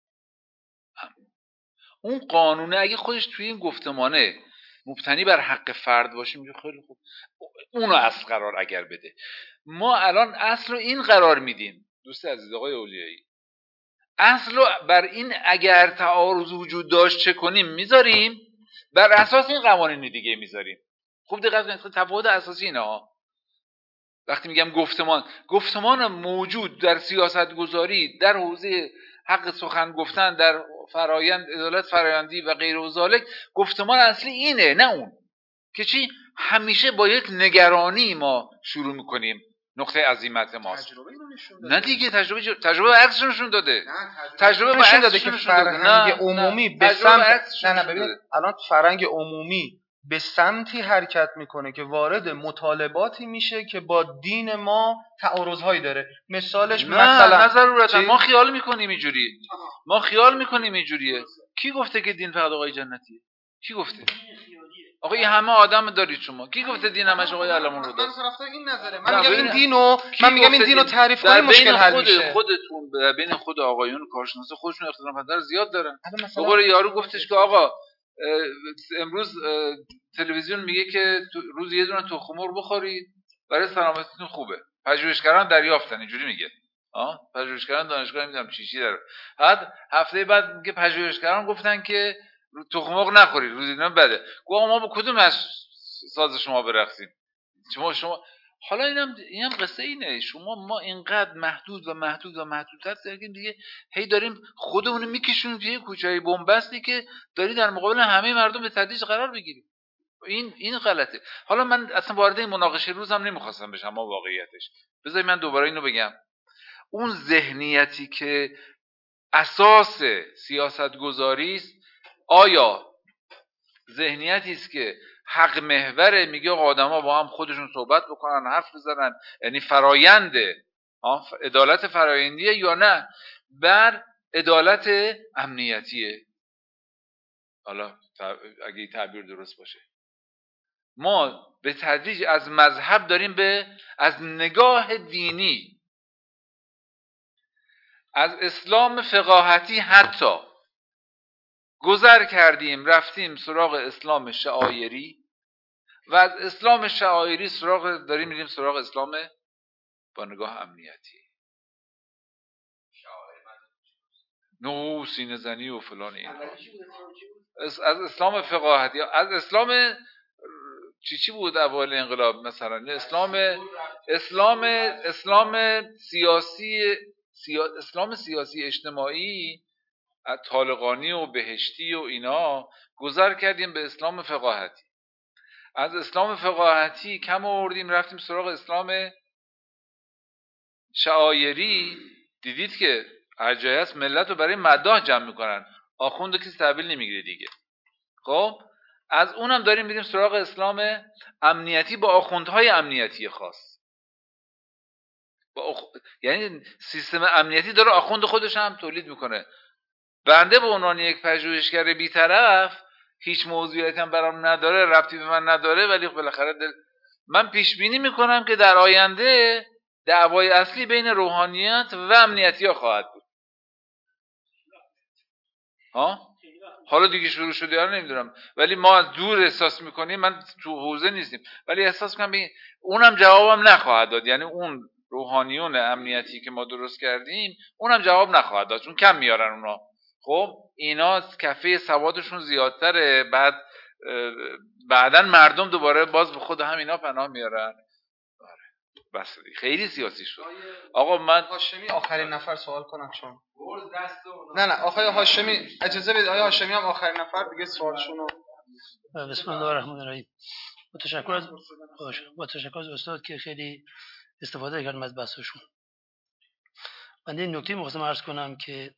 اما اون قانونه اگه خودش توی این گفتمانه مبتنی بر حق فرد باشه میگه خیلی خوب اونو اصل قرار اگر بده. ما الان اصل رو این قرار میدیم دوست عزیز آقای اولیایی، اصل رو بر این اگر تعارض وجود داشت چه کنیم میذاریم، بر اساس این قوانین دیگه میذاریم. خوب دقت کنید تفاوت اساسی اینه ها. وقتی میگم گفتمان، گفتمان موجود در سیاست گذاری در حوزه حق سخن گفتن در فرایند عدالت فرایندی و غیر و ذالک، گفتمان اصلی اینه، نه اون که چی همیشه با یک نگرانی ما شروع میکنیم، نقطه عزیمت ماست. نه دیگه تجربه ج... تجربه عکسش نشون داده، تجربه نشون داده که فرهنگ عمومی به سمت نه نه ببینید الان فرهنگ عمومی به سمتی حرکت میکنه که وارد مطالباتی میشه که با دین ما تعارض‌هایی داره. مثالش نه مثلا نه ضرورتا ما خیال میکنیم اینجوری، ما خیال میکنیم اینجوریه. کی گفته که دین فقط آقای جنتیه؟ کی گفته؟ آقا این همه آدم دارید شما، کی گفته دین همش آقای علمون رو داد؟ من طرفدار این نظره، من میگم این دینو من میگم این دینو تعریف کنیم مشکل حل میشه. خودتون در بین خود آقایون کارشناس خودشون اختلاف نظر زیاد دارن. به قول یارو گفتش که آقا امروز تلویزیون میگه که روز یه دونه تخم مرغ بخورید، برای سلامتیتون خوبه. پژوهشگران دریافتن اینجوری میگه. آه پژوهشگران دانشگاه نمیدونم چی چی داره. بعد هفته بعد میگه پژوهشگران گفتن که تخم مرغ نخورید، روزی اینا بده. گفتم ما با کدوم از ساز شما برقصیم؟ شما شما حالا اینم اینم قصه اینه. شما ما اینقدر محدود و محدود و محدودتر کردیم دیگه، هی داریم خودمون میکشونیم توی کوچه‌ای بن‌بستی که داری در مقابل همه مردم به تدریج قرار بگیریم. این این غلطه. حالا من اصلا وارد این مناقشه روزم نمیخواستم بشم، ما واقعیتش بذارید من دوباره اینو بگم. اون ذهنیتی که اساس سیاست گذاری است، آیا ذهنیتی است که حق محوره، میگه آدما با هم خودشون صحبت بکنن، حرف بزنن، یعنی فراینده عدالت فرایندیه، یا نه بر عدالت امنیتیه؟ حالا اگه تعبیر درست باشه، ما به تدریج از مذهب داریم به از نگاه دینی، از اسلام فقاهتی حتی گذر کردیم، رفتیم سراغ اسلام شعایری و از اسلام شعایری سراغ داریم میریم سراغ اسلام با نگاه امنیتی، نو سینه زنی و فلان. این از اسلام فقاهتی، از اسلام چی چی بود اول انقلاب مثلا، اسلام اسلام اسلام سیاسی سیا... اسلام سیاسی اجتماعی طالقانی و بهشتی و اینا، گذر کردیم به اسلام فقاهتی. از اسلام فقاهتی کم آوردیم رفتیم سراغ اسلام شعایری. دیدید که هر جای هست ملت رو برای مداح جمع میکنن، آخوند کسی تحویل نمیگیره دیگه. خب از اونم داریم میریم سراغ اسلام امنیتی با آخوندهای امنیتی خاص. با اخ... یعنی سیستم امنیتی داره آخوند خودش هم تولید میکنه. بنده به عنوان یک پژوهشگر بی‌طرف هیچ موضوعیتی هم برام نداره، ربطی به من نداره، ولی بالاخره دل... من پیش بینی میکنم که در آینده دعوای اصلی بین روحانیت و امنیتی ها خواهد بود. ها؟ حالا دیگه شروع شده یا نمیدونم، ولی ما از دور احساس میکنیم، من تو حوزه نیستیم ولی احساس میکنم بی... اونم جوابم نخواهد داد. یعنی اون روحانیون امنیتی که ما درست کردیم اونم جواب نخواهد داد، چون کم میارن اونا. خب اینا کفه سوادشون زیادتره، بعد بعدن مردم دوباره باز به خود همینا پناه میارن. بس خیلی سیاسی شد. آقا من هاشمی آخرین نفر سوال کنم، چون نه نه آقای هاشمی اجازه بدید، آقای هاشمی هم آخرین نفر دیگه سوالشونو. بسم الله الرحمن الرحیم. با تشکر از با تشکر از استاد که خیلی استفاده کردم از بحثشون. من این نکته می‌خواستم عرض کنم که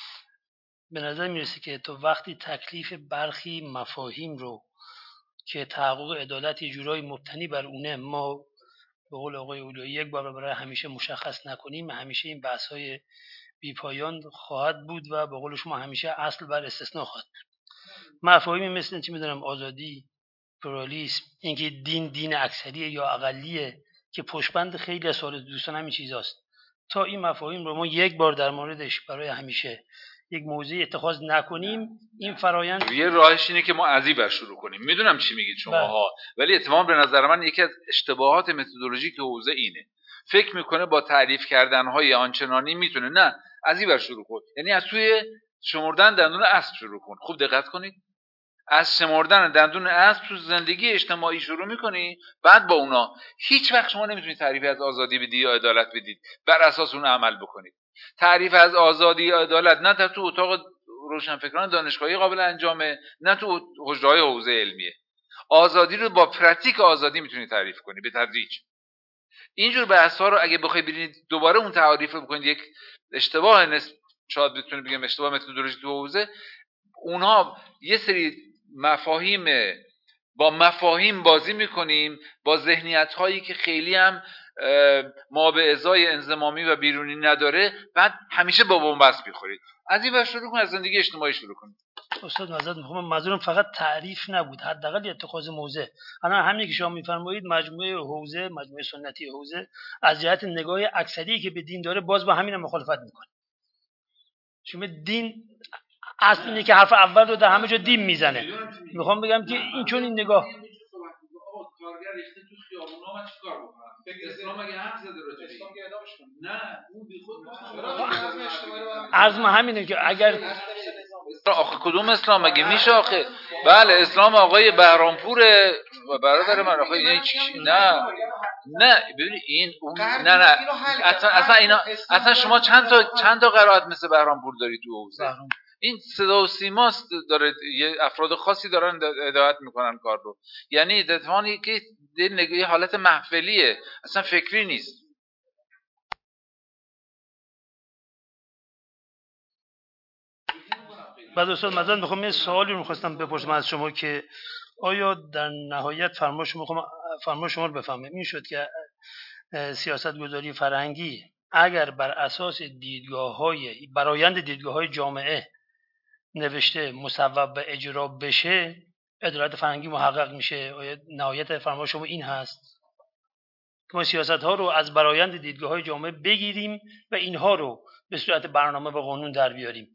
به نظر میرسه که تو وقتی تکلیف برخی مفاهیم رو که تحقق عدالت یه جورایی مبتنی بر اونه ما به قول آقای اولایی یک بار برای همیشه مشخص نکنیم، همیشه این بحث‌های بی‌پایان خواهد بود و به قول شما همیشه اصل بر استثناء خواهد بود. مفاهیمی مثل چی می‌دونم آزادی، پلاریسم، اینکه دین دین اکثریه یا اقلیه که پشتبند خیلی از سوال دوستان همین چیزاست، تا این مفاهیم رو ما یک بار در موردش برای همیشه یک موضوع اتخاذ نکنیم، این فرایند یه راهش اینه که ما از این شروع کنیم. میدونم چی میگید شماها، ولی اتفاقا به نظر من یکی از اشتباهات متدولوژیک حوزه اینه، فکر میکنه با تعریف کردنهای آنچنانی میتونه. نه، از این شروع کن، یعنی از توی شمردن دندون اسب شروع کن. خوب دقت کنید، از شمردن دندون اسب تو زندگی اجتماعی شروع میکنی، بعد با اونا هیچ وقت شما نمیتونید تعریفی از آزادی بدید یا عدالت بدید بر اساس اون عمل بکنید. تعریف از آزادی یا عدالت نه در تو اتاق روشنفکران دانشگاهی قابل انجامه، نه تو حجره‌های حوزه علمیه. آزادی رو با پراتیک آزادی میتونید تعریف کنید به تدریج. اینجور بحث‌ها رو اگه بخواید ببینید دوباره اون تعریف رو بکنید، یک اشتباه نسب شاید بتونید بگم اشتباه متدولوژیک تو حوزه، اونها یه سری مفاهیم با مفاهیم بازی میکنیم، با ذهنیت هایی که خیلی هم ما به ازای انضمامی و بیرونی نداره، بعد همیشه با بن‌بست میخورید. از این ور شروع کنید، از زندگی اجتماعی شروع کنید. استاد معذرت میخوام، منظورم فقط تعریف نبود، حداقل اتخاذ موضع. الان همین که شما میفرمایید مجموعه حوزه، مجموعه سنتی حوزه از جهت نگاه اکثری که به دین داره باز با همین مخالفت میکنه. شما دین اصل اینه که حرف اول رو در همه جا دین میزنه. میخوام بگم که این چون این نگاه اسلام مگه حرف زده راجع به اسلام که اعدامش کنه؟ نه اون بی خود عرض ما همینه که اگر آخه کدوم اسلام مگه میشه آخه؟ بله اسلام آقای بهرامپور برادر من آخه یعنی چی؟ نه نه ببینید این اون نه نه اصلا اصلا اینا اصلا شما چند تا چند تا قرائت مثل بهرامپور داری تو حوزه این صدا و سیماست داره یه افراد خاصی دارن هدایت میکنن کار رو یعنی دتوانی که یه حالت محفلیه اصلا فکری نیست. بعد استاد مثلا میخوام یه سوالی رو میخواستم بپرسم از شما که آیا در نهایت فرما شما میخوام فرما شما رو بفهمم این شد که سیاست گذاری فرهنگی اگر بر اساس دیدگاه‌های برآیند دیدگاه‌های جامعه نوشته مصوب و اجرا بشه عدالت فرهنگی محقق میشه. آیا نهایت فرما شما این هست که ما سیاست‌ها رو از برآیند دیدگاه‌های جامعه بگیریم و اینها رو به صورت برنامه و قانون در بیاریم؟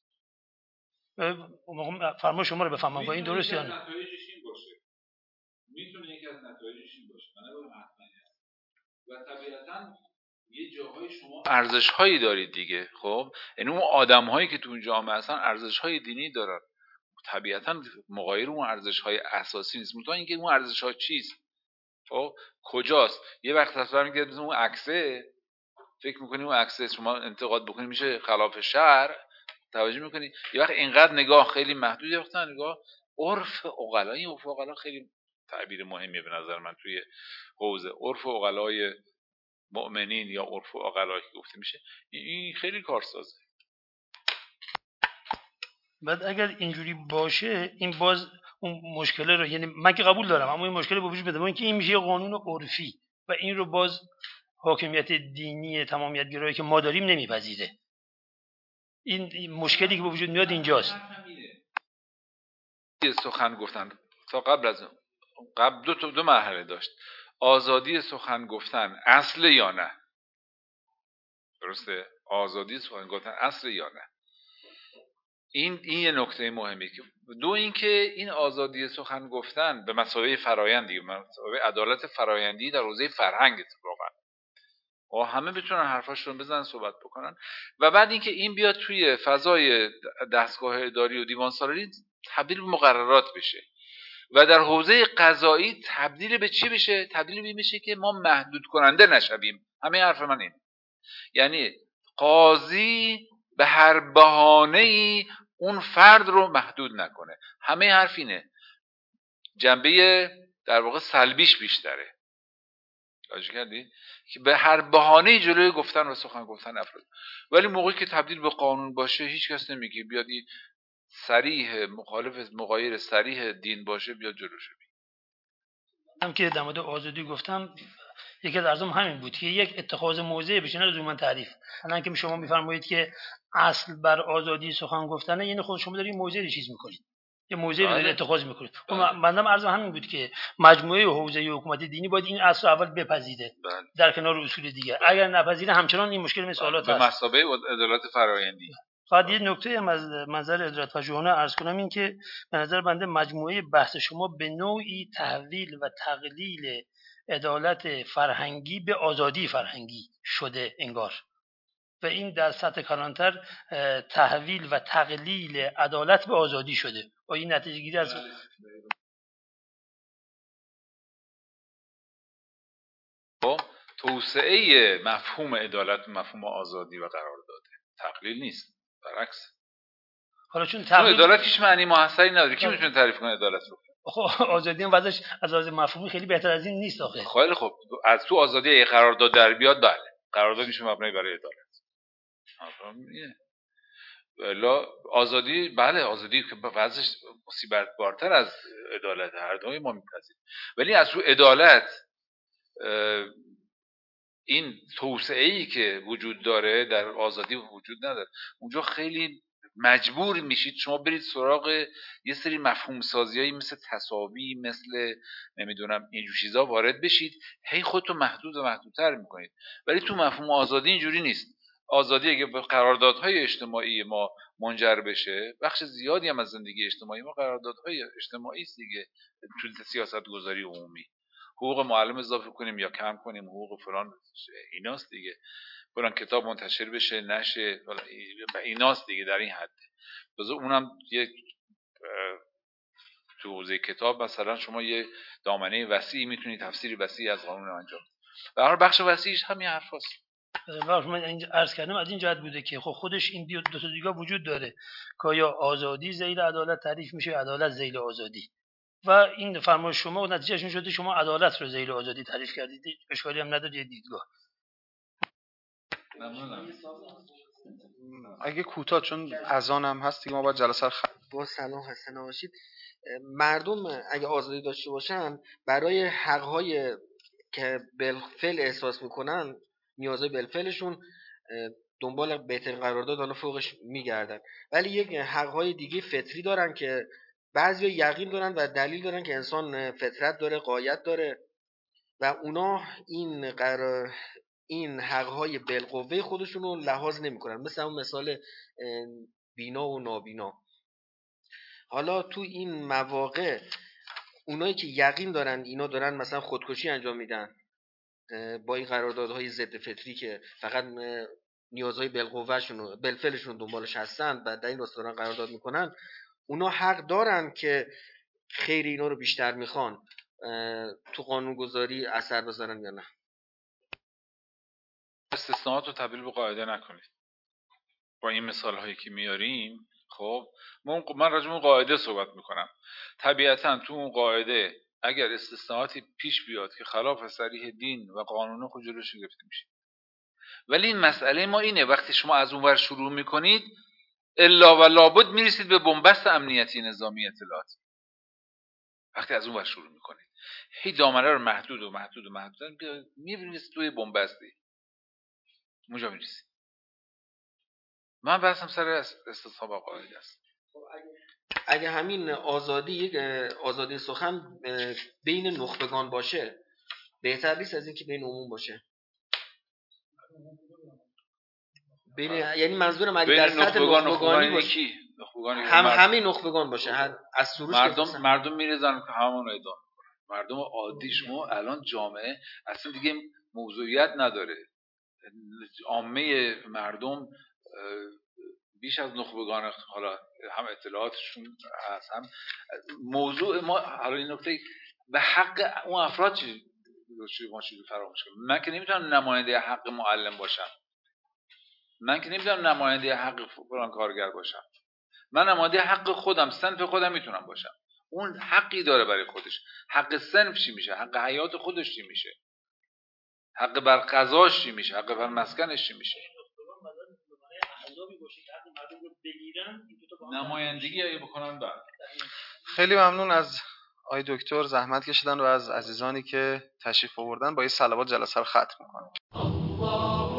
فرما شما رو بفهمم با این درست یا نه؟ نتایجش این باشه میتونه یکی از نتایجش این باشه من نمیگم حتما و طبیعتاً یه جاهای شما ارزش‌هایی دارید دیگه خب یعنی اون آدم‌هایی که تو اون جامعه هستن ارزش‌های دینی دارن طبیعتاً مغایر اون ارزش‌های اساسی نیست مطمئن اینکه اون ارزش‌ها چیست خب کجاست یه وقت تصور می‌کنید اون عکسه فکر می‌کنی اون عکسه شما انتقاد بکنید میشه خلاف شرع توجه میکنی یه وقت اینقدر نگاه خیلی محدود یه وقت نگاه عرف عقلا این عرف عقلا خیلی تعبیر مهمیه به نظر من توی حوزه عرف عقلای مؤمنین یا عرف عقلایی که گفته میشه این خیلی کارسازه. بعد اگر اینجوری باشه این باز اون مشکله رو یعنی من که قبول دارم اما این مشکل به وجود میاد که این میشه قانون عرفی و این رو باز حاکمیت دینی تمامیت گرایی که ما داریم نمیپذیره. این مشکلی که به وجود میاد اینجاست. یه سخن گفتن تا قبل از قبل دو دو مرحله داشت آزادی سخن گفتن اصل یا نه درسته آزادی سخن گفتن اصل یا نه این این یه نکته مهمه که دو اینکه این آزادی سخن گفتن به مسابقه فرایندی به مسابقه عدالت فرایندی در حوزه فرهنگ اتفاقا و همه بتونن حرفاشون بزنن صحبت بکنن و بعد اینکه این بیاد توی فضای دستگاه اداری و دیوان سالاری تبدیل به مقررات بشه و در حوزه قضایی تبدیل به چی بشه تبدیل به میشه که ما محدود کننده نشویم. همه حرف من این یعنی قاضی به هر بهانه‌ای اون فرد رو محدود نکنه. همه حرف اینه جنبه در واقع سلبیش بیشتره توجه کردی که به هر بهانه‌ای جلوی گفتن و سخن گفتن افراد ولی موقعی که تبدیل به قانون باشه هیچ کس نمیگه بیاد این صریح مخالف مغایر صریح دین باشه بیاد جلوش بگیره. هم که در مورد آزادی گفتم یکی از ارزم همین بود که یک اتخاذ موضع بشه نه لزوما تعریف. الان که شما میفرمایید که اصل بر آزادی سخن گفتنه یعنی خود شما دارید موضع چیز میکنید یه موضعی رو اتخاذ میکنید. بنده ارزم همین بود که مجموعه حوزه حکومت دینی باید این اصل اول بپذیره بله. در کنار اصول دیگه اگر نپذیره همچنان این مشکل مثل سوالات هست به مثابه عدالت فرآیندی. فقط یه نکته هم از منظر عدالت پژوهانه عرض کنم این که به نظر بنده مجموعه بحث شما به نوعی تحویل و تقلیل عدالت فرهنگی به آزادی فرهنگی شده انگار و این در سطح کلانتر تحویل و تقلیل عدالت به آزادی شده و این نتیجه گیری از توسعه مفهوم عدالت مفهوم آزادی و قرار داده تقلیل نیست برعکس. حالا چون تقلیل عدالت هیچ معنی محصری نداره کی میتونه تعریف کنه عدالت رو؟ خب آزادی هم وضعش از لحاظ مفهومی خیلی بهتر از این نیست آخه. خیلی خب از تو آزادی قرارداد در بیاد بله قرارداد میشه مبنی برای عدالت. آفرین. بلا آزادی بله آزادی که وضعش مصیبت بارتر از عدالت هر دوی ما میپذیریم ولی از رو عدالت این توسعه‌ای که وجود داره در آزادی وجود نداره. اونجا خیلی مجبور میشید شما برید سراغ یه سری مفهوم سازیایی مثل تساوی مثل نمیدونم اینجور چیزا وارد بشید هی خودتو محدود و محدودتر میکنید ولی تو مفهوم آزادی اینجوری نیست. آزادی اگه به قراردادهای اجتماعی ما منجر بشه بخش زیادی هم از زندگی اجتماعی ما قراردادهای اجتماعی است دیگه تو سیاست گذاری عمومی حقوق معلم اضافه کنیم یا کم کنیم، حقوق فلان ایناست دیگه، فلان کتاب منتشر بشه نشه، ایناست دیگه. در این حد بذار اونم یک تو حوزه کتاب مثلا شما یه دامنه وسیعی میتونید تفسیری وسیعی از قانون انجام. به هر بخش وسیعش همین حرفاست. وقتی من اینجا عرض کردم از این جهت بوده که خب خودش این دو تا دیگه وجود داره که یا آزادی ذیل عدالت تعریف میشه، عدالت ذیل آزادی، و این فرمایش شما و نتیجهش این شده شما عدالت رو ذیل آزادی تعریف کردید، اشکالی هم نداره یه دیدگاه. اگه کوتاه چون اذان هم هست دیگه ما باید جلسه رو خ... با سلام خسته نباشید. مردم اگه آزادی داشته باشن برای حقهای که بالفعل احساس میکنن، نیازهای بالفعلشون، دنبال بهترین قرارداد حالا فوقش میگردن، ولی یک حقهای دیگه فطری دارن که بعضیا یقین دارن و دلیل دارن که انسان فطرت داره، غایت داره و اونا این قرار این حقهای بالقوه خودشون رو لحاظ نمیکنن، مثل اون مثال بینا و نابینا. حالا تو این مواقع اونایی که یقین دارن اینا دارن مثلا خودکشی انجام میدن با این قراردادهای ضد فطری که فقط نیازهای بالقوهشون و بالفعلشون دنبالش هستن و در این راستا دارن قرارداد میکنن، اونا حق دارن که خیر اینا رو بیشتر میخوان تو قانونگذاری اثر بذارن یا نه. استثناءات رو تبدیل به قاعده نکنید. با این مثال هایی که میاریم خب من راجع به قاعده صحبت میکنم. طبیعتا تو اون قاعده اگر استثناءاتی پیش بیاد که خلاف صریح دین و قانون خود جلوش گرفته میشه. ولی این مسئله ما اینه وقتی شما از اون ور شروع میکنید الا و لابد میرسید به بنبست امنیتی نظامی اطلاعاتی. وقتی از اون ور شروع میکنید هی دامنه رو محدود و محدود و محدود میبینید توی بنبستی اونجا میرسید. من بحثم سر استثناء با قاعده است. اگه همین آزادی یک آزادی سخن بین نخبگان باشه بهتر نیست از این که بین عموم باشه؟ بین یعنی منظورم اگه در سطح نخبگانی باشه هم همین نخبگان باشه هر از سروش مردم مردم میریزن که همون رو ادامه کنن. مردم عادی شما الان جامعه اصلا دیگه موضوعیت نداره. عامه مردم بیش از نخبگان حالا هم اطلاعاتشون هست هم موضوع ما حالا این نکته به حق اون افراد چی ما چیزی فراموش کنیم. من که نمیتونم نماینده حق معلم باشم، من که نمیتونم نماینده حق فلان کارگر باشم، من نماینده حق خودم صنف خودم میتونم باشم. اون حقی داره برای خودش. حق صنف چی میشه؟ حق حیات خودش چی میشه؟ حق بر غذاش چی میشه؟ حق بر مسکنش چی میشه؟ نمایندگی اگه بکنن بعد. خیلی ممنون از آقای دکتر زحمت کشیدن و از عزیزانی که تشریف آوردن. با این صلوات جلسه رو ختم می‌کنم.